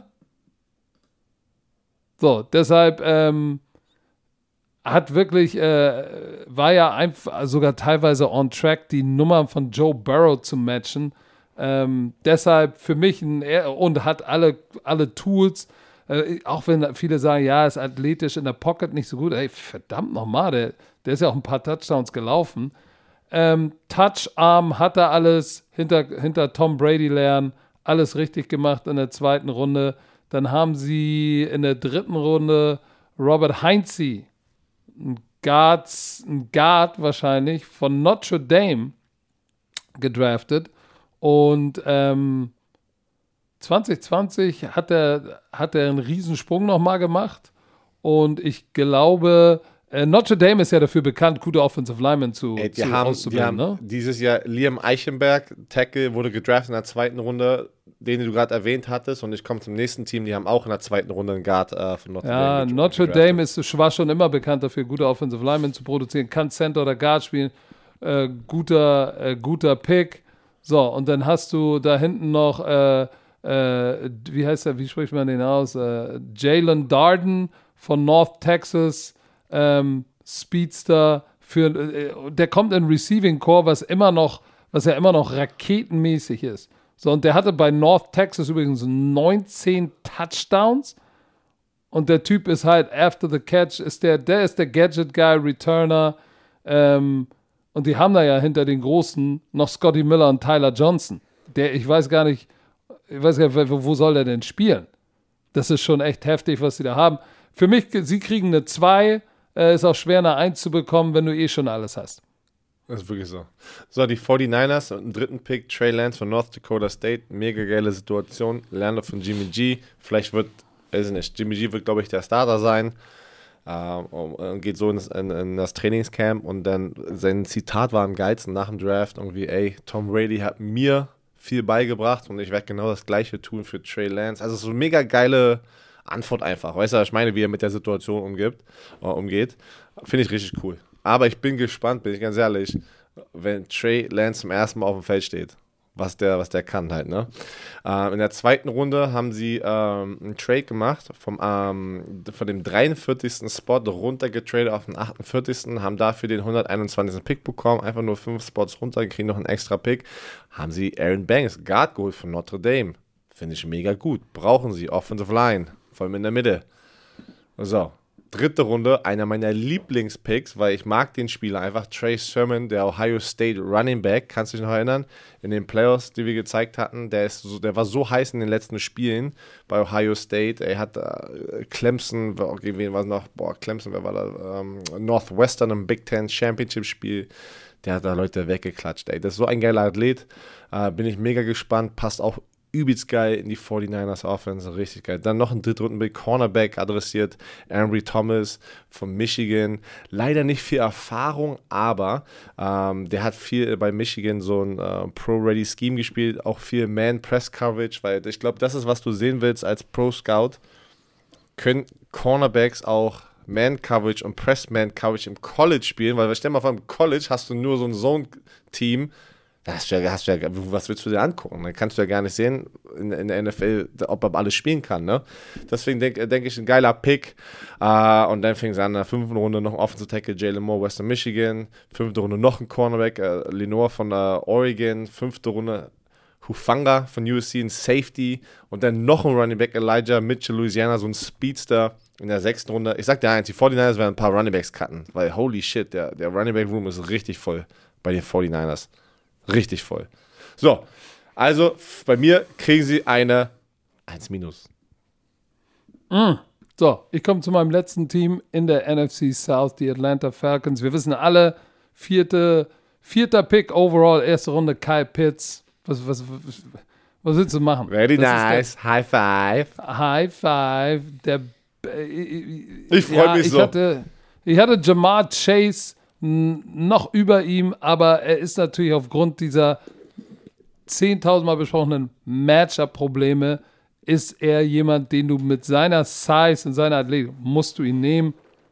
So, deshalb ähm, hat wirklich, äh, war ja einfach sogar teilweise on track, die Nummern von Joe Burrow zu matchen. Ähm, deshalb für mich ein, und hat alle, alle Tools, äh, auch wenn viele sagen, ja, ist athletisch in der Pocket nicht so gut. Ey, verdammt nochmal, der, der ist ja auch ein paar Touchdowns gelaufen. Ähm, Toucharm hat er alles, hinter, hinter Tom Brady lernen, alles richtig gemacht in der zweiten Runde. Dann haben sie in der dritten Runde Robert Heinze, ein Guard, ein Guard wahrscheinlich, von Notre Dame gedraftet. Und ähm, zwanzig zwanzig hat er, hat er einen Riesensprung nochmal gemacht. Und ich glaube, äh, Notre Dame ist ja dafür bekannt, gute Offensive Linemen zu, Ey, die zu haben, auszubilden. die haben ne? Dieses Jahr Liam Eichenberg, Tackle, wurde gedraftet in der zweiten Runde, den du gerade erwähnt hattest. Und ich komme zum nächsten Team, die haben auch in der zweiten Runde einen Guard äh, von Notre ja, Dame. Ja, Notre gedraftet. Dame ist, war schon immer bekannt dafür, gute Offensive Linemen zu produzieren, kann Center oder Guard spielen, äh, guter, äh, guter Pick. So, und dann hast du da hinten noch, äh, äh, wie heißt der, wie spricht man den aus? Äh, Jalen Darden von North Texas, ähm, Speedster, für, äh, der kommt in Receiving Core, was immer noch, was ja immer noch raketenmäßig ist. So, und der hatte bei North Texas übrigens neunzehn Touchdowns. Und der Typ ist halt after the catch, ist der, der ist der Gadget Guy, Returner. Ähm, und die haben da ja hinter den Großen noch Scotty Miller und Tyler Johnson. Der, ich weiß gar nicht, ich weiß gar nicht, wo soll der denn spielen? Das ist schon echt heftig, was sie da haben. Für mich, sie kriegen eine zwei, äh, ist auch schwer eine eins zu bekommen, wenn du eh schon alles hast. Das ist wirklich so. So, die forty-niners und einen dritten Pick, Trey Lance von North Dakota State. Mega geile Situation. Lerner von Jimmy G. Vielleicht wird, weiß ich nicht, Jimmy G wird, glaube ich, der Starter sein. Ähm, und geht so in das, in, in das Trainingscamp. Und dann sein Zitat war am geilsten nach dem Draft. Irgendwie, ey, Tom Brady hat mir viel beigebracht und ich werde genau das Gleiche tun für Trey Lance. Also so eine mega geile Antwort einfach. Weißt du, was ich meine, wie er mit der Situation umgibt, äh, umgeht. Finde ich richtig cool. Aber ich bin gespannt, bin ich ganz ehrlich, wenn Trey Lance zum ersten Mal auf dem Feld steht. was der, was der kann halt, ne? Äh, in der zweiten Runde haben sie ähm, einen Trade gemacht, vom, ähm, von dem dreiundvierzigsten Spot runtergetradet auf den achtundvierzigsten, haben dafür den hunderteinundzwanzigsten Pick bekommen, einfach nur fünf Spots runter, kriegen noch einen extra Pick, haben sie Aaron Banks, Guard geholt von Notre Dame. Finde ich mega gut. Brauchen sie, Offensive Line, vor allem in der Mitte. So. Dritte Runde, einer meiner Lieblingspicks, weil ich mag den Spieler einfach, Trey Sermon, der Ohio State Running Back, kannst du dich noch erinnern? In den Playoffs, die wir gezeigt hatten, der, ist so, der war so heiß in den letzten Spielen bei Ohio State. Er hat äh, Clemson, gegen wen war es noch? Boah, Clemson, wer war da? Ähm, Northwestern im Big Ten Championship Spiel. Der hat da Leute weggeklatscht, ey. Das ist so ein geiler Athlet. Äh, bin ich mega gespannt, passt auch übelst geil in die forty-niners Offense, richtig geil. Dann noch ein Drittrunden-Pick, Cornerback adressiert, Ambry Thomas von Michigan. Leider nicht viel Erfahrung, aber ähm, der hat viel bei Michigan so ein äh, Pro-Ready-Scheme gespielt, auch viel Man-Press-Coverage, weil ich glaube, das ist, was du sehen willst als Pro-Scout. Können Cornerbacks auch Man-Coverage und Press-Man-Coverage im College spielen, weil stell dir mal vor, im College hast du nur so ein Zone-Team. Da hast du ja, hast du ja, was willst du dir angucken? Dann kannst du ja gar nicht sehen in, in der N F L, ob er alles spielen kann. Ne? Deswegen denke denk ich, ein geiler Pick. Uh, und dann fing es an, in der fünften Runde noch ein Offensive Tackle, Jalen Moore, Western Michigan. Fünfte Runde noch ein Cornerback, uh, Lenore von uh, Oregon. Fünfte Runde Hufanga von U S C, ein Safety. Und dann noch ein Running Back, Elijah Mitchell, Louisiana, so ein Speedster. In der sechsten Runde, ich sag dir eins, die forty-niners werden ein paar Running Backs cutten, weil holy shit, der, der Running Back Room ist richtig voll bei den forty-niners. Richtig voll. So, also bei mir kriegen sie eine eins minus. Mm. So, ich komme zu meinem letzten Team in der N F C South, die Atlanta Falcons. Wir wissen alle, vierte, vierter Pick overall, erste Runde, Kyle Pitts. Was, was, was, was willst du machen? Very das nice. Der, High five. High five. Der, ich ich freue ja, mich ich so. Hatte, ich hatte Jamar Chase noch über ihm, aber er ist natürlich aufgrund dieser zehntausendmal besprochenen Matchup-Probleme, ist er jemand, den du mit seiner Size und seiner Athletik, musst du ihn nehmen.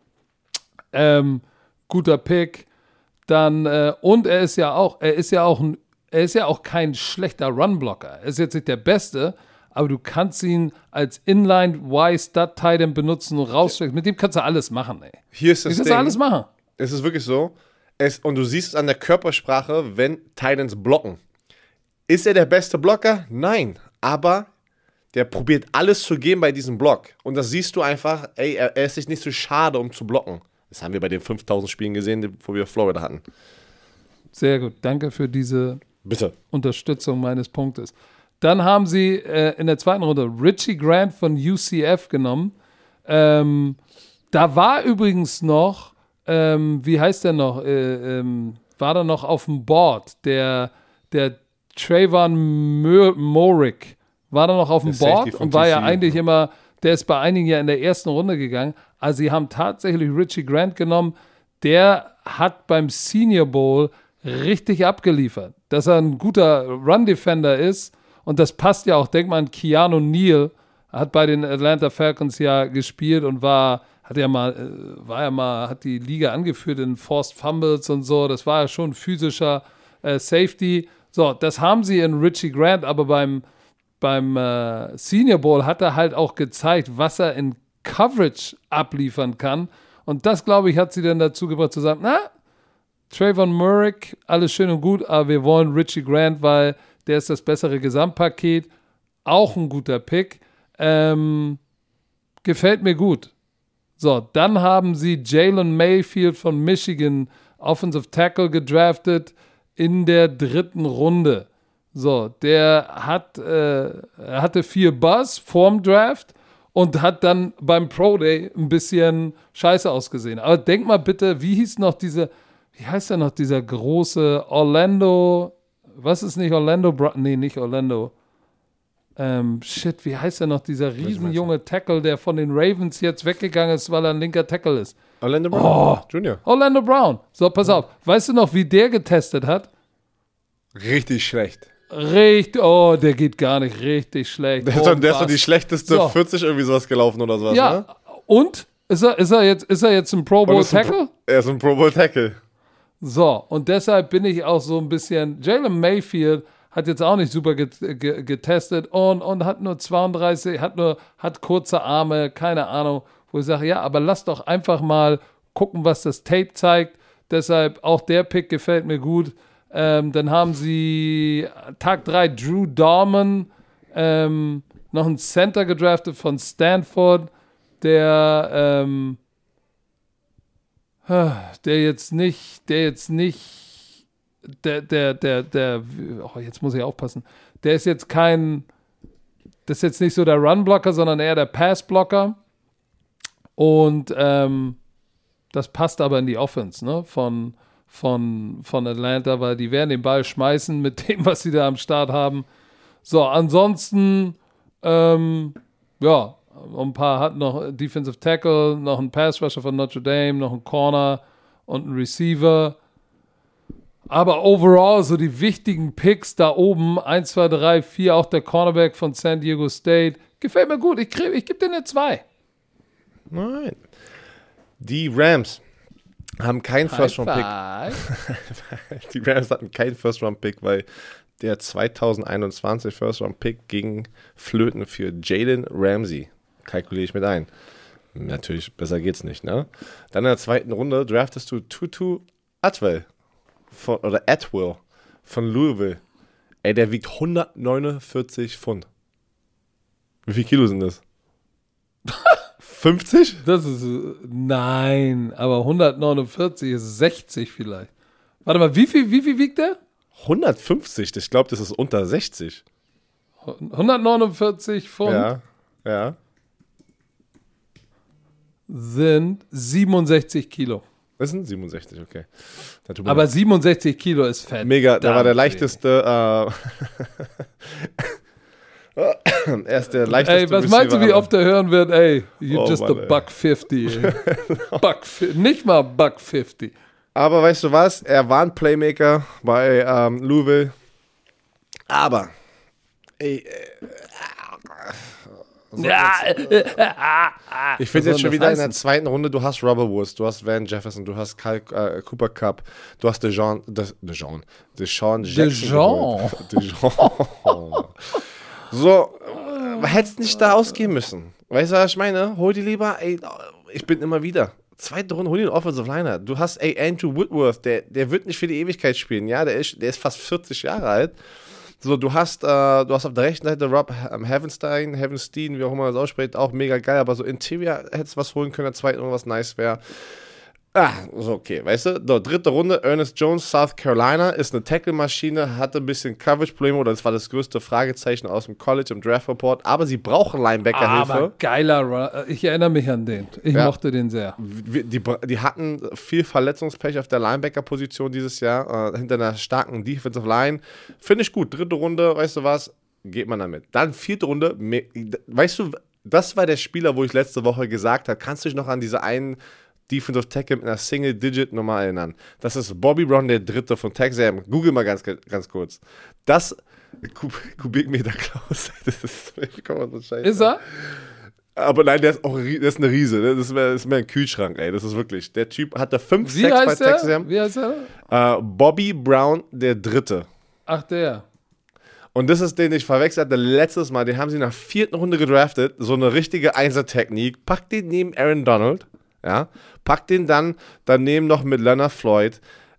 Ähm, guter Pick. Dann, äh, und er ist ja auch, er ist ja auch ein, er ist ja auch kein schlechter Runblocker. Er ist jetzt nicht der Beste, aber du kannst ihn als Inline-Y-Stud-Tight-End benutzen und rausstrecken. Mit dem kannst du alles machen, ey. Hier ist das du kannst Ding. alles machen. Es ist wirklich so. Es, und du siehst es an der Körpersprache, wenn Titans blocken. Ist er der beste Blocker? Nein. Aber der probiert alles zu geben bei diesem Block. Und das siehst du einfach, ey, er, er ist sich nicht so schade, um zu blocken. Das haben wir bei den fünftausend Spielen gesehen, wo wir Florida hatten. Sehr gut. Danke für diese Bitte. Unterstützung meines Punktes. Dann haben sie äh, in der zweiten Runde Richie Grant von U C F genommen. Ähm, da war übrigens noch Ähm, wie heißt der noch? Äh, ähm, war da noch auf dem Board? Der, der Trayvon Moorick war da noch auf dem Board und war ja eigentlich immer, der ist bei einigen ja in der ersten Runde gegangen. Also sie haben tatsächlich Richie Grant genommen. Der hat beim Senior Bowl richtig abgeliefert. Dass er ein guter Run-Defender ist und das passt ja auch. Denk mal an Keanu Neal, hat bei den Atlanta Falcons ja gespielt und war Hat ja mal, war ja mal, hat die Liga angeführt in Forced Fumbles und so. Das war ja schon physischer äh, Safety. So, das haben sie in Richie Grant, aber beim, beim äh, Senior Bowl hat er halt auch gezeigt, was er in Coverage abliefern kann. Und das, glaube ich, hat sie dann dazu gebracht zu sagen, na, Trayvon Moorick, alles schön und gut, aber wir wollen Richie Grant, weil der ist das bessere Gesamtpaket. Auch ein guter Pick. Ähm, gefällt mir gut. So, dann haben sie Jalen Mayfield von Michigan, Offensive Tackle, gedraftet in der dritten Runde. So, der hat, äh, er hatte viel Buzz vorm Draft und hat dann beim Pro Day ein bisschen scheiße ausgesehen. Aber denk mal bitte, wie hieß noch diese, wie heißt der noch, dieser große Orlando, was ist nicht Orlando, Bra- nee, nicht Orlando, Ähm, shit, wie heißt der noch, dieser riesenjunge Tackle, der von den Ravens jetzt weggegangen ist, weil er ein linker Tackle ist? Orlando Brown, oh, Junior. Orlando Brown. So, pass auf. Weißt du noch, wie der getestet hat? Richtig schlecht. Richtig, oh, der geht gar nicht richtig schlecht. Der, oh, ist, der ist doch die schlechteste so. vierzig irgendwie sowas gelaufen oder sowas, ja, ne? Und? Ist er, ist, er jetzt, ist er jetzt ein Pro Bowl Tackle? Er ist ein Pro Bowl Tackle. So, und deshalb bin ich auch so ein bisschen, Jalen Mayfield hat jetzt auch nicht super get, get, getestet und, und hat nur zweiunddreißig, hat nur, hat kurze Arme, keine Ahnung, wo ich sage, ja, aber lass doch einfach mal gucken, was das Tape zeigt. Deshalb auch der Pick gefällt mir gut. Ähm, dann haben sie Tag drei Drew Dorman, ähm, noch einen Center gedraftet von Stanford, der ähm, der jetzt nicht, der jetzt nicht, der, der, der, der, oh, jetzt muss ich aufpassen, der ist jetzt kein, das ist jetzt nicht so der Run-Blocker, sondern eher der Pass-Blocker und ähm, das passt aber in die Offense, ne, von, von, von Atlanta, weil die werden den Ball schmeißen mit dem, was sie da am Start haben. So, ansonsten, ähm, ja, ein paar hatten noch Defensive Tackle, noch einen Pass Rusher von Notre Dame, noch einen Corner und einen Receiver. Aber overall, so die wichtigen Picks da oben, eins, zwei, drei, vier, auch der Cornerback von San Diego State, gefällt mir gut. Ich, krieg, ich gebe dir eine zwei. Nein. Die Rams haben keinen First-Round-Pick. Die Rams hatten keinen First-Round-Pick, weil der zwanzig einundzwanzig First-Round-Pick ging flöten für Jalen Ramsey. Kalkuliere ich mit ein. Natürlich, besser geht's nicht, ne? Dann in der zweiten Runde draftest du Tutu Atwell von, oder Atwell von Louisville. Ey, der wiegt hundertneunundvierzig Pfund. Wie viel Kilo sind das? fünfzig? Das ist, nein, aber hundertneunundvierzig ist sechzig vielleicht. Warte mal, wie viel, wie viel wiegt der? hundertfünfzig, ich glaube, das ist unter sechzig. hundertneunundvierzig Pfund Ja, ja. sind siebenundsechzig Kilo. Das sind siebenundsechzig, okay. Aber leid. siebenundsechzig Kilo ist fett. Mega, der war der leichteste, äh, er ist der leichteste. Ey, was meinst du, wie oft er hören wird? Ey, you oh, just Mann, a ey. buck fifty. Buck, nicht mal buck fifty. Aber weißt du was? Er war ein Playmaker bei ähm, Louisville. Aber, ey, äh, so ja, äh, äh, ich finde jetzt schon wieder heißen? in der zweiten Runde, du hast Robert Woods, du hast Van Jefferson, du hast Kyle, äh, Cooper Kupp, du hast DeJean, De, DeJean, DeSean Jackson. DeJean. So, äh, hättest nicht da ausgehen müssen. Weißt du, was ich meine? Hol die lieber, ey, ich bin immer wieder. Zweite Runde, hol den Offensive Liner. Du hast, ey, Andrew Whitworth, der, der wird nicht für die Ewigkeit spielen, ja, der ist, der ist fast vierzig Jahre alt. So, du hast, äh, du hast auf der rechten Seite Rob Havenstein, Havenstein, wie auch immer man das ausspricht, auch mega geil, aber so Interior hättest du was holen können, der zweiten Runde, was nice wäre. Ah, so okay, weißt du? So, dritte Runde, Ernest Jones, South Carolina, ist eine Tackle-Maschine, hatte ein bisschen Coverage-Probleme, oder das war das größte Fragezeichen aus dem College im Draft-Report, aber sie brauchen Linebacker-Hilfe. Aber geiler, ich erinnere mich an den. Ich ja. mochte den sehr. Die, die hatten viel Verletzungspech auf der Linebacker-Position dieses Jahr, äh, hinter einer starken Defensive Line. Finde ich gut. Dritte Runde, weißt du was? Geht man damit. Dann vierte Runde, weißt du, das war der Spieler, wo ich letzte Woche gesagt habe, kannst du dich noch an diese einen Defensive Tackle mit einer Single-Digit-Nummer erinnern? Das ist Bobby Brown, der Dritte von Texas A and M. Google mal ganz, ganz kurz. Das, Kubikmeter Klaus, das ist, ich komme so scheiße. Ist er? Aber nein, der ist auch der ist eine Riese. Das ist mehr, das ist mehr ein Kühlschrank, ey. Das ist wirklich. Der Typ hatte fünf Wie Sacks bei heißt Texas A er? and M. Wie heißt er? Äh, Bobby Brown, der Dritte. Ach, der. Und das ist den, den ich verwechselt hatte letztes Mal. Den haben sie nach vierten Runde gedraftet. So eine richtige Einser-Technik. Packt den neben Aaron Donald. Ja. Packt den dann daneben noch mit Leonard Floyd.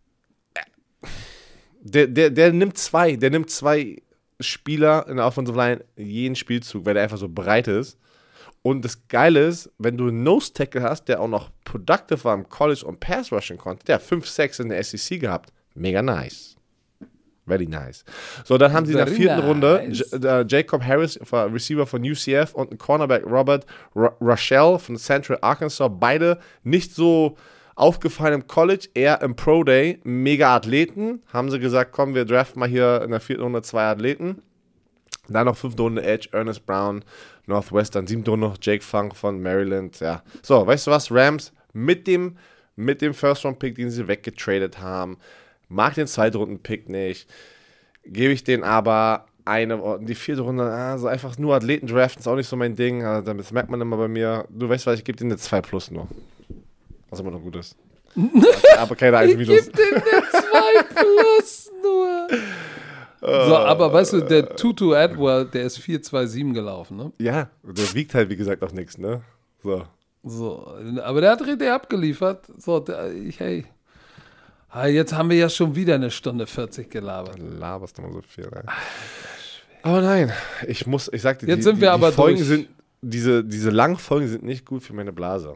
Der, der, der nimmt zwei. Der nimmt zwei Spieler in der Offensive Line jeden Spielzug, weil der einfach so breit ist. Und das Geile ist, wenn du einen Nose-Tackle hast, der auch noch productive war im College und Pass-Rushing konnte, der hat fünf Sacks in der S E C gehabt. Mega nice. Very nice. So, dann haben sie in der vierten nice. Runde J- äh, Jacob Harris, Receiver von U C F, und ein Cornerback Robert R- Rochelle von Central Arkansas. Beide nicht so aufgefallen im College, eher im Pro Day. Mega Athleten. Haben sie gesagt, komm, wir draften mal hier in der vierten Runde zwei Athleten. Dann noch fünfte Runde Edge, Ernest Brown, Northwestern. Siebte Runde noch Jake Funk von Maryland. Ja. So, weißt du was? Rams mit dem, mit dem First-Round-Pick, den sie weggetradet haben. Mag den Zweitrunden-Pick nicht. Gebe ich den aber eine, die vierte Runde, also einfach nur Athleten draften, ist auch nicht so mein Ding. Also das merkt man immer bei mir. Du weißt was, ich gebe dir eine zwei plus nur. Was immer noch gut ist. Aber keine eins minus. Ich gebe dir eine zwei plus nur. So, aber weißt du, der Tutu Atwell, der ist vier zwei sieben gelaufen, ne? Ja, der wiegt halt, wie gesagt, auch nichts, ne? So. So, aber der hat richtig abgeliefert. So, der, ich, hey. Ah, jetzt haben wir ja schon wieder eine Stunde vierzig gelabert. Laberst du mal so viel rein. Aber nein, ich muss, ich sag dir, jetzt die, sind wir die, aber die Folgen durch. sind, diese, diese langen Folgen sind nicht gut für meine Blase.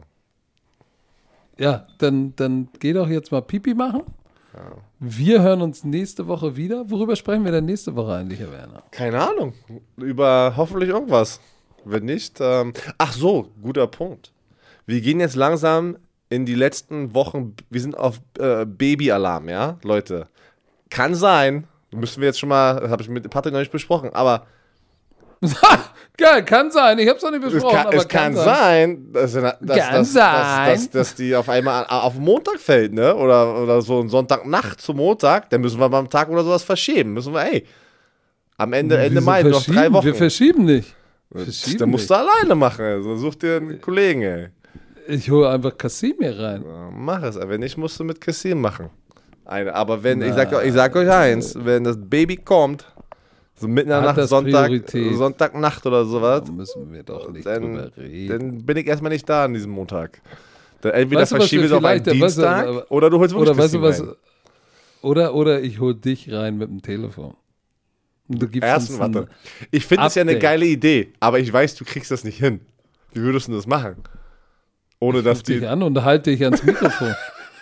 Ja, dann, dann geh doch jetzt mal Pipi machen. Ja. Wir hören uns nächste Woche wieder. Worüber sprechen wir denn nächste Woche eigentlich, Herr Werner? Keine Ahnung. Über hoffentlich irgendwas. Wenn nicht, ähm, ach so, guter Punkt. Wir gehen jetzt langsam in die letzten Wochen, wir sind auf äh, Babyalarm, ja, Leute. Kann sein, müssen wir jetzt schon mal, das habe ich mit Patrick noch nicht besprochen, aber Geil, kann sein, ich hab's noch nicht es besprochen, kann, aber es kann sein, sein dass, dass, dass, Kann dass, sein. dass, dass, dass die auf einmal auf Montag fällt, ne? Oder, oder so ein Sonntagnacht zum Montag, dann müssen wir mal am Tag oder sowas verschieben. Müssen wir, ey, am Ende, Ende Wieso Mai, noch verschieben? drei Wochen. Wir verschieben nicht. Verschieben Dann musst nicht. du alleine machen, also such dir einen Kollegen, ey. Ich hole einfach Kassim hier rein. Ja, mach es, wenn nicht, musst du mit Kassim machen. Eine, aber wenn, ich sag, ich sag euch eins, wenn das Baby kommt, so mitten in der Hat Nacht, das Sonntag, Priorität? Sonntagnacht oder sowas, Da müssen wir doch nicht dann, drüber reden. dann bin ich erstmal nicht da an diesem Montag. Dann entweder Weißt du, was verschiebe wir es auf einen vielleicht- weißt du, Dienstag aber- oder du holst wirklich Oder weißt du Kassim was? rein. Oder, oder ich hole dich rein mit dem Telefon. Und du gibst Erstens, uns ein warte. Ich finde das ja eine Update. geile Idee, aber ich weiß, du kriegst das nicht hin. Wie würdest du das machen? Ohne dass Ruf dich die. an und halte dich ans Mikrofon.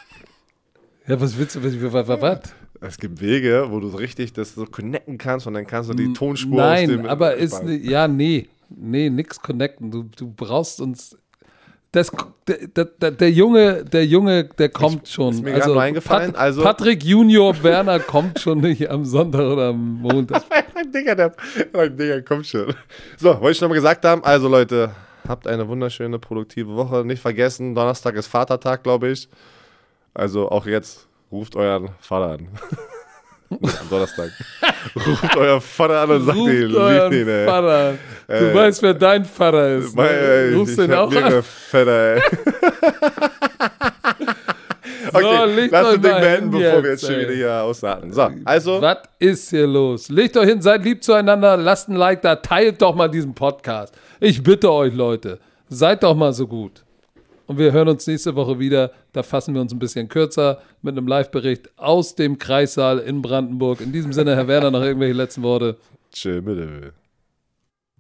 Ja, was willst du? Was? was, was, was? Es gibt Wege, wo du so richtig das so connecten kannst und dann kannst du die Tonspur Nein, aus dem. aber ist ne, ja, nee. Nee, nix connecten. Du, du brauchst uns. Das, der, der, der Junge, der Junge, der kommt schon. ist mir gerade nur eingefallen, also- Patrick Junior Werner kommt schon nicht am Sonntag oder am Montag. Mein Digga, der, mein Digga, komm schon. So, wollte ich nochmal gesagt haben. Also, Leute, habt eine wunderschöne, produktive Woche. Nicht vergessen, Donnerstag ist Vatertag, glaube ich. Also, auch jetzt ruft euren Vater an. Am Donnerstag. Ruft euer Vater an und sagt Ruft ihm, euren lieb ihn, ey. Vater. Du Äh, weißt, wer dein Vater ist. Mein, Ne? ey, Rufst ich den hab auch mehrere an. Väter, ey. Okay, legt lass euch das Ding mal beenden, hin bevor wir jetzt, jetzt schon ey. wieder hier ausarten. So, also, Was ist hier los? Legt euch hin, seid lieb zueinander, lasst ein Like da, teilt doch mal diesen Podcast. Ich bitte euch, Leute, seid doch mal so gut. Und wir hören uns nächste Woche wieder. Da fassen wir uns ein bisschen kürzer mit einem Live-Bericht aus dem Kreissaal in Brandenburg. In diesem Sinne, Herr Werner, noch irgendwelche letzten Worte. chill, bitte.